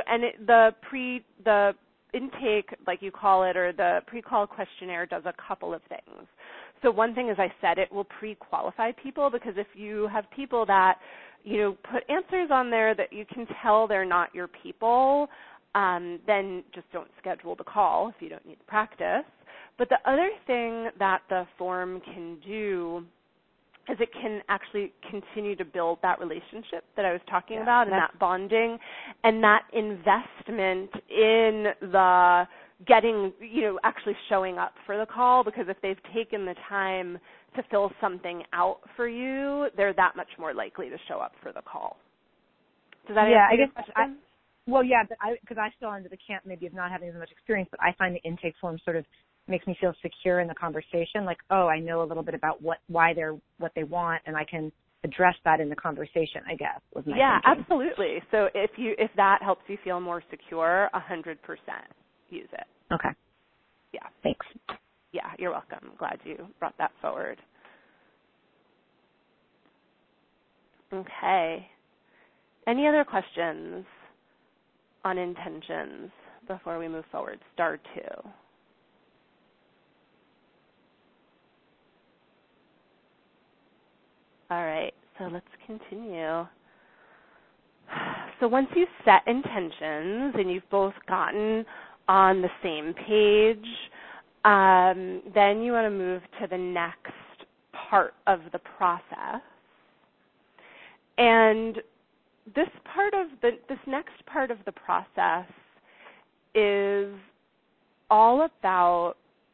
the intake, like you call it, or the pre-call questionnaire does a couple of things. So one thing, as I said, it will pre-qualify people, because if you have people that, put answers on there that you can tell they're not your people, then just don't schedule the call if you don't need the practice. But the other thing that the form can do is it can actually continue to build that relationship that I was talking about, and that bonding and that investment in the getting, actually showing up for the call, because if they've taken the time to fill something out for you, they're that much more likely to show up for the call. Does that answer your question? Because I still under the camp maybe of not having as much experience, but I find the intake form sort of makes me feel secure in the conversation. Like, oh, I know a little bit about what they want, and I can address that in the conversation, I guess, was my thinking. Absolutely. So if that helps you feel more secure, 100% use it. Okay. Yeah. Thanks. Yeah, you're welcome. I'm glad you brought that forward. Okay. Any other questions on intentions before we move forward? Star 2. All right, so let's continue. So once you set intentions and you've both gotten on the same page, then you want to move to the next part of the process. And this next part of the process is all about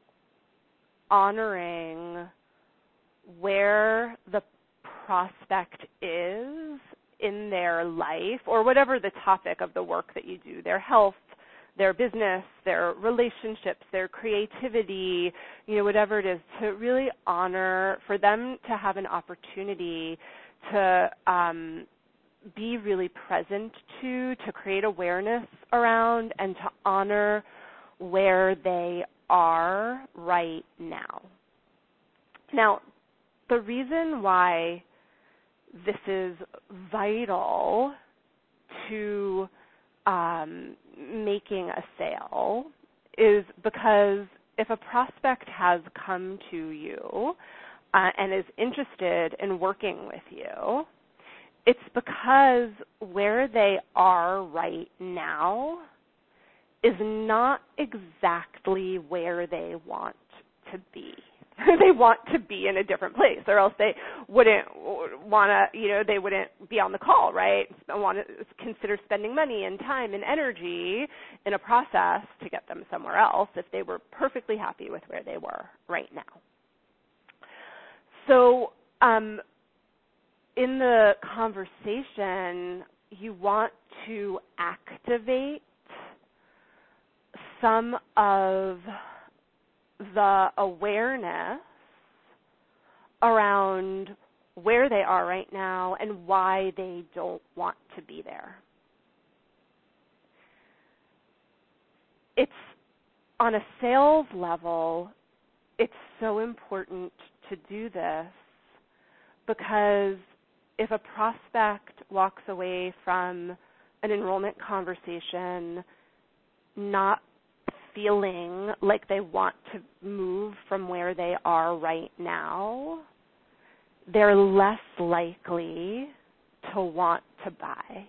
honoring where the prospect is in their life, or whatever the topic of the work that you do, their health, their business, their relationships, their creativity, whatever it is, to really honor, for them to have an opportunity to be really present to create awareness around, and to honor where they are right now. Now, the reason why this is vital to making a sale is because if a prospect has come to you and is interested in working with you, it's because where they are right now is not exactly where they want to be. They want to be in a different place, or else they wouldn't want to, they wouldn't be on the call, right? Want to consider spending money and time and energy in a process to get them somewhere else if they were perfectly happy with where they were right now. So in the conversation, you want to activate some of the awareness around where they are right now and why they don't want to be there. It's on a sales level, it's so important to do this because if a prospect walks away from an enrollment conversation not feeling like they want to move from where they are right now, they're less likely to want to buy.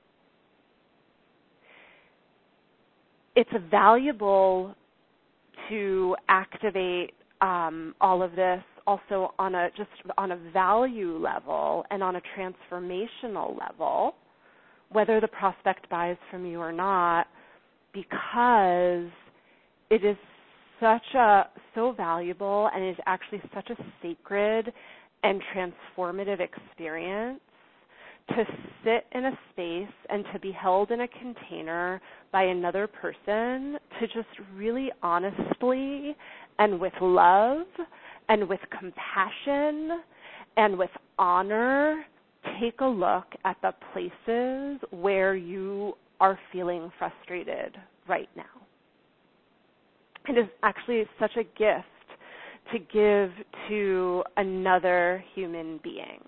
It's valuable to activate all of this also on a value level and on a transformational level, whether the prospect buys from you or not, because it is so valuable, and it is actually such a sacred and transformative experience to sit in a space and to be held in a container by another person to just really honestly and with love and with compassion and with honor take a look at the places where you are feeling frustrated right now. It is actually such a gift to give to another human being.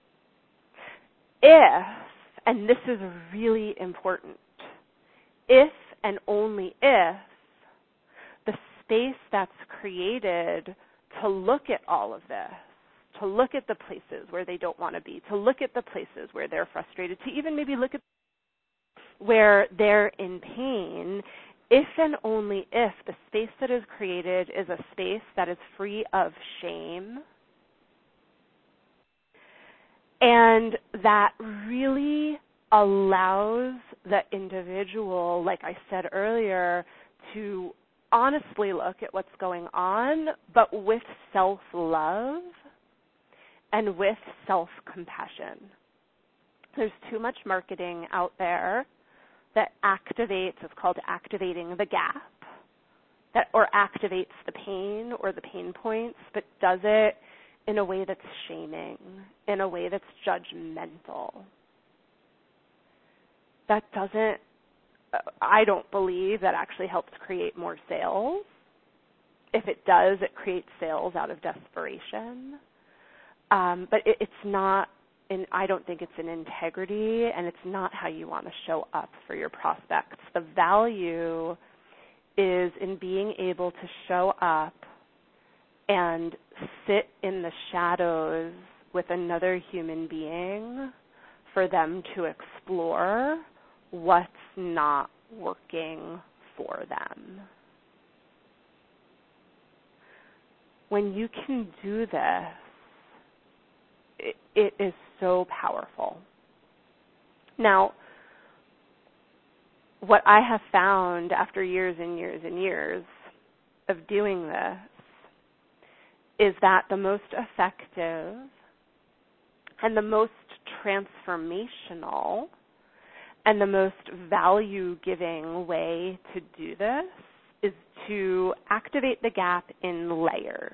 If, and this is really important, if and only if the space that's created to look at all of this, to look at the places where they don't want to be, to look at the places where they're frustrated, to even maybe look at where they're in pain, if and only if the space that is created is a space that is free of shame and that really allows the individual, like I said earlier, to honestly look at what's going on, but with self-love and with self-compassion. There's too much marketing out there that activates, it's called activating the gap, or activates the pain or the pain points, but does it in a way that's shaming, in a way that's judgmental. That doesn't, I don't believe that actually helps create more sales. If it does, it creates sales out of desperation. But it's not, and I don't think it's an integrity, and it's not how you want to show up for your prospects. The value is in being able to show up and sit in the shadows with another human being for them to explore what's not working for them. When you can do this, it is so powerful. Now, what I have found after years and years and years of doing this is that the most effective and the most transformational and the most value-giving way to do this is to activate the gap in layers.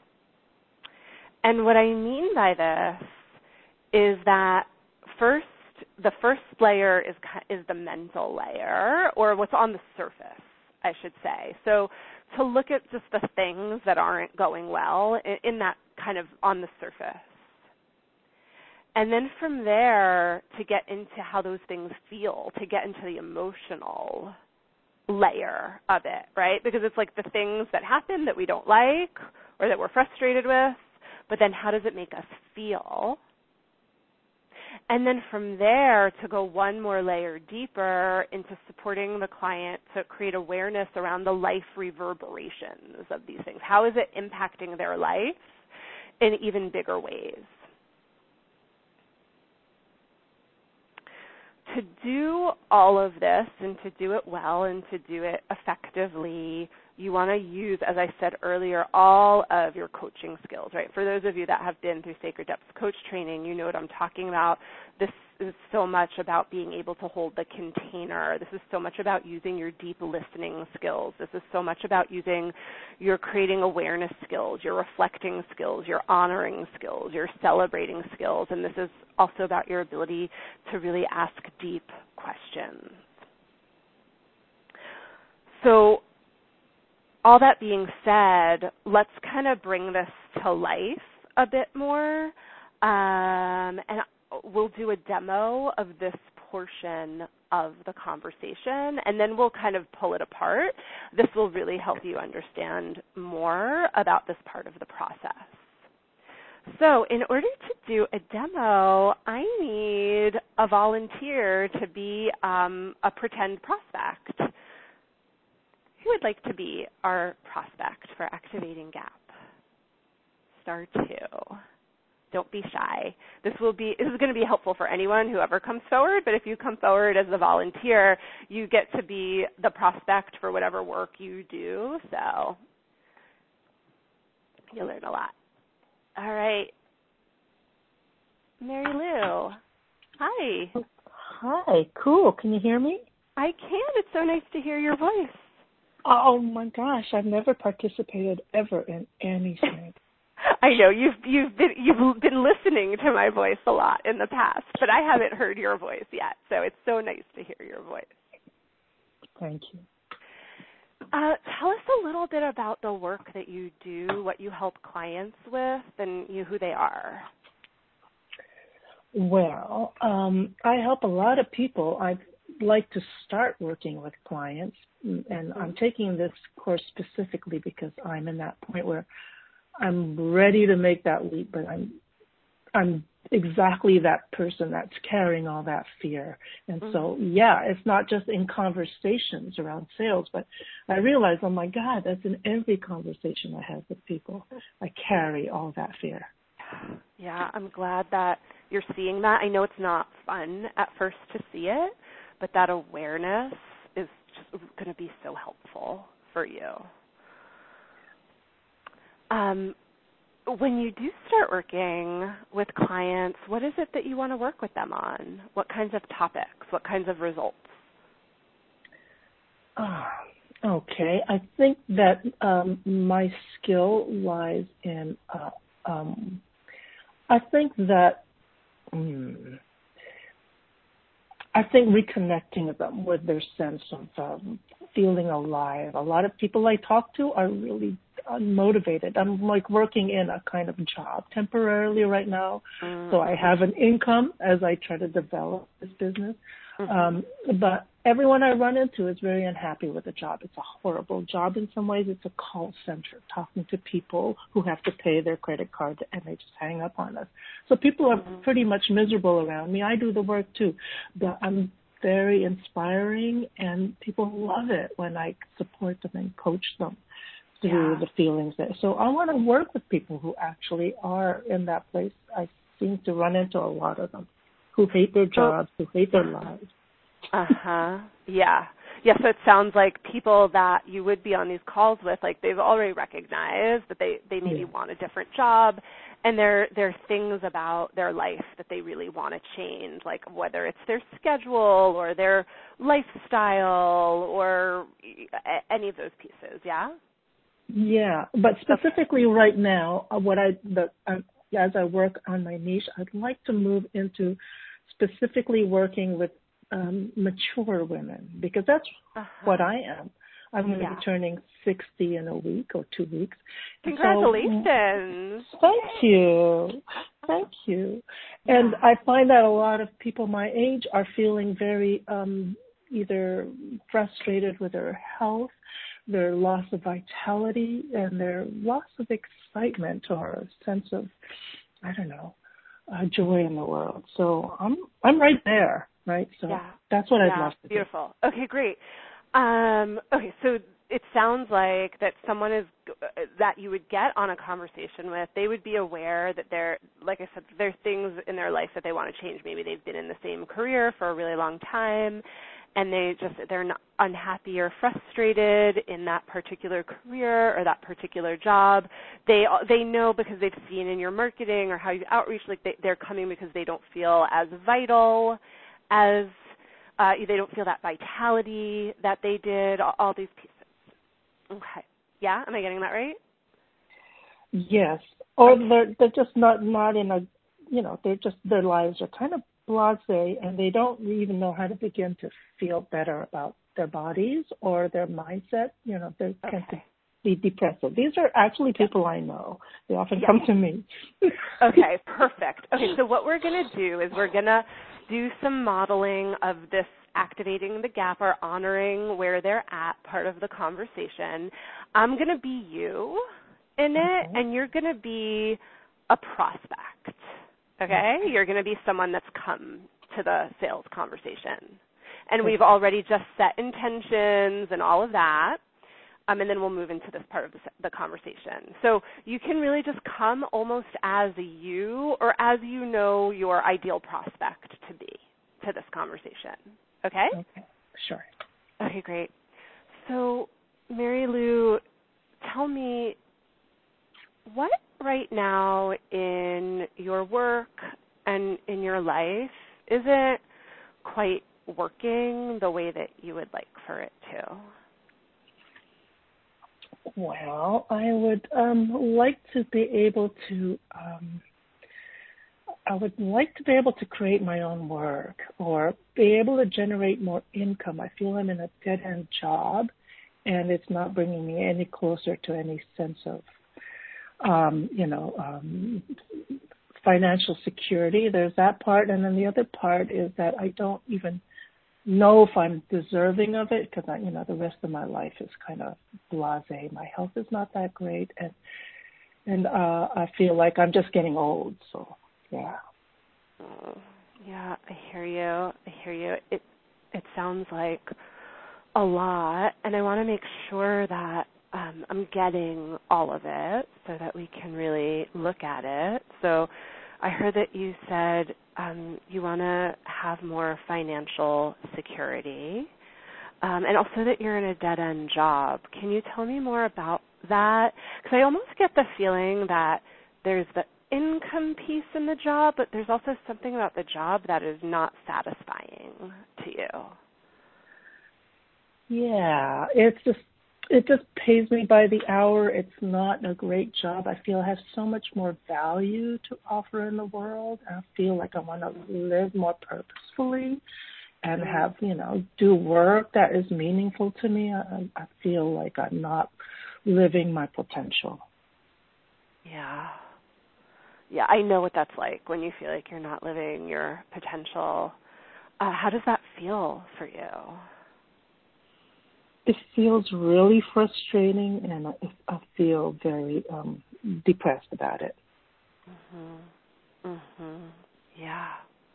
And what I mean by this is that the first layer is the mental layer, or what's on the surface, I should say. So to look at just the things that aren't going well in that kind of on the surface. And then from there to get into how those things feel, to get into the emotional layer of it, right? Because it's like the things that happen that we don't like or that we're frustrated with, but then how does it make us feel? And then from there to go one more layer deeper into supporting the client to create awareness around the life reverberations of these things. How is it impacting their life in even bigger ways? To do all of this and to do it well and to do it effectively, you want to use, as I said earlier, all of your coaching skills, right? For those of you that have been through Sacred Depths coach training, you know what I'm talking about. This is so much about being able to hold the container. This is so much about using your deep listening skills. This is so much about using your creating awareness skills, your reflecting skills, your honoring skills, your celebrating skills, and this is also about your ability to really ask deep questions. So all that being said, let's kind of bring this to life a bit more, and we'll do a demo of this portion of the conversation, and then we'll kind of pull it apart. This will really help you understand more about this part of the process. So in order to do a demo, I need a volunteer to be a pretend prospect. Who would like to be our prospect for Activating Gap? Star 2. Don't be shy. This is going to be helpful for anyone who ever comes forward, but if you come forward as a volunteer, you get to be the prospect for whatever work you do, so you'll learn a lot. All right. Mary Lou. Hi. Hi. Cool. Can you hear me? I can. It's so nice to hear your voice. Oh my gosh, I've never participated ever in anything. I know you've been listening to my voice a lot in the past, but I haven't heard your voice yet. So it's so nice to hear your voice. Thank you. Tell us a little bit about the work that you do, what you help clients with, and who they are. Well, I help a lot of people. I'd like to start working with clients, and I'm taking this course specifically because I'm in that point where I'm ready to make that leap, but I'm exactly that person that's carrying all that fear. And so, yeah, it's not just in conversations around sales, but I realize, oh my God, that's in every conversation I have with people. I carry all that fear. Yeah, I'm glad that you're seeing that. I know it's not fun at first to see it, but that awareness is just going to be so helpful for you. When you do start working with clients, what is it that you want to work with them on? What kinds of topics? What kinds of results? Okay. I think that my skill lies in, I think reconnecting them with their sense of feeling alive. A lot of people I talk to are really unmotivated. I'm like working in a kind of job temporarily right now, so I have an income as I try to develop this business. But everyone I run into is very unhappy with the job. It's a horrible job in some ways. It's a call center, talking to people who have to pay their credit card and they just hang up on us. So people are pretty much miserable around me. I do the work too. But I'm very inspiring, and people love it when I support them and coach them through the feelings there. So I want to work with people who actually are in that place. I seem to run into a lot of them who hate their jobs, who hate their lives. Yeah. So it sounds like people that you would be on these calls with, like they've already recognized that they maybe want a different job, and there are things about their life that they really want to change, like whether it's their schedule or their lifestyle or any of those pieces. Yeah, but specifically right now, as I work on my niche, I'd like to move into specifically working with mature women, because that's what I am. I'm going to be turning 60 in a week or 2 weeks. Congratulations. So, Thank you. And I find that a lot of people my age are feeling very either frustrated with their health, their loss of vitality, and their loss of excitement or a sense of, joy in the world. So I'm right there, right? So that's what I'd love to do. Beautiful. Okay, great. Okay, so it sounds like that someone that you would get on a conversation with, they would be aware that like I said, there's things in their life that they want to change. Maybe they've been in the same career for a really long time, and they're not unhappy or frustrated in that particular career or that particular job. They know because they've seen in your marketing or how you outreach, like they're coming because they don't feel as vital as they don't feel that vitality that they did. All these pieces. Okay. Yeah, am I getting that right? Yes. Or they're just not in a, they're just, their lives are kind of blasé, and they don't even know how to begin to feel better about their bodies or their mindset. They tend to be depressive. These are actually people I know. They often come to me. Okay, perfect. Okay, so what we're going to do is we're going to do some modeling of this activating the gap or honoring where they're at part of the conversation. I'm going to be you in it, and you're going to be a prospect. Okay? You're going to be someone that's come to the sales conversation. And we've already just set intentions and all of that, and then we'll move into this part of the conversation. So you can really just come almost as you or as your ideal prospect to be to this conversation. Okay? Okay, sure. Okay, great. So, Mary Lou, tell me, what right now in your work and in your life isn't quite working the way that you would like for it to? Well, I would like to be able to create my own work or be able to generate more income. I feel I'm in a dead-end job, and it's not bringing me any closer to any sense of, financial security. There's that part. And then the other part is that I don't even know if I'm deserving of it, because the rest of my life is kind of blasé. My health is not that great, and I feel like I'm just getting old. So yeah. Yeah, I hear you. It sounds like a lot, and I want to make sure that I'm getting all of it so that we can really look at it. So I heard that you said you want to have more financial security. and also that you're in a dead-end job. Can you tell me more about that? Because I almost get the feeling that there's the income piece in the job, but there's also something about the job that is not satisfying to you. Yeah, it just pays me by the hour. It's not a great job. I feel I have so much more value to offer in the world. I feel like I want to live more purposefully and have, do work that is meaningful to me. I feel like I'm not living my potential. Yeah. Yeah, I know what that's like when you feel like you're not living your potential. How does that feel for you? It feels really frustrating, and I feel very depressed about it. Yeah.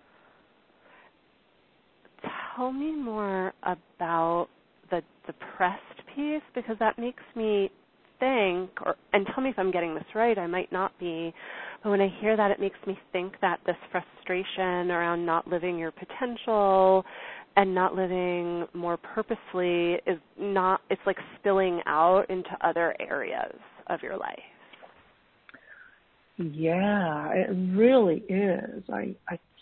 Tell me more about the depressed piece, because that makes me think, and tell me if I'm getting this right, I might not be, but when I hear that, it makes me think that this frustration around not living your potential and not living more purposely it's like spilling out into other areas of your life. Yeah, it really is. I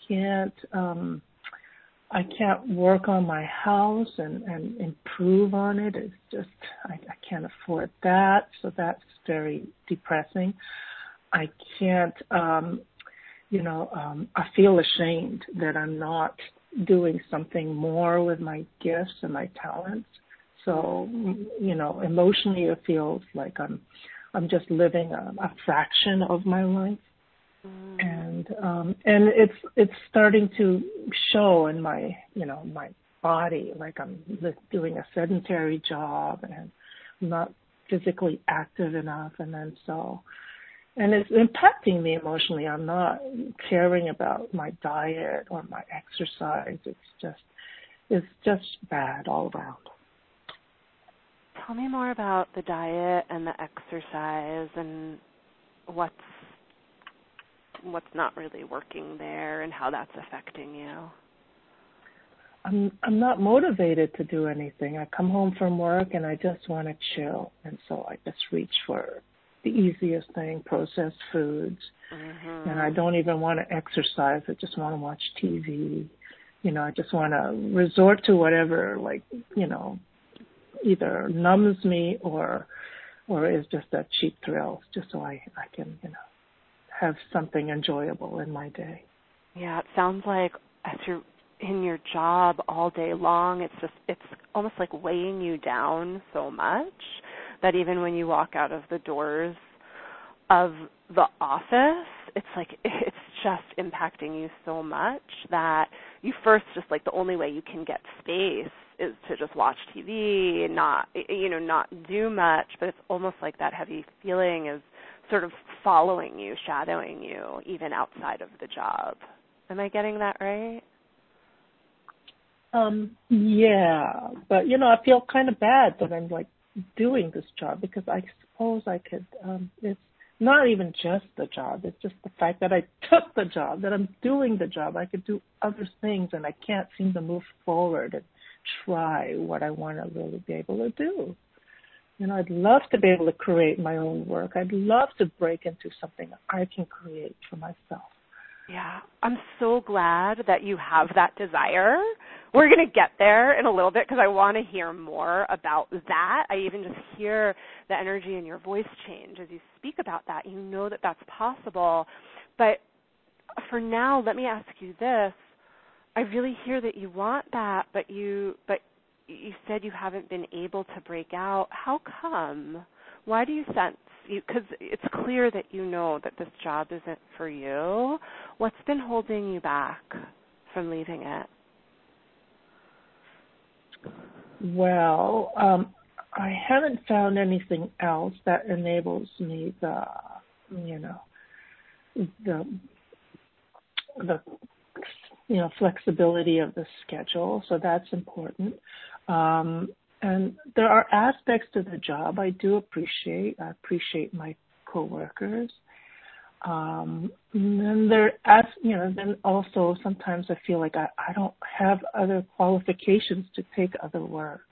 can't work on my house and improve on it. It's just, I can't afford that. So that's very depressing. I can't, I feel ashamed that I'm not doing something more with my gifts and my talents. So, emotionally it feels like I'm just living a fraction of my life. And it's starting to show in my, my body, like I'm doing a sedentary job and I'm not physically active enough. And it's impacting me emotionally. I'm not caring about my diet or my exercise. It's just bad all around. Tell me more about the diet and the exercise and what's not really working there and how that's affecting you. I'm not motivated to do anything. I come home from work and I just want to chill, and so I just reach for the easiest thing, processed foods, and I don't even want to exercise. I just want to watch TV. I just want to resort to whatever, either numbs me or is just a cheap thrill, just so I can, have something enjoyable in my day. Yeah, it sounds like as you're in your job all day long, it's almost like weighing you down so much that even when you walk out of the doors of the office, it's like it's just impacting you so much that you first just like the only way you can get space is to just watch TV and not do much, but it's almost like that heavy feeling is sort of following you, shadowing you, even outside of the job. Am I getting that right? Yeah, but I feel kind of bad that I'm doing this job, because I suppose I could, it's not even just the job, it's just the fact that I took the job, that I'm doing the job. I could do other things and I can't seem to move forward and try what I want to really be able to do. I'd love to be able to create my own work. I'd love to break into something I can create for myself. Yeah, I'm so glad that you have that desire. We're going to get there in a little bit because I want to hear more about that. I even just hear the energy in your voice change as you speak about that. You know that that's possible. But for now, let me ask you this. I really hear that you want that, but you said you haven't been able to break out. How come? Why do you sense? Because it's clear that you know that this job isn't for you. What's been holding you back from leaving it? Well, I haven't found anything else that enables me the flexibility of the schedule. So that's important. And there are aspects to the job I do appreciate. I appreciate my coworkers. And then also sometimes I feel like I don't have other qualifications to take other work.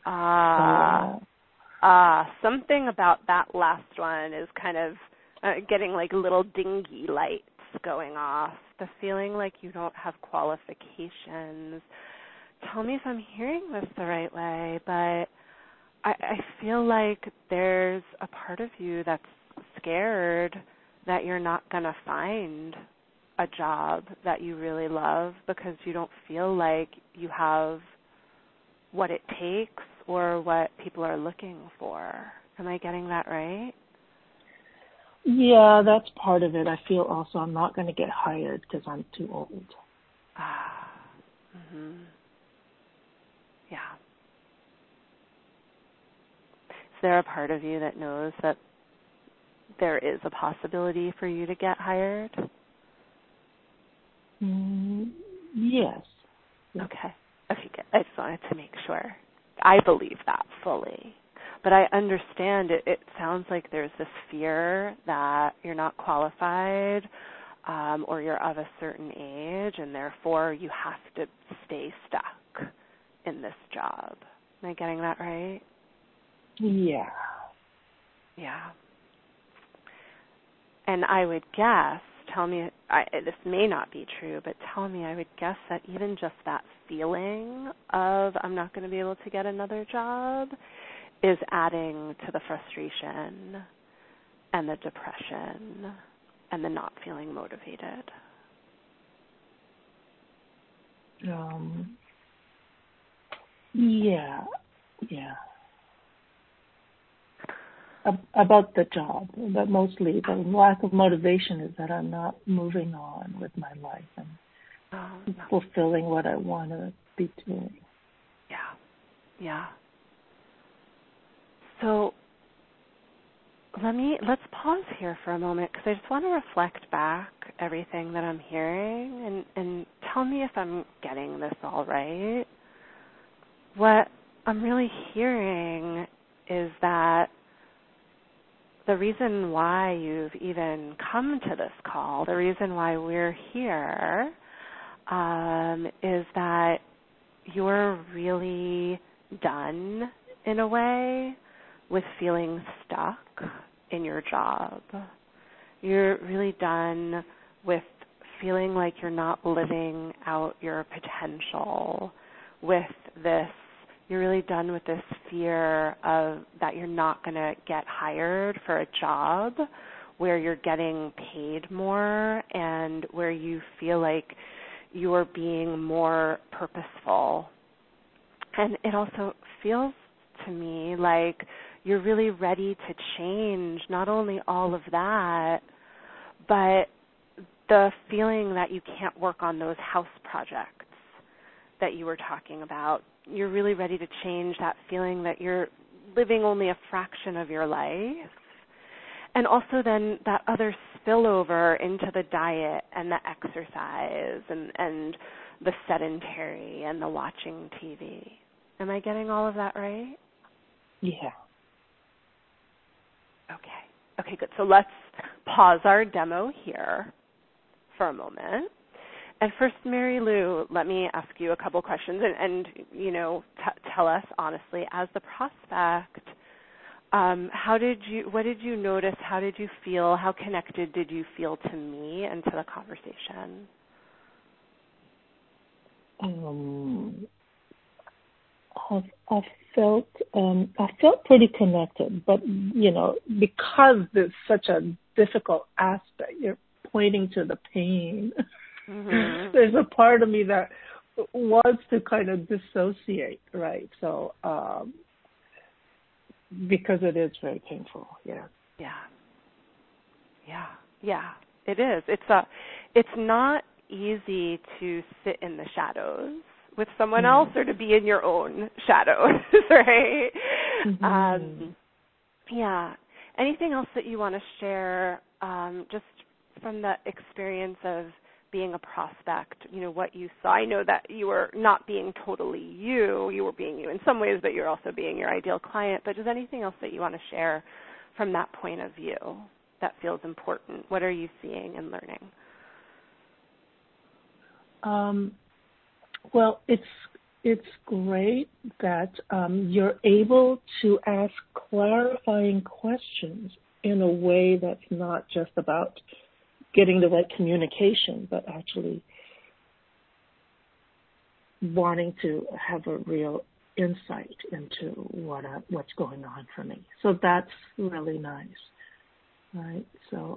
Something about that last one is kind of getting like little dingy lights going off. The feeling like you don't have qualifications. Tell me if I'm hearing this the right way, but I feel like there's a part of you that's scared that you're not going to find a job that you really love because you don't feel like you have what it takes or what people are looking for. Am I getting that right? Yeah, that's part of it. I feel also I'm not going to get hired because I'm too old. Yeah. Is there a part of you that knows that there is a possibility for you to get hired? Yes. Okay. I just wanted to make sure. I believe that fully. But I understand it sounds like there's this fear that you're not qualified or you're of a certain age, and therefore you have to stay stuck in this job. Am I getting that right? Yeah. Yeah. And I would guess, tell me, this may not be true, but tell me, I would guess that even just that feeling of I'm not going to be able to get another job is adding to the frustration and the depression and the not feeling motivated. Yeah. About the job, but mostly the lack of motivation is that I'm not moving on with my life and fulfilling what I want to be doing. Yeah. So let's pause here for a moment because I just want to reflect back everything that I'm hearing and tell me if I'm getting this all right. What I'm really hearing is that the reason why you've even come to this call, the reason why we're here, is that you're really done, in a way, with feeling stuck in your job. You're really done with feeling like you're not living out your potential with this. You're really done with this fear of that you're not going to get hired for a job where you're getting paid more and where you feel like you're being more purposeful. And it also feels to me like you're really ready to change not only all of that, but the feeling that you can't work on those house projects that you were talking about. You're really ready to change that feeling that you're living only a fraction of your life. And also then that other spillover into the diet and the exercise and the sedentary and the watching TV. Am I getting all of that right? Yeah. Okay, good. So let's pause our demo here for a moment. And first, Mary Lou, let me ask you a couple questions and tell us honestly, as the prospect, what did you notice? How did you feel? How connected did you feel to me and to the conversation? I felt pretty connected, but because there's such a difficult aspect, you're pointing to the pain. Mm-hmm. There's a part of me that wants to kind of dissociate, right? So, because it is very painful, yeah. Yeah, it is. It's not easy to sit in the shadows with someone else or to be in your own shadows, right? Mm-hmm. Yeah. Anything else that you want to share just from the experience of being a prospect, what you saw? I know that you were not being totally you were being you in some ways, but you're also being your ideal client. But is anything else that you want to share from that point of view? that feels important? What are you seeing and learning? Well, it's great that you're able to ask clarifying questions in a way that's not just about getting the right communication, but actually wanting to have a real insight into what's going on for me. So that's really nice, right? So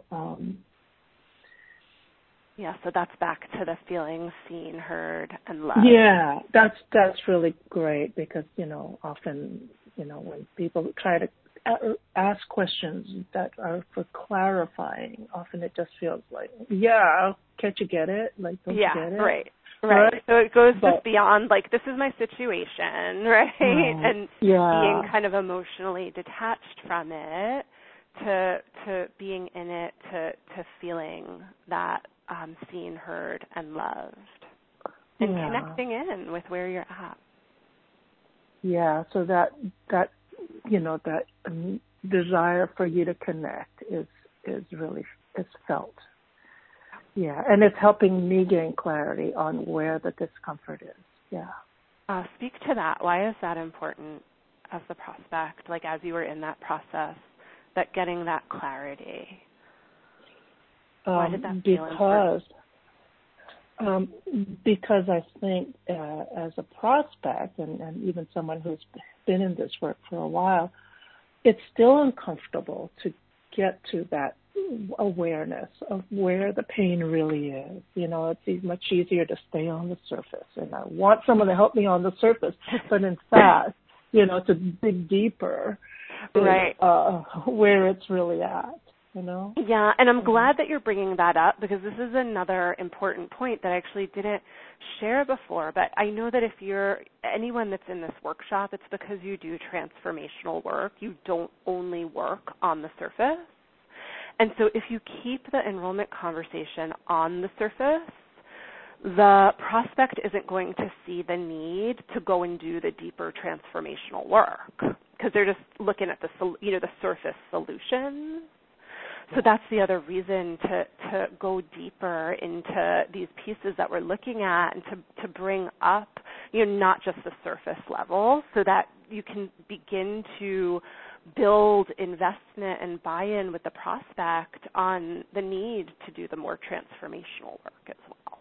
so that's back to the feeling seen, heard, and loved. Yeah, that's really great because, often, when people try to ask questions that are for clarifying, often it just feels like, can't you get it? Like, don't you get it? Right. So it goes just beyond, like, this is my situation, right? And being kind of emotionally detached from it to being in it, to feeling that seen, heard, and loved, and connecting in with where you're at. Yeah, so that desire for you to connect is really felt. Yeah, and it's helping me gain clarity on where the discomfort is. Yeah. Speak to that. Why is that important as the prospect, like as you were in that process, that getting that clarity? Why did that feel important? Because I think as a prospect and even someone who's been in this work for a while, it's still uncomfortable to get to that awareness of where the pain really is. It's much easier to stay on the surface, and I want someone to help me on the surface, but in fact, to dig deeper, right, where it's really at. Yeah, and I'm glad that you're bringing that up because this is another important point that I actually didn't share before. But I know that if you're anyone that's in this workshop, it's because you do transformational work. You don't only work on the surface. And so if you keep the enrollment conversation on the surface, the prospect isn't going to see the need to go and do the deeper transformational work because they're just looking at the surface solutions. So that's the other reason to go deeper into these pieces that we're looking at and to bring up, not just the surface level, so that you can begin to build investment and buy-in with the prospect on the need to do the more transformational work as well.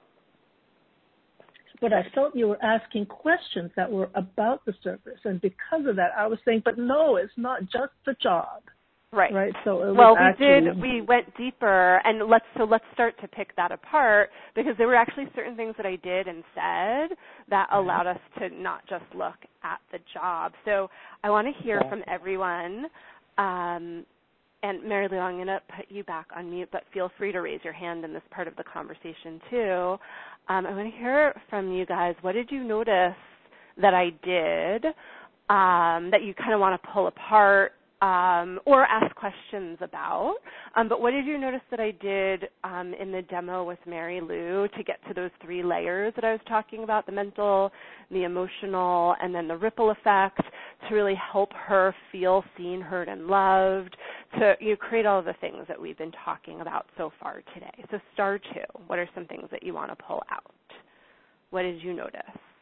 But I felt you were asking questions that were about the surface, and because of that, I was saying, but no, it's not just the job. Right. So it was we went deeper, and let's start to pick that apart because there were actually certain things that I did and said that allowed us to not just look at the job. So I want to hear from everyone. And Mary Lou, I'm going to put you back on mute, but feel free to raise your hand in this part of the conversation too. I want to hear from you guys. What did you notice that I did that you kind of want to pull apart? Or ask questions about. But what did you notice that I did in the demo with Mary Lou to get to those 3 layers that I was talking about, the mental, the emotional, and then the ripple effect, to really help her feel seen, heard, and loved, to create all of the things that we've been talking about so far today. So star 2, what are some things that you want to pull out? What did you notice?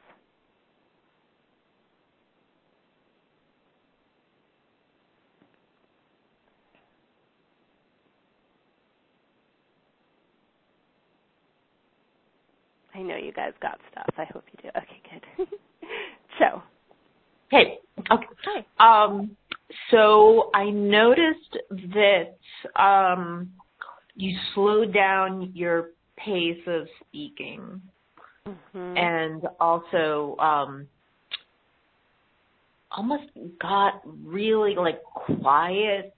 I know you guys got stuff. I hope you do. Okay, good. So. Hey. Okay. Hi. So I noticed that you slowed down your pace of speaking, and also almost got really quiet.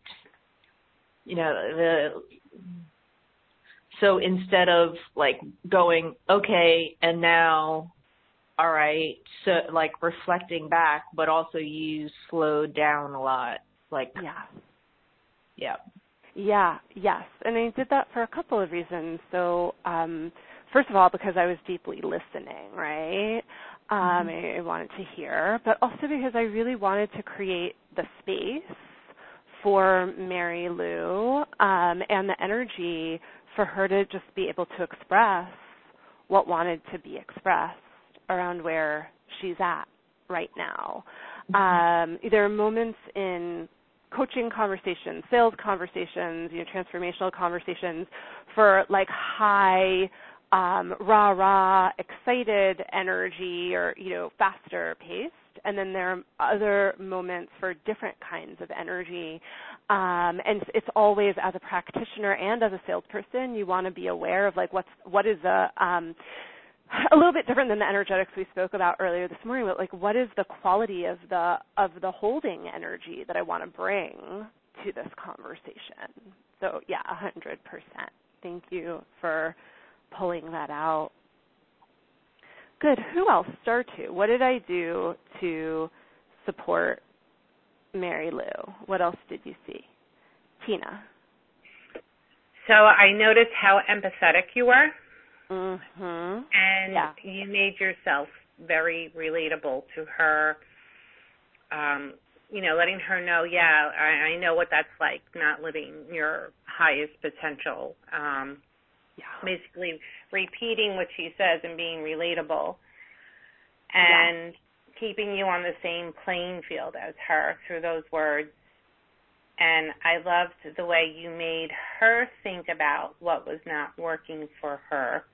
So instead of going, okay, and now, all right, so reflecting back, but also you slowed down a lot. Yes. And I did that for a couple of reasons. So first of all, because I was deeply listening, right? I wanted to hear, but also because I really wanted to create the space for Mary Lou and the energy for her to just be able to express what wanted to be expressed around where she's at right now. There are moments in coaching conversations, sales conversations, transformational conversations for like high, rah-rah, excited energy or, faster paced. And then there are other moments for different kinds of energy. And it's always, as a practitioner and as a salesperson, you want to be aware of like what is a little bit different than the energetics we spoke about earlier this morning, but like what is the quality of the holding energy that I want to bring to this conversation? So yeah, 100%. Thank you for pulling that out. Good. Who else? Star 2. What did I do to support Mary Lou? What else did you see? Tina. So I noticed how empathetic you were. Mm-hmm. And you made yourself very relatable to her, letting her know, I know what that's like, not living your highest potential. Basically repeating what she says and being relatable and keeping you on the same playing field as her through those words. And I loved the way you made her think about what was not working for her.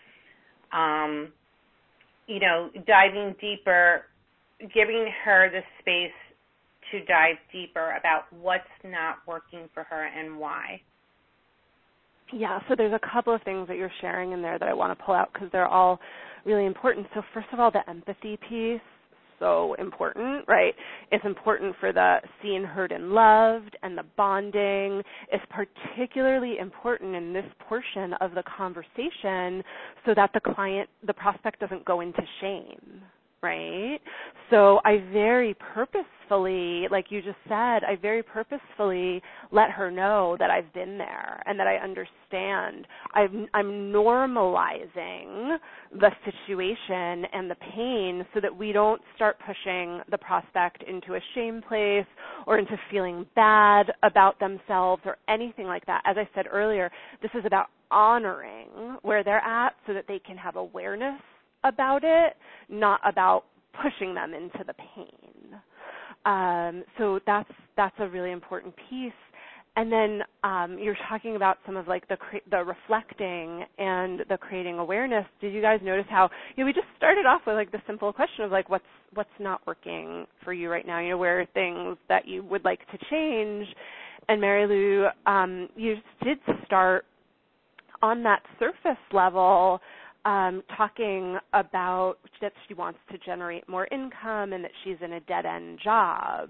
Diving deeper, giving her the space to dive deeper about what's not working for her and why. Yeah, so there's a couple of things that you're sharing in there that I want to pull out because they're all really important. So first of all, the empathy piece, so important, right? It's important for the seen, heard, and loved and the bonding. It's particularly important in this portion of the conversation so that the prospect doesn't go into shame, right? So I very purposefully, like you just said, I very purposefully let her know that I've been there and that I understand. I'm normalizing the situation and the pain so that we don't start pushing the prospect into a shame place or into feeling bad about themselves or anything like that. As I said earlier, this is about honoring where they're at so that they can have awareness about it, not about pushing them into the pain. So that's a really important piece. And then you're talking about some of like the reflecting and the creating awareness. Did you guys notice how we just started off with like the simple question of like what's not working for you right now? Where are things that you would like to change? And Mary Lou, you did start on that surface level. Talking about that she wants to generate more income and that she's in a dead-end job.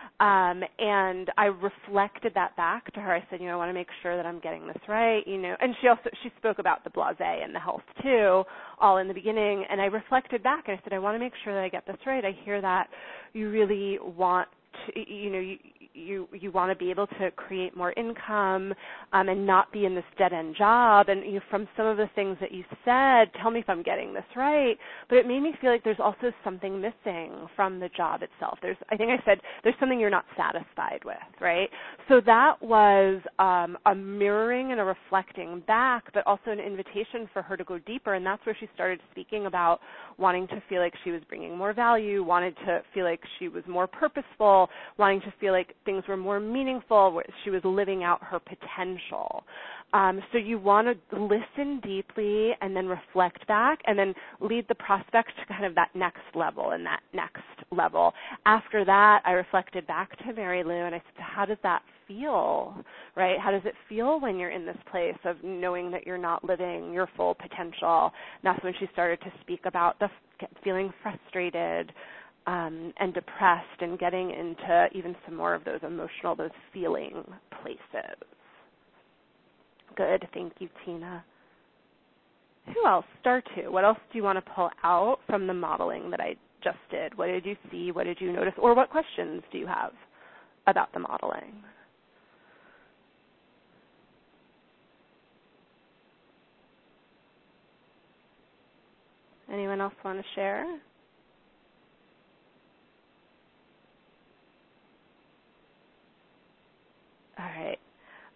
And I reflected that back to her. I said, I want to make sure that I'm getting this right, And she spoke about the blasé and the health too, all in the beginning. And I reflected back and I said, I want to make sure that I get this right. I hear that you really want to, you want to be able to create more income and not be in this dead-end job. And from some of the things that you said, tell me if I'm getting this right, but it made me feel like there's also something missing from the job itself. I think I said there's something you're not satisfied with, right? So that was a mirroring and a reflecting back, but also an invitation for her to go deeper, and that's where she started speaking about wanting to feel like she was bringing more value, wanted to feel like she was more purposeful, wanting to feel like things were more meaningful, she was living out her potential. So you want to listen deeply and then reflect back and then lead the prospect to kind of that next level and that next level. After that, I reflected back to Mary Lou and I said, how does that feel, right? How does it feel when you're in this place of knowing that you're not living your full potential? And that's when she started to speak about the feeling frustrated, and depressed and getting into even some more of those emotional, those feeling places. Good. Thank you, Tina. Who else? Star 2. What else do you want to pull out from the modeling that I just did? What did you see? What did you notice? Or what questions do you have about the modeling? Anyone else want to share?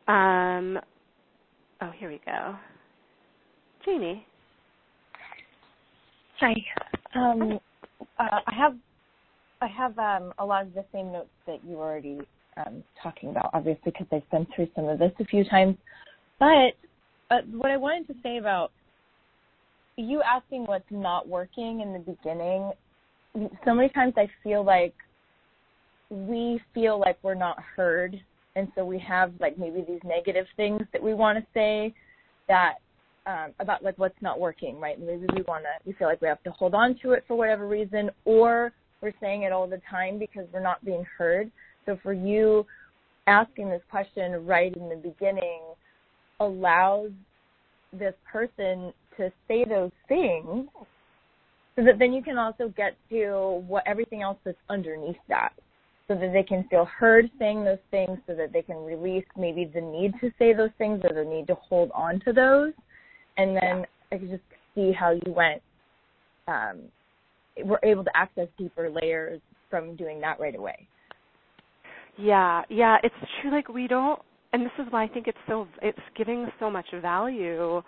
Here we go. Janie. Hi. I have a lot of the same notes that you were already talking about, obviously, because I've been through some of this a few times. But what I wanted to say about you asking what's not working in the beginning, so many times I feel like we feel like we're not heard, and so we have like maybe these negative things that we want to say that about like what's not working, right? Maybe we feel like we have to hold on to it for whatever reason, or we're saying it all the time because we're not being heard. So for you, asking this question right in the beginning allows this person to say those things so that then you can also get to everything else that's underneath that, so that they can feel heard saying those things, so that they can release maybe the need to say those things or the need to hold on to those. And then I could just see how you were able to access deeper layers from doing that right away. Yeah, it's true. Like we don't, and this is why I think it's giving so much value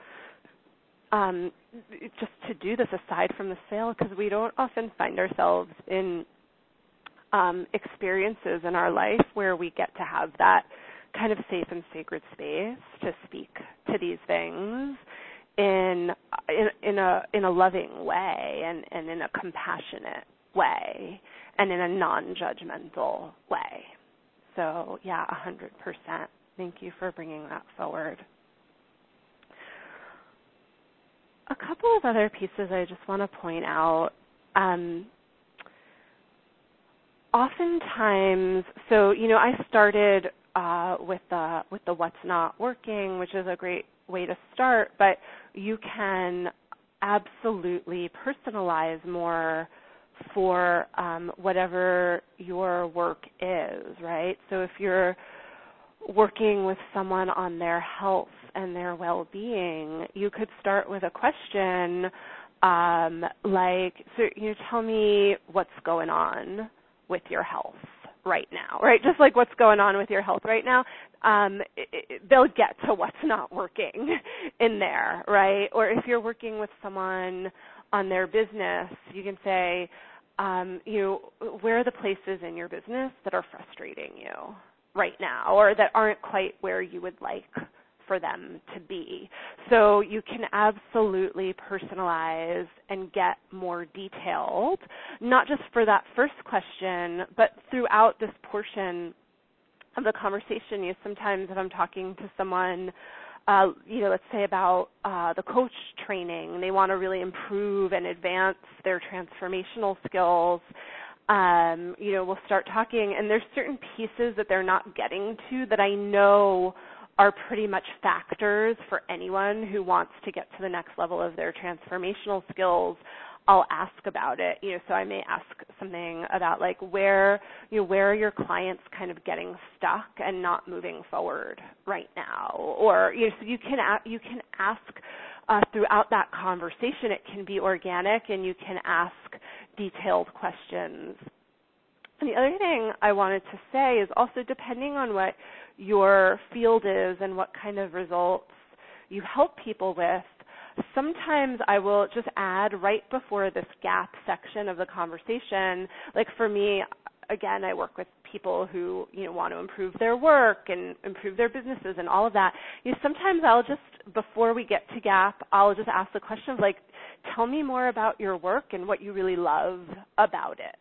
just to do this aside from the sale, because we don't often find ourselves in experiences in our life where we get to have that kind of safe and sacred space to speak to these things in a loving way and in a compassionate way and in a non-judgmental way. So, 100%. Thank you for bringing that forward. A couple of other pieces I just want to point out. Oftentimes, so I started with the what's not working, which is a great way to start, but you can absolutely personalize more for whatever your work is, right? So if you're working with someone on their health and their well-being, you could start with a question like, tell me what's going on with your health right now, right? Just like what's going on with your health right now, they'll get to what's not working in there, right? Or if you're working with someone on their business, you can say, where are the places in your business that are frustrating you right now or that aren't quite where you would like for them to be? So you can absolutely personalize and get more detailed, not just for that first question, but throughout this portion of the conversation. Sometimes if I'm talking to someone, let's say about the coach training, they want to really improve and advance their transformational skills. We'll start talking, and there's certain pieces that they're not getting to that I know are pretty much factors for anyone who wants to get to the next level of their transformational skills. I'll ask about it. So I may ask something about like where are your clients kind of getting stuck and not moving forward right now, or so you can ask throughout that conversation. It can be organic, and you can ask detailed questions. And the other thing I wanted to say is also, depending on what your field is and what kind of results you help people with, sometimes I will just add right before this gap section of the conversation. Like for me, again, I work with people who want to improve their work and improve their businesses and all of that. Sometimes I'll just, before we get to gap, I'll just ask the question of like, tell me more about your work and what you really love about it.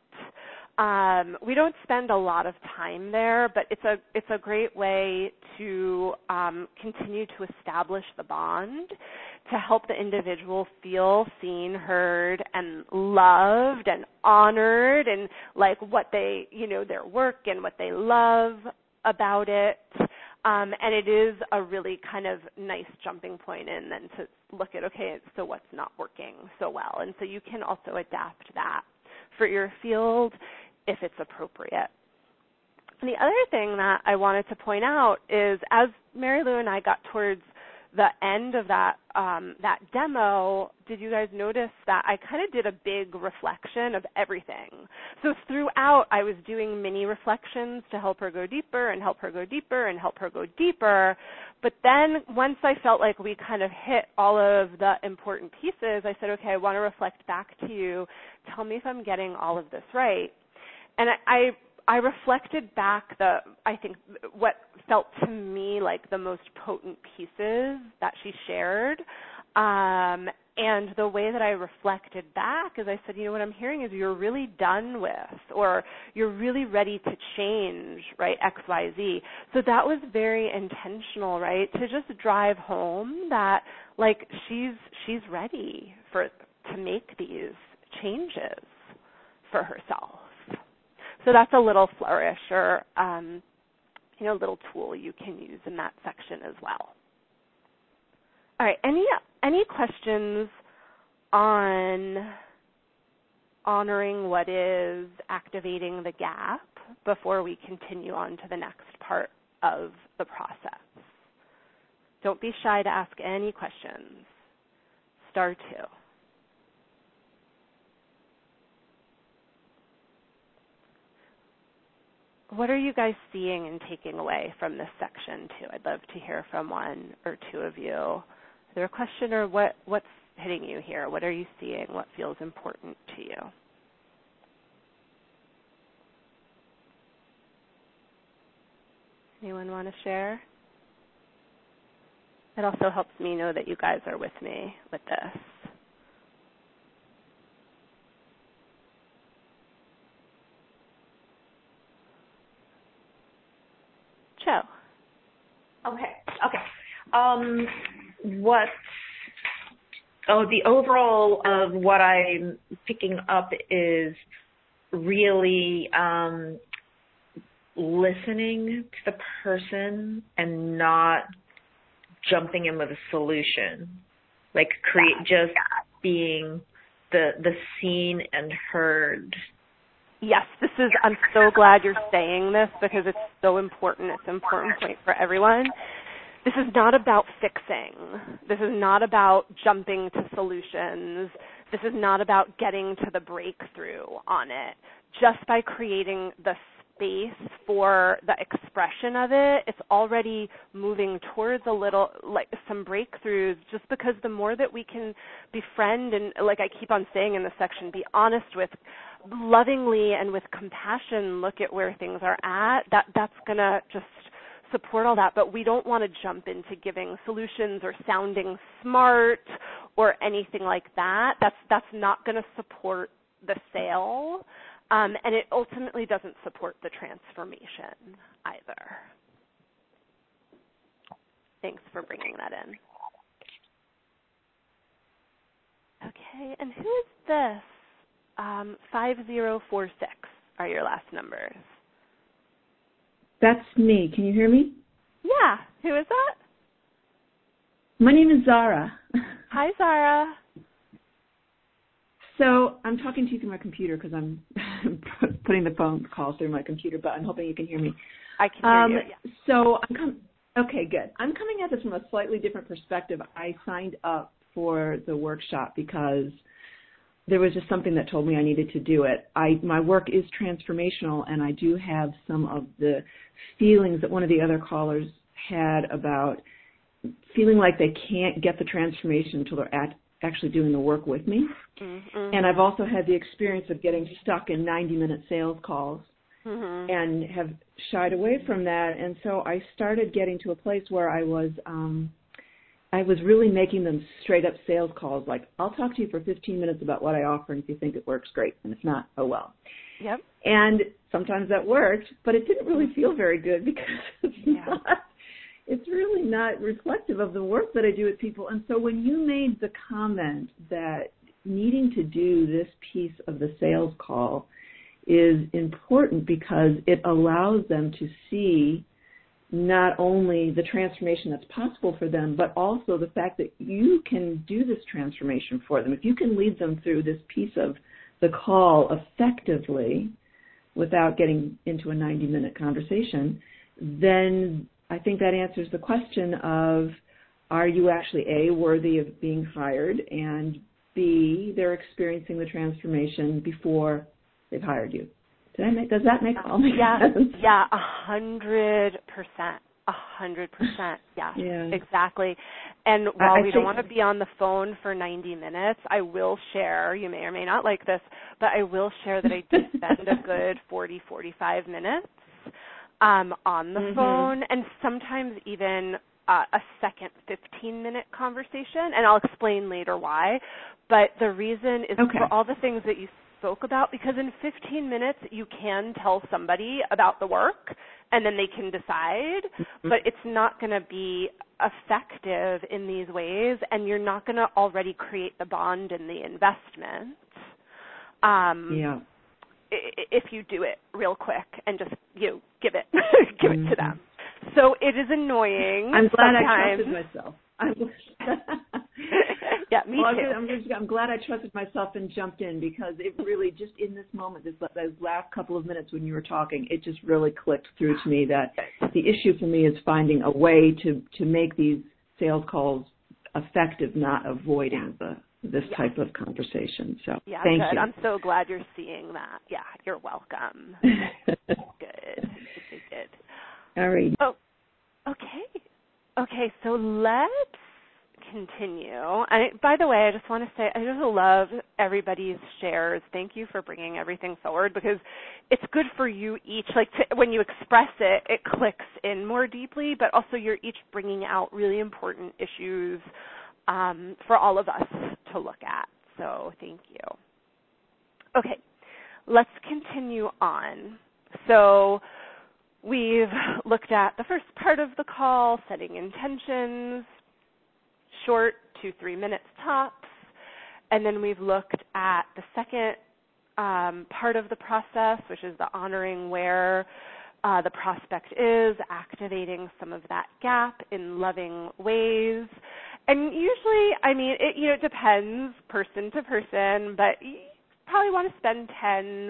We don't spend a lot of time there, but it's a great way to continue to establish the bond, to help the individual feel seen, heard, and loved and honored, and like what they, their work and what they love about it. And it is a really kind of nice jumping point in then to look at, okay, so what's not working so well? And so you can also adapt that for your field if it's appropriate. And the other thing that I wanted to point out is, as Mary Lou and I got towards the end of that that demo, did you guys notice that I kind of did a big reflection of everything? So throughout, I was doing mini reflections to help her go deeper and help her go deeper and help her go deeper. But then once I felt like we kind of hit all of the important pieces, I said, okay, I want to reflect back to you. Tell me if I'm getting all of this right. And I reflected back I think what felt to me like the most potent pieces that she shared. And the way that I reflected back is I said, you know, what I'm hearing is you're really done with, or you're really ready to change, right, X, Y, Z. So that was very intentional, right, to just drive home that, like, she's ready to make these changes for herself. So that's a little flourish or, little tool you can use in that section as well. All right, any questions on honoring what is activating the gap before we continue on to the next part of the process? Don't be shy to ask any questions. Star 2. What are you guys seeing and taking away from this section too? I'd love to hear from one or two of you. Is there a question or what's hitting you here? What are you seeing? What feels important to you? Anyone want to share? It also helps me know that you guys are with me with this. Joe. Okay. The overall of what I'm picking up is really listening to the person and not jumping in with a solution. Like being the seen and heard. Yes, I'm so glad you're saying this because it's so important. It's an important point for everyone. This is not about fixing. This is not about jumping to solutions. This is not about getting to the breakthrough on it. Just by creating the space for the expression of it, it's already moving towards some breakthroughs, just because the more that we can befriend and, like I keep on saying in this section, be honest with, lovingly and with compassion, look at where things are at, that's going to just support all that. But we don't want to jump into giving solutions or sounding smart or anything like that. That's not going to support the sale. And it ultimately doesn't support the transformation either. Thanks for bringing that in. Okay, and who is this? 5046 are your last numbers. That's me. Can you hear me? Yeah. Who is that? My name is Zara. Hi, Zara. So I'm talking to you through my computer because I'm putting the phone call through my computer, but I'm hoping you can hear me. I can hear you, yeah. So okay, good. I'm coming at this from a slightly different perspective. I signed up for the workshop because there was just something that told me I needed to do it. My work is transformational, and I do have some of the feelings that one of the other callers had about feeling like they can't get the transformation until they're actually doing the work with me. Mm-hmm. And I've also had the experience of getting stuck in 90-minute sales calls and have shied away from that. And so I started getting to a place where I was really making them straight up sales calls, like, I'll talk to you for 15 minutes about what I offer, and if you think it works, great, and if not, oh well. Yep. And sometimes that worked, but it didn't really feel very good because it's really not reflective of the work that I do with people. And so when you made the comment that needing to do this piece of the sales call is important because it allows them to see not only the transformation that's possible for them, but also the fact that you can do this transformation for them. If you can lead them through this piece of the call effectively without getting into a 90-minute conversation, then I think that answers the question of are you actually A, worthy of being hired, and B, they're experiencing the transformation before they've hired you. Does that make all sense? Yeah, 100%. 100%. Yes, exactly. And while we don't want to be on the phone for 90 minutes, I will share, you may or may not like this, but I will share that I do spend a good 40, 45 minutes on the phone, and sometimes even a second 15-minute conversation, and I'll explain later why. But the reason is for all the things that you spoke about, because in 15 minutes you can tell somebody about the work and then they can decide, but it's not going to be effective in these ways, and you're not going to already create the bond in the investment if you do it real quick and just give it to them. So it is annoying. I'm glad sometimes. I trusted myself. Yeah, me too. I'm glad I trusted myself and jumped in, because it really just in this moment, those last couple of minutes when you were talking, it just really clicked through to me that the issue for me is finding a way to make these sales calls effective, not avoiding this type of conversation. So thank you. I'm so glad you're seeing that. Yeah, you're welcome. Good. All right. Oh, okay. So let's continue. By the way, I just want to say I just love everybody's shares. Thank you for bringing everything forward, because it's good for you each. When you express it, it clicks in more deeply, but also you're each bringing out really important issues for all of us to look at. So thank you. Okay, let's continue on. So we've looked at the first part of the call, setting intentions, short, 2-3 minutes tops, and then we've looked at the second part of the process, which is the honoring where the prospect is, activating some of that gap in loving ways. And usually, it depends person to person, but you probably want to spend 10,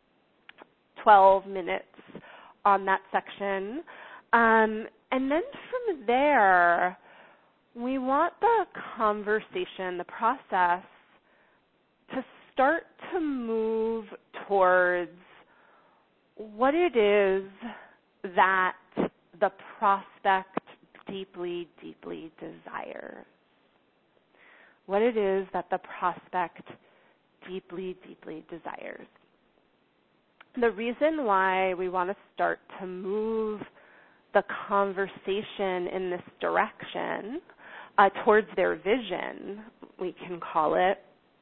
12 minutes on that section. And then from there, we want the conversation, the process, to start to move towards what it is that the prospect deeply, deeply desires. What it is that the prospect deeply, deeply desires. The reason why we want to start to move the conversation in this direction towards their vision, we can call it,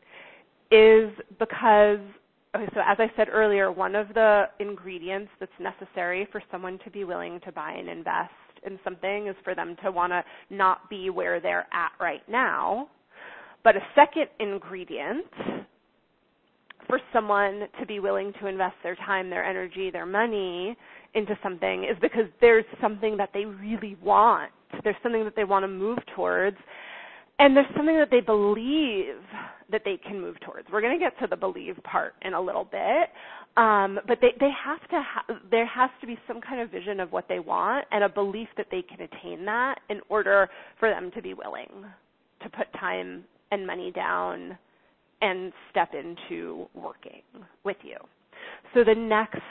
is because, so as I said earlier, one of the ingredients that's necessary for someone to be willing to buy and invest in something is for them to want to not be where they're at right now. But a second ingredient for someone to be willing to invest their time, their energy, their money into something is because there's something that they really want. There's something that they want to move towards, and there's something that they believe that they can move towards. We're going to get to the believe part in a little bit, but they have to there has to be some kind of vision of what they want and a belief that they can attain that in order for them to be willing to put time and money down and step into working with you. So the next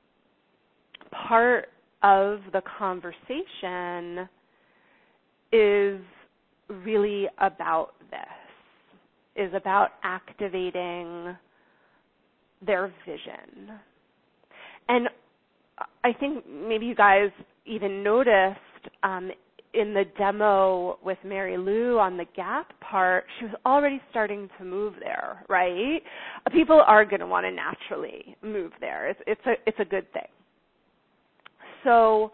part of the conversation is really about this, is about activating their vision. And I think maybe you guys even noticed in the demo with Mary Lou on the gap part, she was already starting to move there, right? People are going to want to naturally move there. It's a good thing. So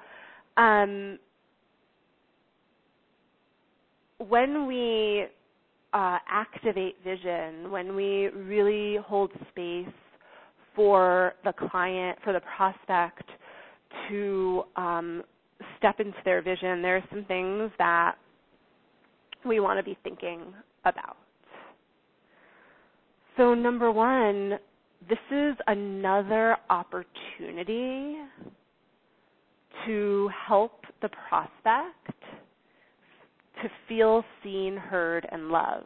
when we activate vision, when we really hold space for the client, for the prospect to step into their vision, there are some things that we want to be thinking about. So number one, this is another opportunity to help the prospect to feel seen, heard, and loved.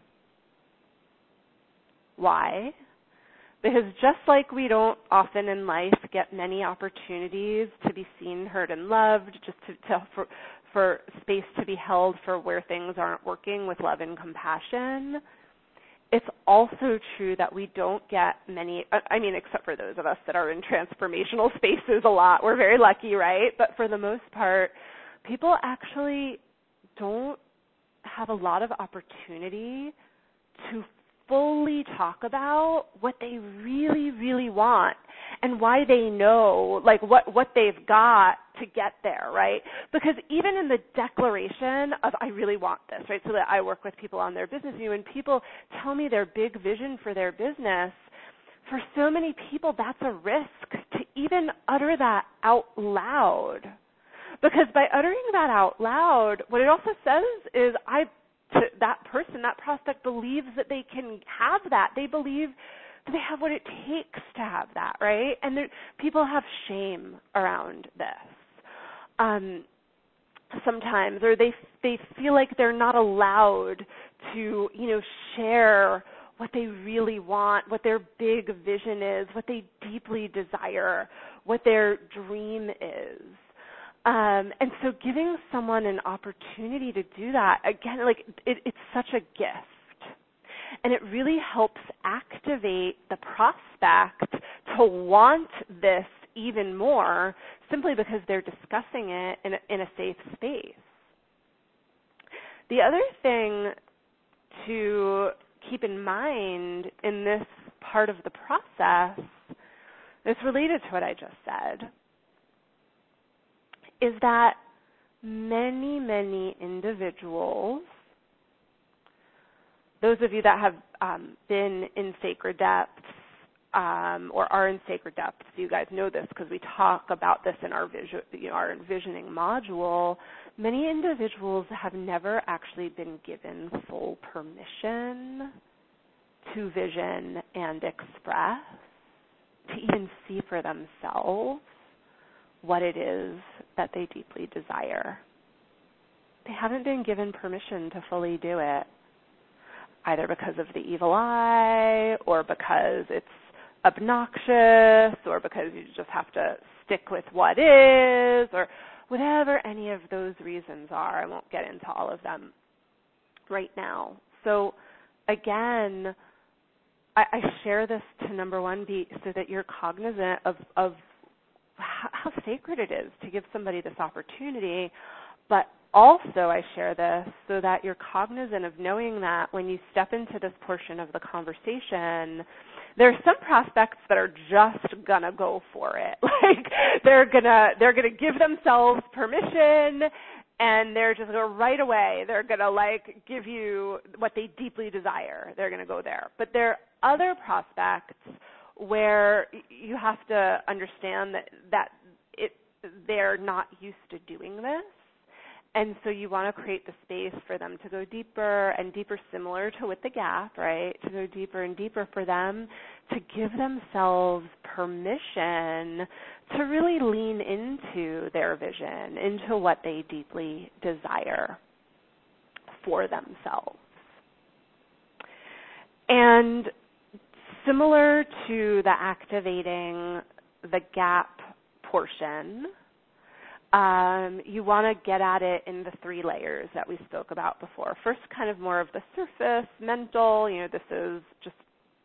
Why? Because just like we don't often in life get many opportunities to be seen, heard, and loved, just for space to be held for where things aren't working with love and compassion, it's also true that we don't get many, except for those of us that are in transformational spaces a lot. We're very lucky, right? But for the most part, people actually don't have a lot of opportunity to fully talk about what they really, really want and why they know, like what they've got to get there, right? Because even in the declaration of I really want this, right, so that I work with people on their business, when people tell me their big vision for their business, for so many people that's a risk to even utter that out loud. Because by uttering that out loud, what it also says is that person, that prospect believes that they can have that. They believe that they have what it takes to have that, right? And people have shame around this sometimes, or they feel like they're not allowed to, share what they really want, what their big vision is, what they deeply desire, what their dream is. And so giving someone an opportunity to do that, again, it's such a gift. And it really helps activate the prospect to want this even more simply because they're discussing it in a safe space. The other thing to keep in mind in this part of the process that's related to what I just said is that many, many individuals, those of you that have been in Sacred Depths or are in Sacred Depths, you guys know this because we talk about this in our our envisioning module. Many individuals have never actually been given full permission to vision and express, to even see for themselves what it is that they deeply desire. They haven't been given permission to fully do it, either because of the evil eye or because it's obnoxious or because you just have to stick with what is or whatever any of those reasons are. I won't get into all of them right now. So again, I share this to number one, so that you're cognizant of how sacred it is to give somebody this opportunity, but also I share this so that you're cognizant of knowing that when you step into this portion of the conversation, there are some prospects that are just gonna go for it. Like they're gonna give themselves permission, and they're just gonna right away. They're gonna give you what they deeply desire. They're gonna go there. But there are other prospects where you have to understand that they're not used to doing this. And so you want to create the space for them to go deeper and deeper, similar to with the gap, right? To go deeper and deeper for them to give themselves permission to really lean into their vision, into what they deeply desire for themselves. And similar to the activating the gap portion, you want to get at it in the 3 layers that we spoke about before. First, kind of more of the surface, mental, this is just,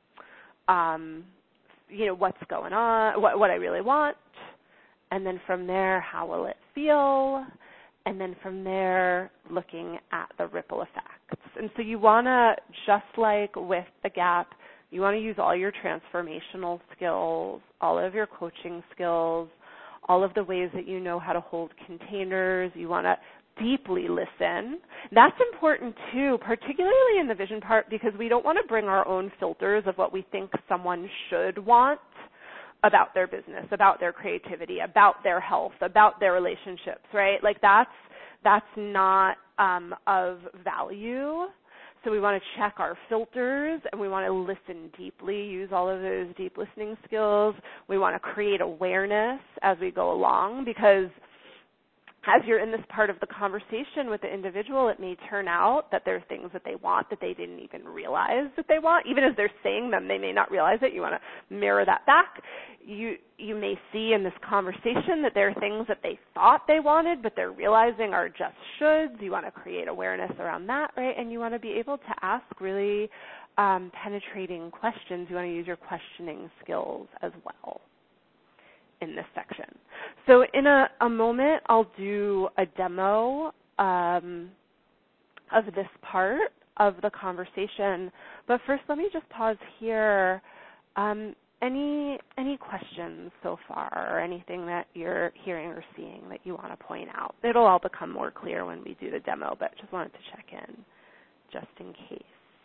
what's going on, what I really want. And then from there, how will it feel? And then from there, looking at the ripple effects. And so you want to, just like with the gap, you want to use all your transformational skills, all of your coaching skills, all of the ways that you know how to hold containers. You want to deeply listen. That's important too, particularly in the vision part, because we don't want to bring our own filters of what we think someone should want about their business, about their creativity, about their health, about their relationships, right? That's not of value. So we want to check our filters, and we want to listen deeply, use all of those deep listening skills. We want to create awareness as we go along, because as you're in this part of the conversation with the individual, it may turn out that there are things that they want that they didn't even realize that they want. Even as they're saying them, they may not realize it. You want to mirror that back. You may see in this conversation that there are things that they thought they wanted, but they're realizing are just shoulds. You want to create awareness around that, right? And you want to be able to ask really penetrating questions. You want to use your questioning skills as well in this section. So in a moment, I'll do a demo of this part of the conversation. But first, let me just pause here. Any questions so far, or anything that you're hearing or seeing that you want to point out? It'll all become more clear when we do the demo, but just wanted to check in just in case.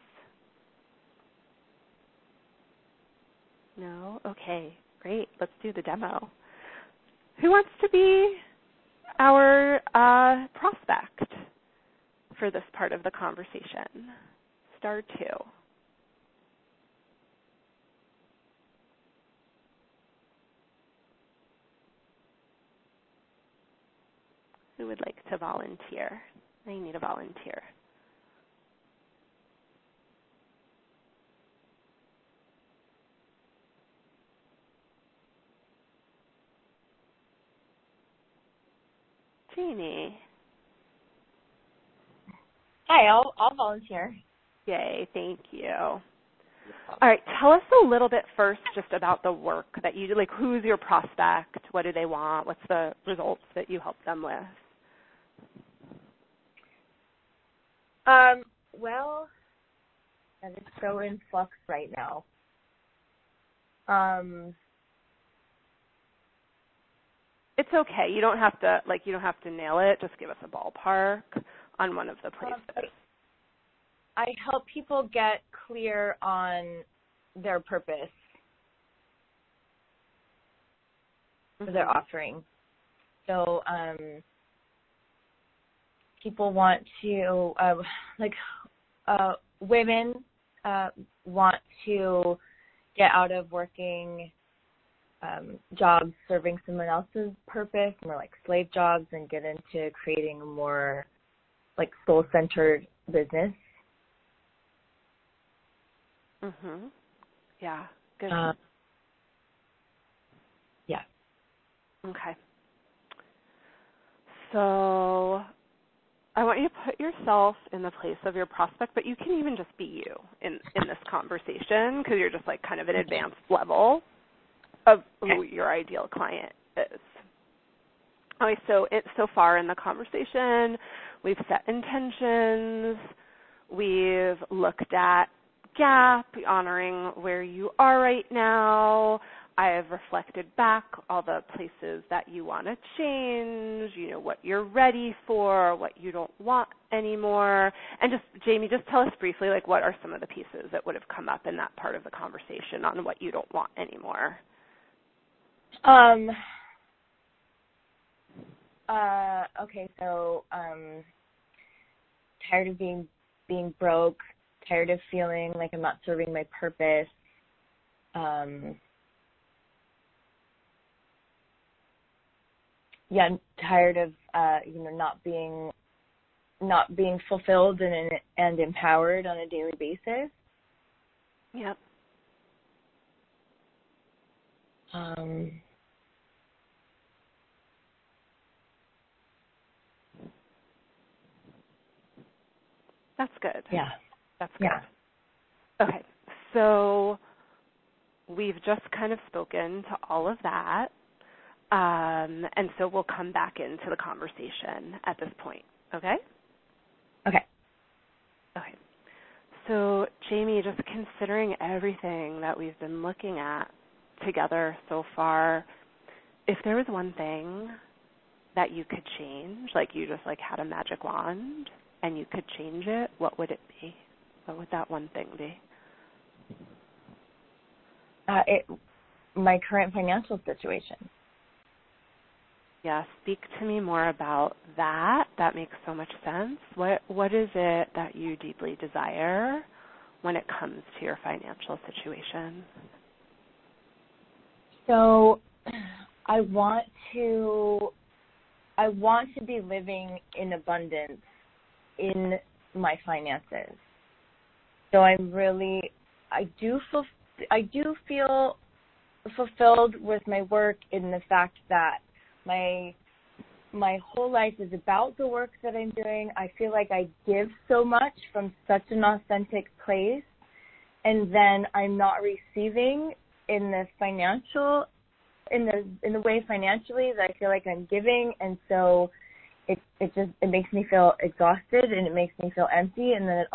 No? Okay, great. Let's do the demo. Who wants to be our prospect for this part of the conversation? Star 2. Who would like to volunteer? I need a volunteer. Jamie. Hi, I'll volunteer. Yay, thank you. All right, tell us a little bit first just about the work that you do. Like, who's your prospect? What do they want? What's the results that you help them with? Well, that is so in flux right now. It's okay. You don't have to nail it. Just give us a ballpark on one of the places. I help people get clear on their purpose for their offering. So people want to, women want to get out of working jobs serving someone else's purpose, more like slave jobs, and get into creating a more like soul-centered business. Mhm. Yeah. Good. Yeah. Okay. So I want you to put yourself in the place of your prospect, but you can even just be you in this conversation, because you're just like kind of an advanced level of who your ideal client is. Okay, so so far in the conversation, we've set intentions, we've looked at gap, honoring where you are right now. I have reflected back all the places that you want to change, what you're ready for, what you don't want anymore. And just, Jamie, just tell us briefly, like, what are some of the pieces that would have come up in that part of the conversation on what you don't want anymore? Okay, so tired of being broke, tired of feeling like I'm not serving my purpose. Tired of not being fulfilled and empowered on a daily basis. Yep. That's good. Yeah. That's good. Yeah. Okay, so we've just kind of spoken to all of that, and so we'll come back into the conversation at this point, okay? Okay. Okay. So, Jamie, just considering everything that we've been looking at together so far, if there was one thing that you could change, like you just had a magic wand and you could change it, what would it be? What would that one thing be? My current financial situation. Yeah, speak to me more about that. That makes so much sense. What is it that you deeply desire when it comes to your financial situation? So I want to I want to be living in abundance in my finances. So I do feel fulfilled with my work in the fact that my whole life is about the work that I'm doing. I feel like I give so much from such an authentic place, and then I'm not receiving in the way financially that I feel like I'm giving, and so it makes me feel exhausted and it makes me feel empty, and then it